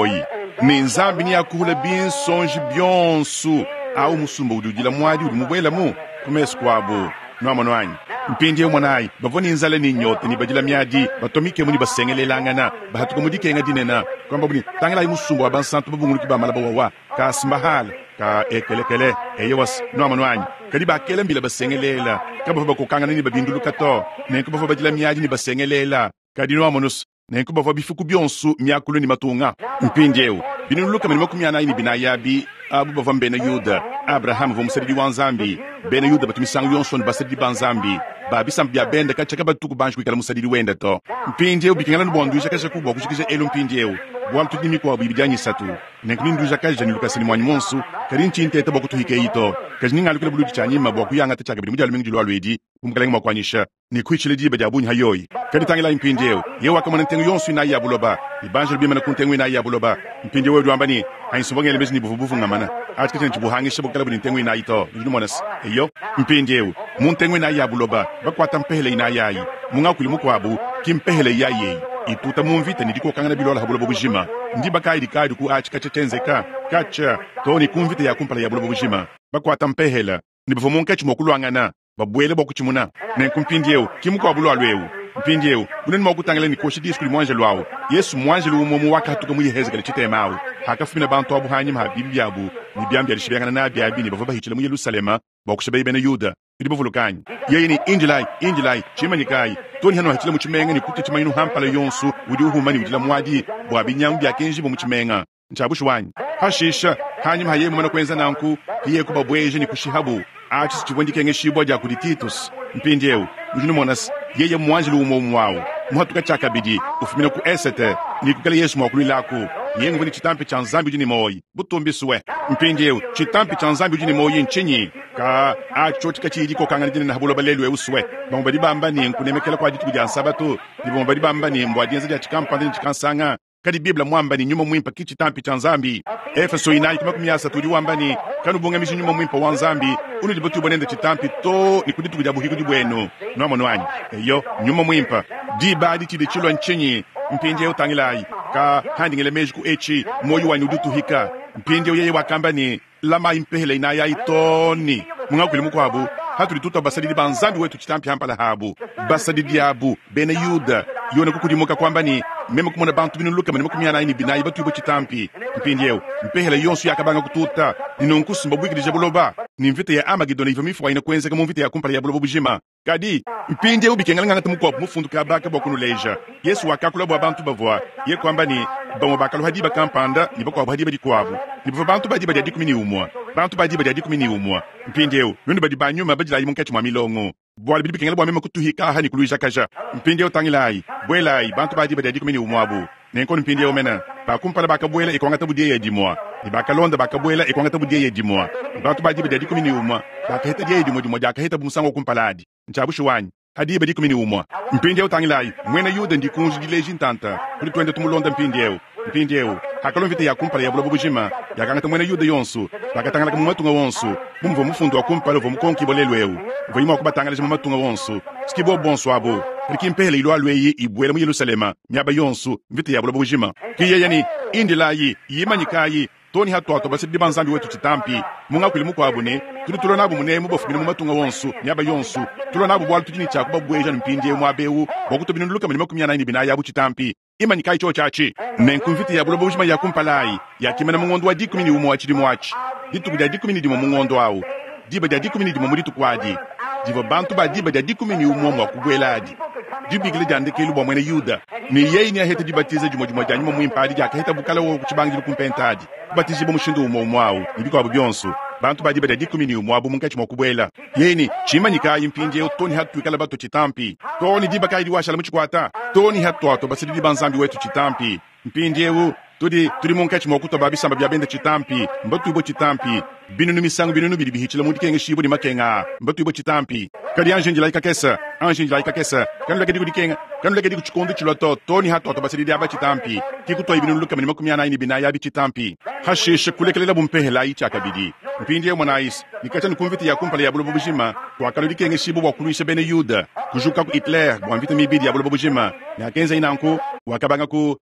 ni nzambi ni yakuhula binsonji byonsu au musumba udugila mwadi udi mubwela mu kumesu kwabo noamono anyi mpindi mwanai bavoni nzale ni nyote ni bajila miadi batomike muni basengelelangana bahatuko mudike nga dinena kwamba buni tangala musumba wa bansantu babunguluki ba malaba wawa ka simbahala ka ekelekele eyewas noamono anyi kadi bakele mbila basengelela kaba bako kangana ni babindulu kato nenko bavo bajila miadi ni basengelela kadi noamonus nenko bavo bifuku byonsu myakulu ni matunga mpindi binuluka mani makumyana ini binayabi abu bavo mbena yuda Abraham vo musadi wanzambi bena yuda batumisangu yonson basadi banzambi ba bisambi ya benda kachaka batuku banjku kala musadi wenda to mpinje ubikingala nbondu shaka shaku boku shikije elo mpinje bwa mtu nimi kwa bibijanyi satu nenkini nduja kaje ni lukasini mwanyi monsu karinchi intete boku tuhike ito kaje ninga lukile bulu chanyima boku yanga tachaka bimu jalu mingi julu alwedi kumkalenga makwanyisha ni kuichile jibe jabunyi hayoyi kadi tangila mpinje yewa kama ntengu yonsu ina ya buloba ibanje bima na kuntengu ina ya buloba mpinje wedu ambani hainsumbonge lebezi ni bufu bufu ngamana atikete nchibuhangisha bokala bulu ntengu ina ito njudu monas eyo mpinje muntengu ina ya buloba bakwata mpehele ina yayi munga kuli mukwabu kimpehele yayi ituta mumvita nidiko kangana bilola habulo bujima ndiba kaidi kaidi ku achi kachetenzeka kacha toni kumvita ya kumpala ya bulo bujima bakwata mpehela ndibo monka chimokulwangana babwele bokuchimuna nenkumpindieu kimukwa bulo alweu mpindieu buneni mokutangala ni koshi disku mwanje lwawo yesu mwanje lumo mu wakatuka mu yeheze kale chitemawo hakafuna bantu abu hanyima habibi yabu ni byambya lishibengana na byabi ni bava hichile mu Yerusalema bokushebe bene Yuda ndibo vulukanyi yeyini injilai injilai chimanyikai toni hano hachile mu chimenga ni kuti chimayinu hampala yonsu udi uhumani udila mwadi bwa binyangu byakenji mu chimenga nchabushwanyi hashisha hanyima haye mwana kwenza nanku kiye kuba bweje ni kushihabu achi sichivondike ngeshibwa ja kudi Titus mpindieu ujunu monas yeye mwanje lumo mwawo muhatuka chakabidi ufimina ku esete ni kukale Yesu mwakulu laku yeye ngwini chitampi cha nzambi ujini moyi butumbi suwe mpindieu chitampi cha nzambi ujini moyi nchinyi ka acho tikachiriko kangana jini na habulo balelu euswe bambadi bamba ni nkunemekela kwa jitu kuja nsabatu ni bambadi bamba ni mbwadienza ja chikampande ni chikansanga kadi Biblia mwamba ni nyuma mwimpa kichi tampi cha nzambi Efeso inayi kuma kumyasa tuli wamba ni kanu bunga mishi nyuma mwimpa wa nzambi unu libotu bonenda chitampi to ni kuditu kujabu hiku jibwenu noa mwanwanyi eyo nyuma mwimpa di badi chide chilo nchenyi mpinje utangilai ka handi ngele mejiku echi moyu wa nudutu hika mpinje yeye wakamba ni lama impehele inaya itoni munga kuli mukwabu hatu lituta basadidi banzambi wetu chitampi hampala habu basadidi yabu bene Yuda yone kukudimoka kwamba ni meme kumona bantu binu luka mene kumyana ini binayi batu ibo chitampi mpindieu mpehele yonsu yakabanga kututa ninonkusu mbabwikiri jabuloba ni mvita ya Amagedoni ivo mifu waina kwenze kama mvita ya kumpala ya buloba bujima kadi mpindieu bikengalanga tumukopu mufundu kabaka bokunu leja Yesu wakakula bwa bantu bavwa ye kwamba ni bamo bakalu hadiba kampanda ni bako hadiba dikwabu ni bavo bantu badiba jadi kumini umwa bantu badiba jadi kumini umwa mpindieu nundi badiba nyuma bajila yimunkechi mwa milongo bwali bibi kengela bwa meme kutuhika hani kuluisha kaja mpindieu tangilai bwelai bantu badiba jadi kumini umwabu nenko mpindieu mena bakumpala bakabwela ikwanga tabudie yedimwa ni bakalonda bakabwela ikwanga tabudie yedimwa bantu badiba jadi kumini umwa bakaheta die yedimwa dimwa jakaheta bumusango kumpaladi nchabushu wanyi hadiba di kumini umwa mpindieu tangilai mwena Yuda ndikunji dileji ntanta kuli twende tumulonda mpindieu mpindieu hakalomvita ya kumpala ya bulobo bujima yakanga tamwena Yuda yonsu bakatangala kamu matunga wonsu bumvo mufundu wa kumpala vo mukonki bolelweu vo yima kubatangala jima matunga wonsu skibo bonso abo rikimpehele ilo alweyi ibwela mu Yerusalema myaba yonsu mvita ya bulobo bujima kiye yani indilayi yimanyikayi toni hatu basidi banzambi wetu chitampi munga kuli mukwabune tuli tulonabo munemu bofumina mu matunga wonsu myaba yonsu tulonabo bwalu tujini chakuba bweja mpindie mwabeu bokutobinu luka mene makumyana ini bina yabu chitampi imanyikayi cho chachi nenkumvita ya bulobo bujima yakumpalai yakimena mungondo wa dikumini umo wachiri mwachi ditu kuja dikumini dimo mungondo au diba ja dikumini dimo muritu kwadi divo bantu ba diba ja dikumini umo mwa kubweladi dibigile jande kelu bwa mwene Yuda ni yeye ni aheta dibatiza jumo jumo janyuma mwimpadi jaka heta bukala wo kuchibangira kumpentadi batizi bo mushindu umo mwao nibiko abo byonso bantu ba diba ja dikumini umo abo munkachi mwa kubwela yeni chimanyika yimpinje toni hatu ikala bato chitampi toni diba kaidi washala muchikwata toni hatu ato basidi dibanzambi wetu chitampi mpinjewu tudi turi munkachi mwa kutoba bisamba bya bende chitampi mbatu ibo chitampi binu numisangu binu nubiri bihichila mundi kenge shibo ni makenga mbatu ibo chitampi kadi anje njila ikakesa anje njila ikakesa kanu leke digu dikenga kanu leke digu chikondo chiloto toni hatu ato basidi diaba chitampi kikuto ibinu luka mani makumyana ini bina yabi chitampi hashishe kulekelela bumpehela icha kabidi mpindiye mwanais nikacha nukumviti ya kumpala ya bulobo bujima kwa kanu dikenge shibo wakuluisha bene Yuda kujuka ku Hitler bwamvita mibidi ya bulobo bujima na kenza inanku wakabanga ku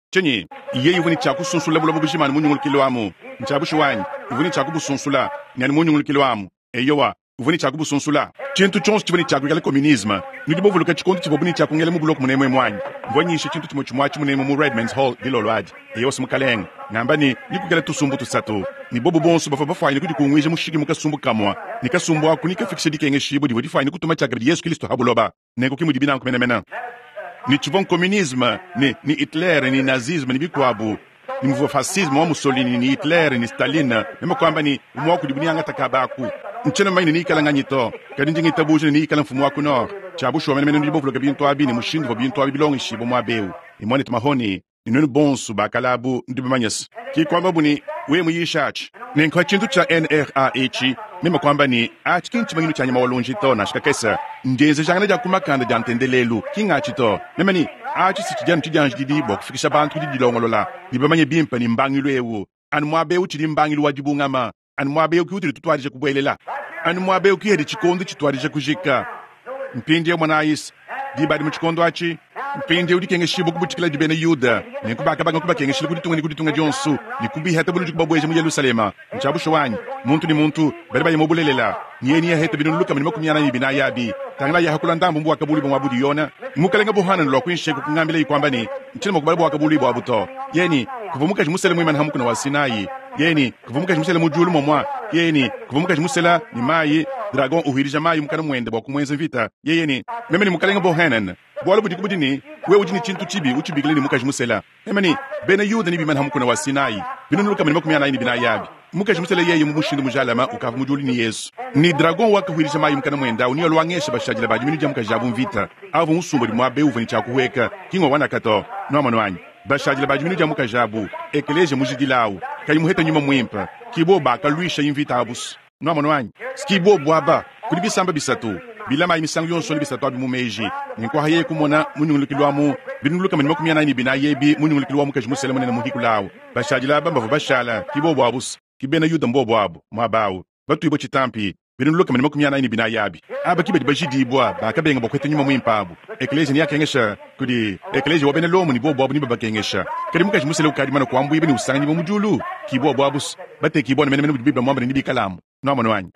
chenye iye yivuni chaku sunsula bula bubishimani munyungul kilwamu nchabushi wanyi ivuni chaku busunsula nyani munyungul kilwamu eyowa uvuni chaku busunsula chintu chonse chivuni chaku kale communisme nudi voluka chikondo chivobuni chaku ngele mu block munemo mwanyi vonyishe chintu chimo chimwachi munemo mu Redman's Hall dilolwaji eyo simukaleng ngamba ni nikugele tusumbu tusatu ni bobo bonso bafa bafayini kuti kungwije mushiki mukasumbu kamwa nikasumbu wako nikafikishe dikenge shibo divo difayini kutuma chaka bidi Yesu Kristo habuloba neko kimudibina nkumena mena ni chivon communisme ni ni Hitler ni nazisme ni bikwabu ni mvo fascisme wa Mussolini ni Hitler ni Stalin nema kwamba ni mwa kudibuni anga takabaku nchena maini ni kala nganyito kadi njingi tabuje ni kala mfumu wako no chabusho mena mena ndibo vloga bintu abini mushindo bintu abibilongi shibo mwa beu imone tamahoni inoni bonsu bakalabu ndibimanyas ki kwamba buni we muyishach nenko chintu cha N R A H mema kwamba ni ach kinchi manginu cha nyama walonji to na shikakesa ndenze jangana ja kumakanda ja ntendelelu kinga chito mema ni ach si chijanu chijanji didi bo kufikisha bantu didi longolola ndibimanye bimpa ni mbangilu ewu anu mwabe uchidi mbangilu wajibungama anu mwabe ukutiri tutwarije kubwelela anu mwabe ukihedi chikondo chitwarije kujika mpindi ya mwanais dibadi mchikondo achi mpindi udikenge shibo kubutikila dibene Yuda nekubaka banga kubakenge shibo kuditunga ni kuditunga jonsu nikubi hata bulu kubabweje mu Yerusalema nchabusho wanyi muntu ni muntu bari baye mobulelela nieni ya heta binu luka mnimo kumyana ibina yabi tangala ya hakula ndambu mbwa kabuli bo mabudi yona mukalenga bohana lo kwinshe kungambile ikwamba ni nchile mukubali bo kabuli bo abuto yeni kuvumuka jimusele mu imana hamukuna wasinayi yeni kuvumuka jimusele mu julu momwa yeni kuvumuka jimusela ni mayi dragon uhirija mayi mukana mwende bo kumwenza vita yeni memeni mukalenga bohanan bwalo budi kubudini we ujini chintu chibi uchibigile ni mukaji musela emani bena Yuda ni bimana hamukuna wasinayi binu luka mnimo kumyana ini bina yabi mukaji musela yeye mumushindu mujalama ukavu mujuli ni Yesu ni dragon waka huirisha mayi mukana mwenda uniyo lwangesha bashajila baji minu jamuka jabu mvita avu musumbo di mwabe uvani chakuweka kingo wana kato no manwanyi bashajila baji minu jamuka jabu ekeleje mujidilau kayi muheta nyuma mwimpa kibo baka luisha invita abus no manwanyi skibo bwaba kudi bisamba bisatu bilama imisangu yonso ni bisatu abimu meji nkwa haye kumona munyungulukilwamu binuluka manimo kumyana ni bina yebi munyungulukilwamu kajimusele munene muhikulawo bashajila bamba bashala kibo bwabus kibena Yuda mbo bwabo mwabawo batu ibo chitampi binuluka manimo kumyana ni bina yabi aba kibe bajidi bwa bakabenga bokwete nyuma mwimpabu ekleje ni yakengesha kudi ekleje wabene lomu ni bo bwabo ni babakengesha kadi mukajimusele ukadi mana kwambu ibe ni usanga ni mujulu kibo bwabus bate kibo ne menene bibba mwamba ni bikalamu no manwanyi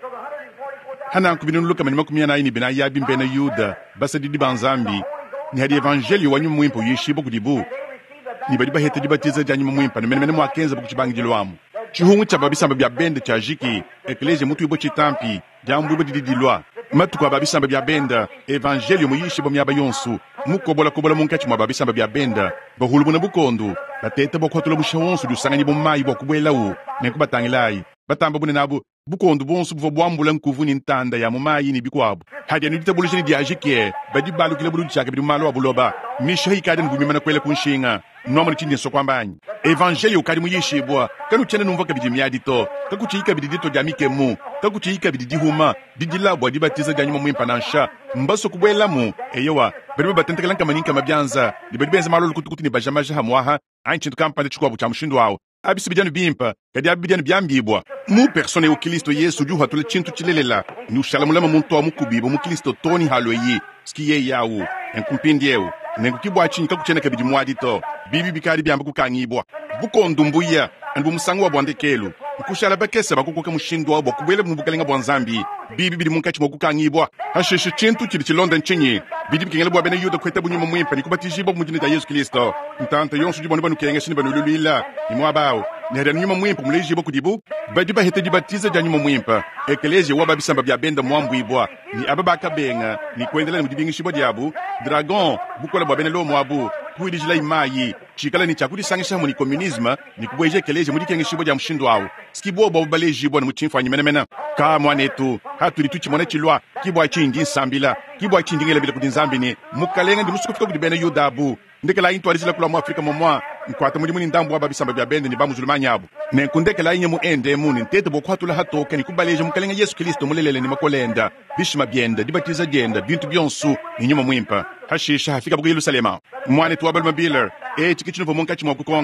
hana kubinu luka manimo kumyana ini bina yabi mbena Yuda basa didi banzambi ni hadi evangelio wanyu mwimpo yishibo kudibu ni badi bahete dibatiza janyu mwimpa ne menene mwakenza bukuchibangi jilwamu chihungu cha babisamba bya bende cha jiki ekleje mutu ibo chitampi jambu ibo didi lwa matu kwa babisamba bya benda evangelio muyishibo myaba yonsu mukobola kobola munkachi mwa babisamba bya benda bahulu buna bukondo batete bokwatula bushawonsu dusangani bomayi bokubwelawo nekubatangilai batamba bune nabo bukondo bonsu buvo bwambula nkuvu ni ntanda ya mumayi ni bikwabo hadi ni ditabulishini diajike badi balu kile bulu chake bidumalo abuloba misha hikade ngumimana kwele kunshinga nomo ni chindi sokwambanyi evangelio kadi muyishibwa kanu chene numva kabidi miadito kakuchika bididito jamike mu kakuchika bididi huma didilabwa dibatiza janyuma mwimpa nansha mbaso kubwela mu eyowa badi batentekela nkamaninka mabyanza dibadi benza malo lukutukuti ni bajamaja hamwaha anchintu kampande chikwabu cha mshindu wao abisi bijanu bimpa kadi abijanu byambibwa mu persone o Kristo Yesu juha tole chintu chilelela ni ushalamulama muntu wa mukubibo mu Kristo toni haloyi skiye yawo enkumpindiewo nenkukibwa chinka kuchena kabidi mwadito bibi bikari byamba kukangibwa bukondumbuya andu musangu wa bwandekelu kushala bakesa bakukoka mushindwa wabo kubwele mu bukalenga bwanzambi bibi bidi munkachi mokukangibwa hasheshe chintu chili chilonda nchinyi bidi bikengele bwa bene Yuda kweta bunyuma mwimpa nikubatijibo mujini ta Yesu Kristo ntanta yonsu jibonu banu kenge shini banu lulila ni mwabao ni hada nyuma mwimpa mulejibo kudibu badi bahete dibatiza ja nyuma mwimpa ekeleje waba bisamba bya benda mwambwibwa ni ababaka benga ni kwendela ni mudibingishibo diabu dragon bukola bwa bene lo mwabu kuidijila imayi chikala ni chakudi sangisha mu ni communisme ni kubweje ekeleje muri kengishibo ja mshindo wawo skibo bwa balejibo ni muchimfa nyimene mena ka mwanetu hatuli tuchi mwana chilwa kibwa chingi nsambila kibwa chingi ngele bila kudinzambi ni mukalenga ndi musukufika kudi bene Yudabu ndekela into alizila kula mu Afrika momwa nkwata muri muni ndambu aba bisamba bya bende ni bamuzulumanya abo ne kundekela inye mu ende mu ntete bokwatula hatoka ni kubaleje mukalenga Yesu Kristo mulelele ni makolenda bishima byenda dibatiza genda bintu byonsu ni nyuma mwimpa hashisha hafika bwa Yerusalema mwane tu abal mabiller e chikichino vo monkachi mwa kukonka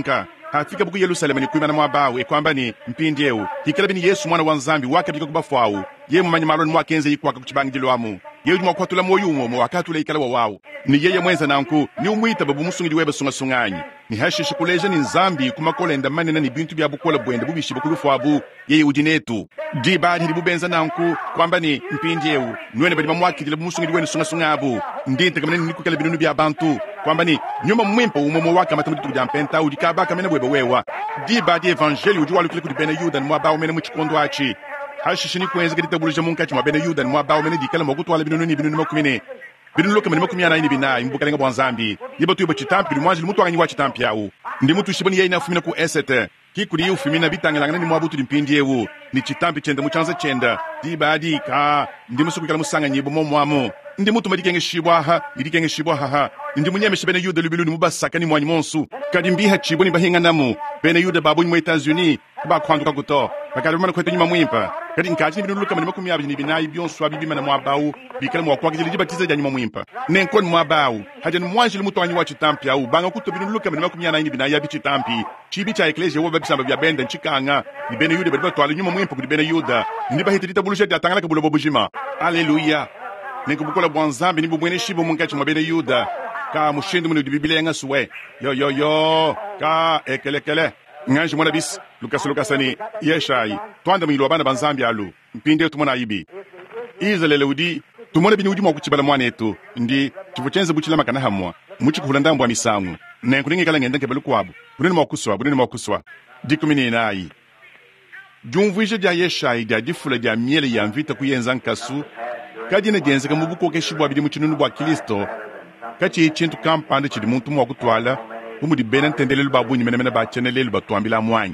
hafika buku Yerusalemu ni kuimana mwabawe kwamba ni mpindi eu hikala bini Yesu mwana wa nzambi wake bika kubafawu ye mu manyimaloni mwakenze yikwaka kuchibangilwamu ye ujuma kwatula moyumo mu wakatula ikala wawawu ni yeye mwenza nanku ni umwita babu musungidi weba sunga sunganyi ni hashishi kuleja ni nzambi kumakola enda manena ni bintu bya bukola bwende bubishi bukulufu abu yeye ujinetu di badi ndi bubenza nanku kwamba ni mpindi eu nwene badi mamwakitile musungidi wenu sunga sungabu ndinte kamene ni kukala binu bya bantu kwamba ni nyuma mwimpo umomo wake matamuditu kujampenta udikaba kamene weba wewa di badi evangeli ujuwa lukile kudibene yuda mwaba umene muchikondo achi hashishi ni kwenza kadita bulija munkachi mwabene yuda mwaba umene dikala mwakutwala binu ni binu makumene binu loka mene makumi anaini binayi mbukalenga bwanzambi yibatu yoba chitampi binu mwanji limutu wanganyi wa chitampi yawu ndi mutu shiboni yei nafumina ku esete kikuri yu fumina bitangelangana ni mwabutu limpindi yewu ni chitampi chenda muchanza chenda di badi ka ndi musuku kala musanga nyibo momwamo ndi mutu madikenge shibwa ha ndikenge shibwa ha ha ndi munyeme shibene yuda lubilu ni mubasaka ni mwanyi monsu kadi mbiha chiboni bahinga namu bene yuda babu ni mwa Etats-Unis ba kwanduka kuto bakali mana kwetu nyuma mwimpa kadi nkachi ni binu luka mene makumi abiri ni binayi byonsu abibima na mwabawu bikala mwakwa kili jibatiza ja nyuma mwimpa nenkoni mwabawu haja ni mwanji limutu wanyi wa chitampi yawu banga kuto binu luka mene makumi anaini binayi ya bichitampi chibi cha eklesia woba bisamba bya benda nchikanga ni bene yuda badiba twala nyuma mwimpa kudi bene yuda ni bahitirita bulusha di atangala kabulo bobujima haleluya nenkubukola bwanzambi ni bubwene shibo munkachi mwa bene yuda ka mushindi munu di biblia nga suwe yo yo yo ka ekelekele nganji mwana bis lukas lukasani yeshai twanda mwilo abana banzambi alu mpinde tumona ibi izalele udi tumona bini udi mwakuchibala mwana etu ndi chivuchenze buchila makana hamwa muchi kuhulanda mbwa misangu nenkuningi kala ngenda nkebelu kwabu bunini mwakuswa bunini mwakuswa dikumini inayi jumvuije dia yeshai dia difula dia miele ya mvita kuyenza nkasu kadi ne genze kamubuko keshibwa bidi muchinunu bwa Kristo kachi ichintu kampande chidi muntu mwakutwala umu di benen tendelelu babu nyi menemene ba chenelelu batuambila mwanyi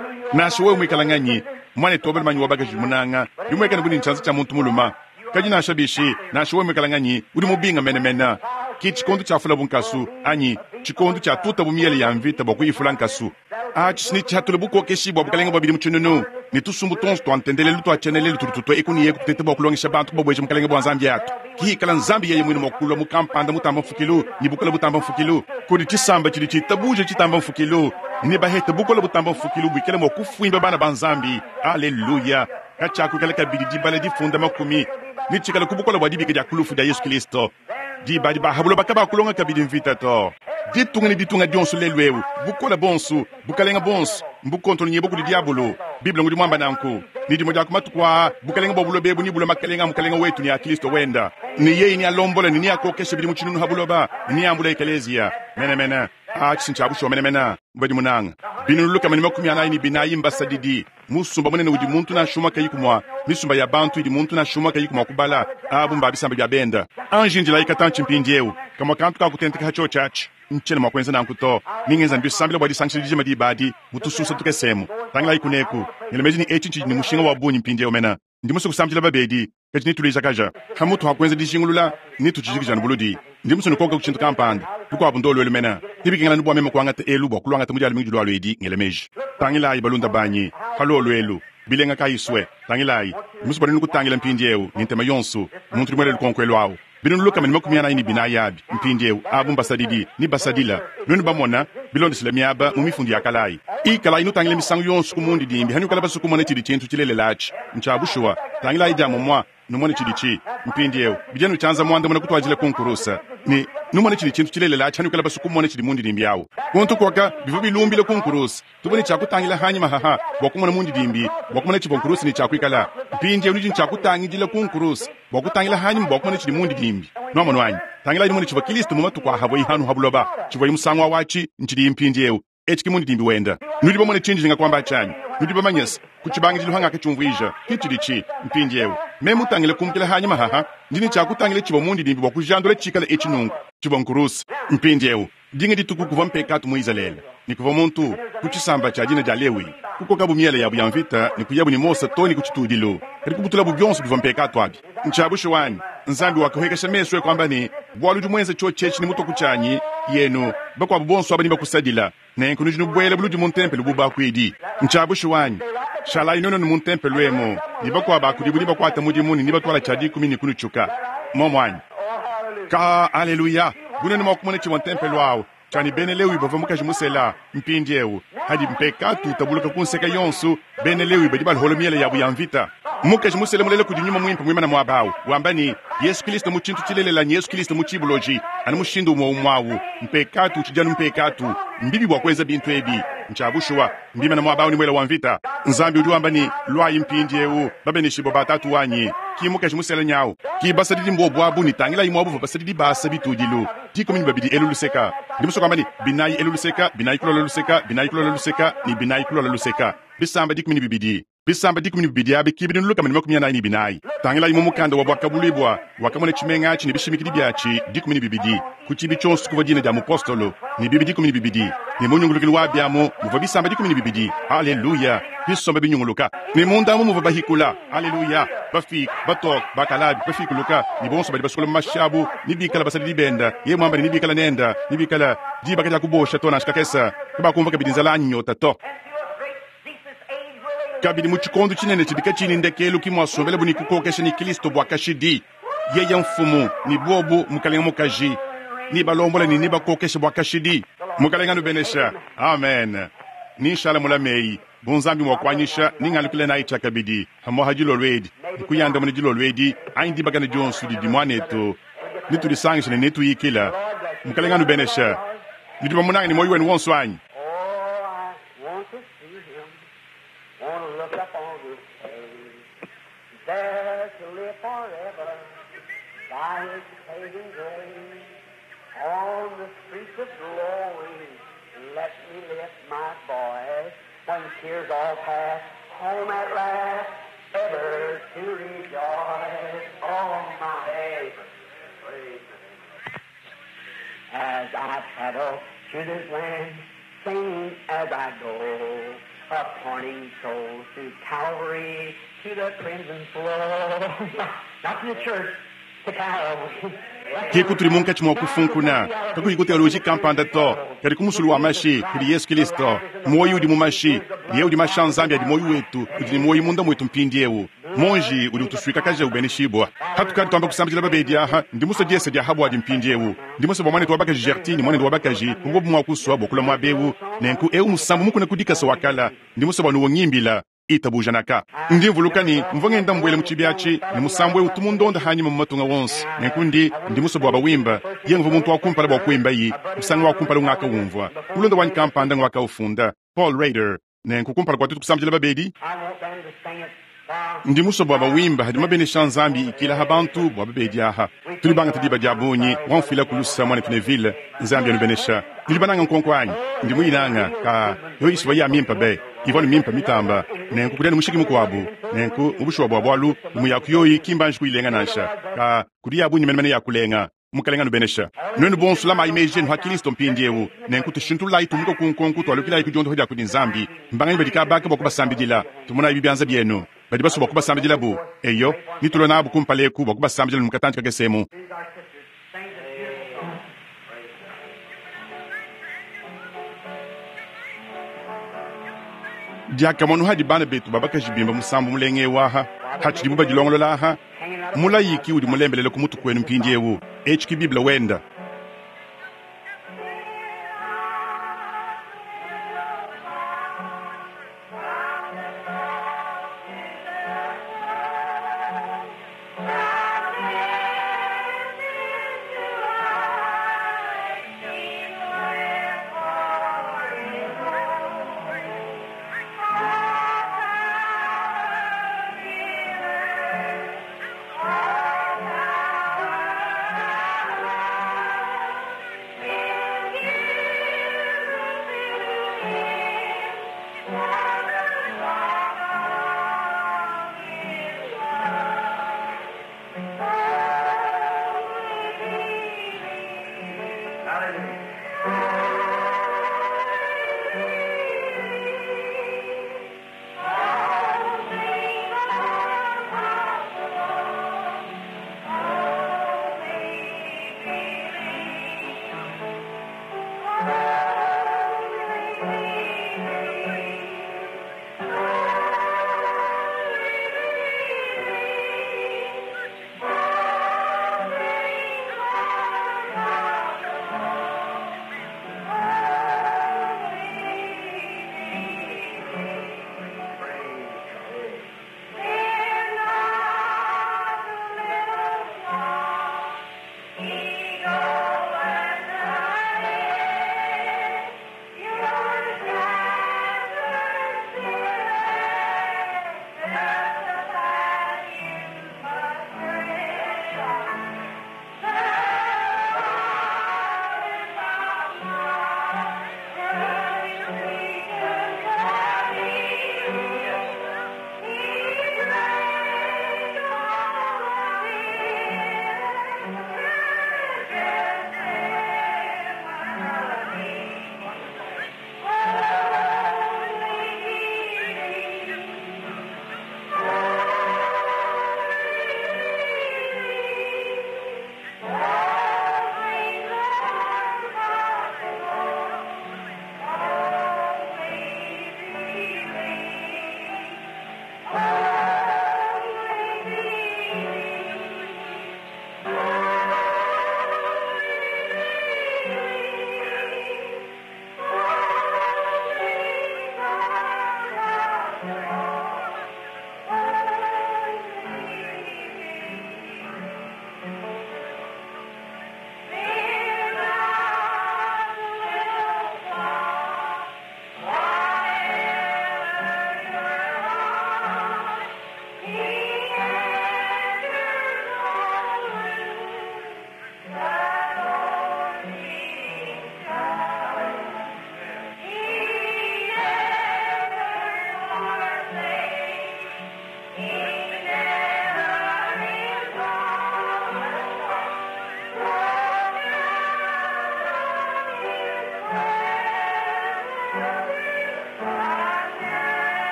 na shwe mwikala nganyi mwane tobel manyi wabaga jimunanga dimweka nabuni nchanza cha muntu muluma kaji na shabishi na shwe mwikala nganyi udi mubinga menemena ki chikondu cha fula bunkasu anyi chikondu cha tuta bumiele ya mvita boku ifula nkasu a chisni cha tulebuko keshibwa bukalenga babidi muchinunu ni tusumbu tonsu to antendelelu to achenelelu tututo ekuni yeku tutete bokulongisha bantu bobweje mukalenga bwanzambi yatu ki kala nzambi yeye mwini mokulu mukampanda mutamba mfukilu ni bukala butamba mfukilu kodi chisamba chili chitabuje chitamba mfukilu ni bahete bukala butamba mfukilu bikele mokufuimba bana banzambi haleluya kachaku kala kabidi dibale difunda makumi ni chikala kubukala bwadibi kja kulufu da Yesu Kristo di badi ba habulo bakaba kulonga kabidi mvita to ditunga ni ditunga dionsu lelwewu bukola bonsu bukalenga bonsu mbukontolo nyebo kuli diabolo biblia ngudi mwamba nanku ni dimoja kumatukwa bukalenga bobulo bebu ni bulo makalenga mukalenga wetu ni ya Kristo wenda ni yeye ni alombola ni ni akokeshe bidi muchinunu habulo ba ni ambula eklesia mena mena a chincha busho mena mena mbadi munanga binu luka mani makumi anayi ni binayi mbasadidi musumba munene udi muntu na shuma kayikumwa misumba ya bantu idi muntu na shuma kayikumwa kubala abu mbabisamba bya benda anjinji la ikatanchi mpindiewu kama kantu kakutenteka hacho chachi nchene mwakwenza nankuto ningenza mbisambila bwadi sanchilije madi badi mutususa tukesemu tangila ikuneku nilemeji ni echinchi ni mushinga wa bunyi mpindiewu mena ndimusu kusamchila babedi kati nitulija kaja hamutu hakwenza dishingulula nitu chichikija nbuludi ndimusu nukoka kuchintu kampanda tuko abundolo ele mena tibikingala nubwa mema kwa ngata elu bwa kulwa ngata mujali mingi julu alwedi ngelemeji tangila ibalunda banyi halolo elu bilenga kaiswe tangila i ndimusu bwadi nukutangila mpindiewu nintema yonsu muntu limwele lukonkwelo awu binu luka mani makumi anayi ni binayabi mpindiewu abu mbasadidi ni basadila nunu bamona bilondi sile miaba mumifundi ya kalai i kalai nu tangile misangu yonsu kumundi dimbi hanyu kalaba suku mone chidi chintu chilele lachi mchabushua tangila ijamo mwa numone chidi chi mpindiewu bijenu chanza mwanda mwana kutuwa jile kunkurusa ni numone chidi chintu chilele lachi hanyu kalaba suku mone chidi mundi dimbi yawu kuntu kwaka bivu bilumbile kunkurusa tubuni chakutangila hanyi mahaha wakumona mundi dimbi wakumona chibonkurusa ni chakwikala mpindiewu nijini chakutangile kunkurusa wakutangila hanyi mbakumona chidi mundi dimbi nomo wanyi tangila ni mundi chiva Kristo mumatu kwa habo ihanu habuloba chiva imusangwa wachi nchidi impindiewu echiki mundi dimbi wenda nudi bamone chinji nga kwamba chanyi nudi bamanyesa kuchibangi jiluhanga kechumvuija kichidi chi mpindiewu memu tangile kumkila hanyi mahaha ndini chakutangile chiva mundi dimbi wakujandule chikala echinungu chiva nkurusi mpindiewu dinge dituku kuva mpekatu muizalele ni kuva muntu kuchisamba cha jina jalewi kuko kabu miele yabu yamvita ni kuyabu ni mosa toni kuchitudilo kati kubutula bubyonsu kuva mpekatu abi nchabusho wani nzambi wakawekesha meswe kwamba ni bwaluju mwenze cho chechi ni muto kuchanyi yenu bakwa bubonsu abani bakusadila na enkunuji nubwele buluju muntempe lububa kwidi nchabusho wani shala inono ni muntempe lwemo ni bakwa bakudi bakwa atamuji muni ni batwala chadi kumini kunu chuka momwani ka haleluya bunene mwakumone chi muntempe lwao chani bene lewi bava mukaji musela mpindi ewu hadi mpekatu tabuluka kunseka yonsu bene lewi badi bal holomiele yabu yamvita mukaji musele mulele kudinyuma mwimpa mwimana mwabawu wambani Yesu Kristo muchintu chilelela ni Yesu Kristo muchibuloji ana mushindu mwa umwawu mpekatu chijanu mpekatu mbibi bwakweza bintu ebi mchabushwa mbimana mwabawu ni mwela wamvita nzambi udiwambani lwayi mpindi ewu babeni shibo batatu wanyi kimukaji musele nyawu ki basadidi mbobwabu ni tangila imwabu basadidi basa bitudilu tiko mini babidi eluluseka ndimuso kwambani binayi eluluseka binayi kulola luseka binayi kulola luseka ni binayi kulola luseka bisamba dik mini bibidi bisamba dik mini bibidi abe kibidin luka mani makumya na ni binayi tangila imu mukanda wabwakabulibwa wakamone chimengachi ni bishimikidi byachi dik mini bibidi kuchibi chonsu kuvadine dia mupostolo ni bibidi kumini bibidi ni munyungulukili wabiamu muva bisamba dik mini bibidi haleluya bisomba binyunguluka ni mundamu muva bahikula haleluya bafik batok bakalabi bafikuluka ni bonso badi basukula mashabu ni bikala basali benda ye mwamba ni bikala nenda ni bikala diba kaja kubosha tona shikakesa kuba kumva kabidi nzala nyota to kabidi muchikondo chinene chibika chini ndekelu kimwasombele buni kukokesha ni Kristo bwakashidi yeye mfumu ni bobo mukalenga mukaji ni balombola ni niba kokesha bwakashidi mukalenga no benesha amen ni shala mulamei bonzambi mwakwanyisha ningalikule na icha kabidi hamo hajilo lwedi kuyanda mune jilo lwedi aindi bagana jonsu di dimwaneto nitu disangisha ni nitu yikila mukalenga no benesha nitu munanga ni moyo wenu wonso anyi. There to live forever by His saving grace on the streets of glory. Let me lift my voice when tears all pass, home at last, ever to rejoice on my way. As I travel through this land, sing as I go, appointing souls to Calvary, to the crimson flow. Not to the church, to Calvary. Kiku tulimunka chimo kufunkuna taku iko teoloji kampanda to kari kumusulu wa mashi kuri Yesu Kristo moyo udi mumashi ye udi mashanzambi adi moyo wetu udi moyo munda mwetu mpindi ewu monji udi utuswika kaje ubeni shibwa hatukari tuamba kusambijila babedi aha ndimuso diese dia habu adi mpindi ewu ndimuso bamane tuwabaka jertini mwane tuwabaka ji kumbobu mwakuswa bokula mwabewu nenku ewu musambu mukuna kudika sawakala ndimuso banu wongimbila itabujanaka ndimvulukani mvongenda mbwele muchibyachi ni musambwe utumundonda hanyuma mumatunga wonse nenkundi ndimuso bwa bawimba yenvu muntu wakumpala bwa kuimba yi usanga wakumpala ngaka wumvwa ulonda wani kampanda ngwaka ufunda Paul Rader nenku kumpala kwa tutu kusamjila babedi ndimuso bwa bawimba hadi mabene shanzambi ikila habantu bwa babedi aha tulibanga tidiba diabonyi wanfila kulusa mwane tuneville nzambi anubenesha nilibananga nkonkwanyi ndimuinanga ka yo iswa ya mimpa be ivoni mimpa mitamba nenku kudeni mushiki mukwabu nenku ubushuwa bwa bwalu muyakuyoyi kimbanji kuilenga nansha ka kudi yabu nyimenmene yakulenga mukalenga nubenesha nwenu bonsu lama imeje nu hakilisto mpindi ewu nenku tushintu lai tumuko kunkonku tuwalukila ikujondo hoja kudi nzambi mbangani badika baka bakuba sambidila tumuna ibibianza bienu badi basu bakuba sambidila bu eyo nitulo na abu kumpaleku bakuba sambidila mukatanti kakesemu diaka monu hadi bana betu babaka jibimba musambu mulenge waha hachidi buba jilongolo laha mula yiki udi mulembelele kumutu kwenu mpindi ewu H K Bibla wenda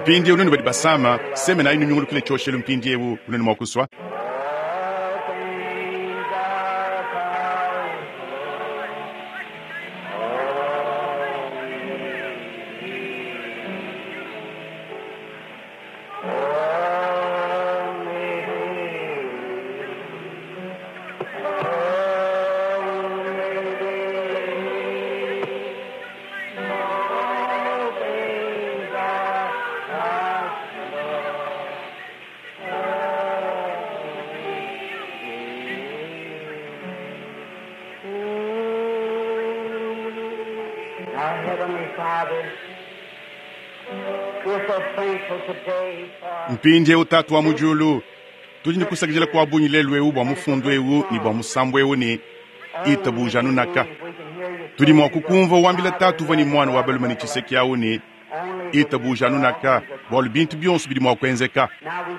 mpindi unene badi basama seme na inu nyungulu kile choshelu mpindi ewu unene mwakuswa mpindi utatu wa mujulu tujini kusakijela kwa bunyi lelu ewu bwa mufundu ewu ni bwa musambu ewu ni itabu janu naka tudi mwa kukumva wambila tatu vani mwana wa baluma ni chiseki yawu ni itabu janu naka bolu bintu bionsu bidi mwa kwenzeka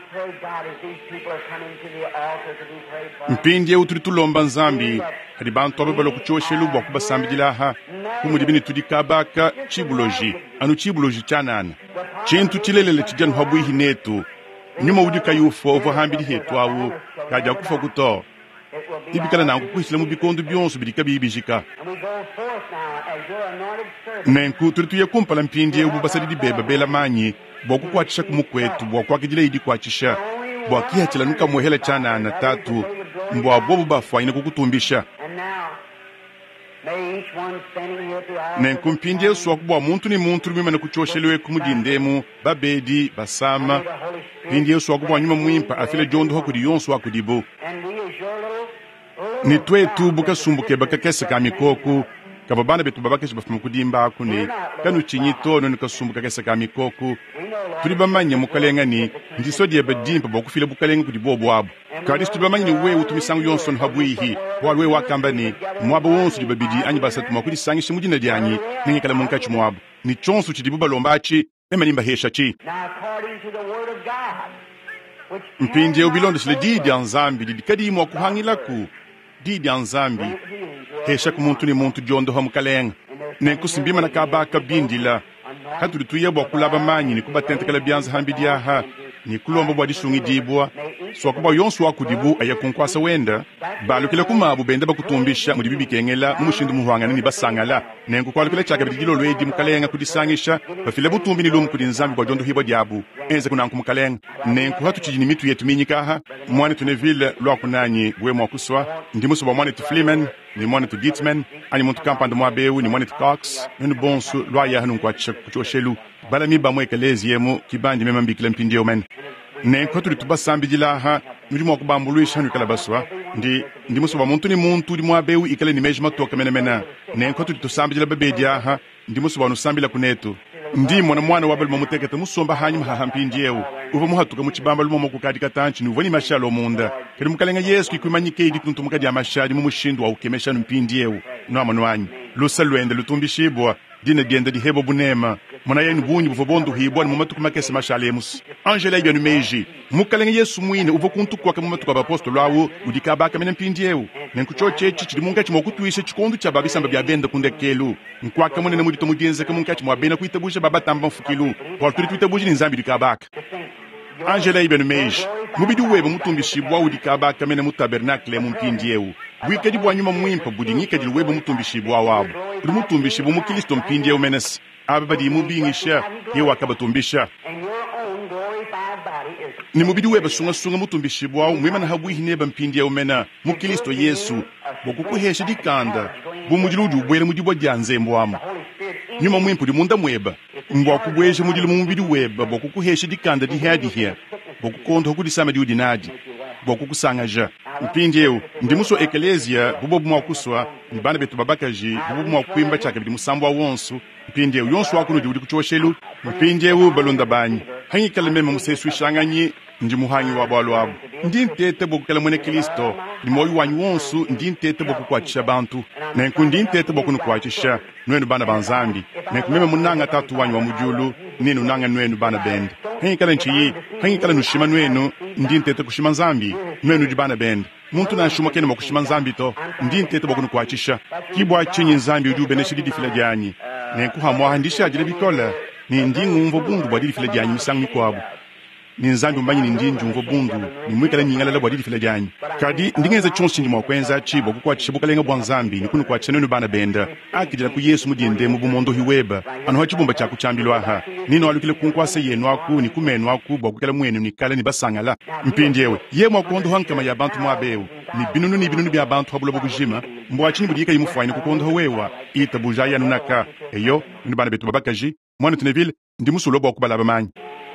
mpindi ewu tudi tulomba nzambi hadi bantu wabe balo kuchoshelu bwa kubasambi jilaha kumudibini tudi kabaka chibuloji anu chibuloji chanana chintu chilelele chijanu habu hinetu nyuma udika yufo ovo hambidi hetu awu kaja kufa kuto tibikala na kukuhisila mubikondo byonso bidika bibijika nenku tulitu yakumpala mpindi ubu basadi beba bela manyi boku kwachisha kumukwetu bwa kijile idi kwachisha bwa kihachila nuka muhela chana na tatu mbwa bobu bafa ina kukutumbisha nenku mpindi yesu wakubwa muntu ni muntu rumima na kuchoshelewe kumudindemu babedi basama mpindi yesu wakubwa nyuma mwimpa afile jondo hokudi yonsu wakudibu ni twetu buka sumbuke baka kese kamikoku kababana betu babake shibafuma kudimba akune kanu chinyito no nikasumbuka kese kamikoku tuli bamanya mukalenga ni ndiso die badimpa bokufile bukalenga kudibo bwabo kadi tuli bamanya we utumisangu yonson habwihi walwe wakamba ni mwabo wonsu dibabidi anyi basatu makudi sangi shimujina dianyi ningi kala munkachi mwabo ni chonsu chidibu balombachi emanimba hesha chi mpindi ubilondo shile didi anzambi didi kadi mwa kuhangila ku didi anzambi hesha kumuntu ni muntu jondo hamukalenga nenkusimbima na kabaka bindila hatuli tuye bwa kulaba manyi ni kubatente kala byanza hambidi aha ni kulomba bwa disungi dibwa so kuba yonsu wakudibu ayakunkwasa wenda balukile kumabu benda bakutumbisha muri bibikengela mumushindu muhwanga ni basangala nenku kwalukile chaka bidilo lwedi mukalenga kudisangisha bafile butumbi ni lumu kudinzambi bwa jondo hibo diabu enze kunanku mukalenga nenku hatu chijini mitu yetu minyikaha mwane tunevile lwa kunanyi bwe mwakuswa ndi musu bwa mwane tiflimen ni mwane tu Gitman ani muntu kampanda mwabewu ni mwane tu Cox nunu bonsu lwa ya hanu nkwacha kuchoshelu bala mi bamwe kelezi yemu kibandi mema mbikile mpindio men nenko tuli tubasambi jilaha nuli mwa kubambuluisha nukala baswa ndi ndi musu ba muntu ni muntu di mwabewu ikale ni mejima toka mena mena nenko tuli tusambi jila babedi aha ndi musu ba nusambi la kunetu ndi mwana mwana wabali mamutekete musomba hanyi mahampindieu uva muhatuka muchibamba lumo mokukadi katanchi nuvoni mashalo munda kali mukalenga yesu kikwimanyike idi tuntu mukadi amashadi mumushindu wa ukemesha mpindieu no amanwanyi lusa lwende lutumbishibwa dina genda di hebo bunema mwana yenu bunyi buvo bondu hibwa ni mumatu kumakese mashalemus angela ibya numeji mukalenga yesu mwine uvo kuntu kwa kama mumatu kwa apostolo awu udikabaka mena mpindieu nenkuchoche chichidi munga chimokutuisha chikondo cha babisamba bya benda kundekelu nkwaka munene mudito mugenze kamunka chimwabena kuitabusha baba tamba mfukilu kwa tuli tuitabuji ni nzambi dikabaka angela ibya numeji mubidi webe mutumbishibwa udikabaka mena mutabernakle mumpindieu bwikadi bwa nyuma mwimpa budinyika dili webe mutumbishibwa wabo uri mutumbishibwa mukilisto mpindieu menes ababadi mubingisha yewa kabatumbisha ni mubidi weba sunga sunga mutumbishibwa mwema na habwihi neba mpindieu mena mukilisto yesu bokukuhesha dikanda bumujiludu ubwele mudibwa janze mbwama nyuma mwimpu di munda mweba mbwa kubwesha mujilu mubidi weba bokukuhesha dikanda dihadihe bokukonda hokudisama diudinadi bokukusangaja mpindieu ndi muso ekelezia bubo bumwa kuswa mbana betu babakaji bubo bumwa kwimba chaka bidi musambwa wonsu mpindieu yonsu wakuno di kuchoshelu mpindieu balonda banyi hangi kalemema musesu shanganyi ndi muhanyi wa balo abo ndi ntete bokukala mwene Kristo ni moyo wanyu wonsu ndi ntete bokukwachisha bantu nenku ndi ntete bokunu kwachisha nwenu bana banzambi nenku meme munanga tatu wanyu wa mujulu ninu nanga nwenu bana bend hangi kala nchiyi hangi kala nushima nwenu ndi ntete kushima nzambi nwenu di bana bend muntu na nshuma kene mokushima nzambi to ndi ntete bokunu kwachisha kibwa chinyi nzambi udi ubeneshidi difila janyi nenku hamwa handisha ajile bikola ni ndingu mvo bundu bwadili file janyi misang mikwabu ni nzambi mbanyi ni ndinju mvo bundu ni mwikala nyingala la bwadili file janyi kadi ndingeza chonsi ndi mwakwenza chibo kukwa chibuka lenga bwa nzambi ni kunu kwa chenenu bana benda akijila ku Yesu mudinde mu bumondo hiweba anu hachibumba cha kuchambilwa ha nino alukile kunkwase yenu aku ni kumenu aku bwa kukala mwenu ni kala ni basangala mpindiewe ye mwakondo hankama ya bantu mwabeu ni binunu ni binunu bya bantu habulo bugujima mbwa chini budika yimufwaini kukondo wewa ita bujaya nunaka eyo ni bana betu babakaji mwana tuneville ndi musulo bwa kubala bamanyi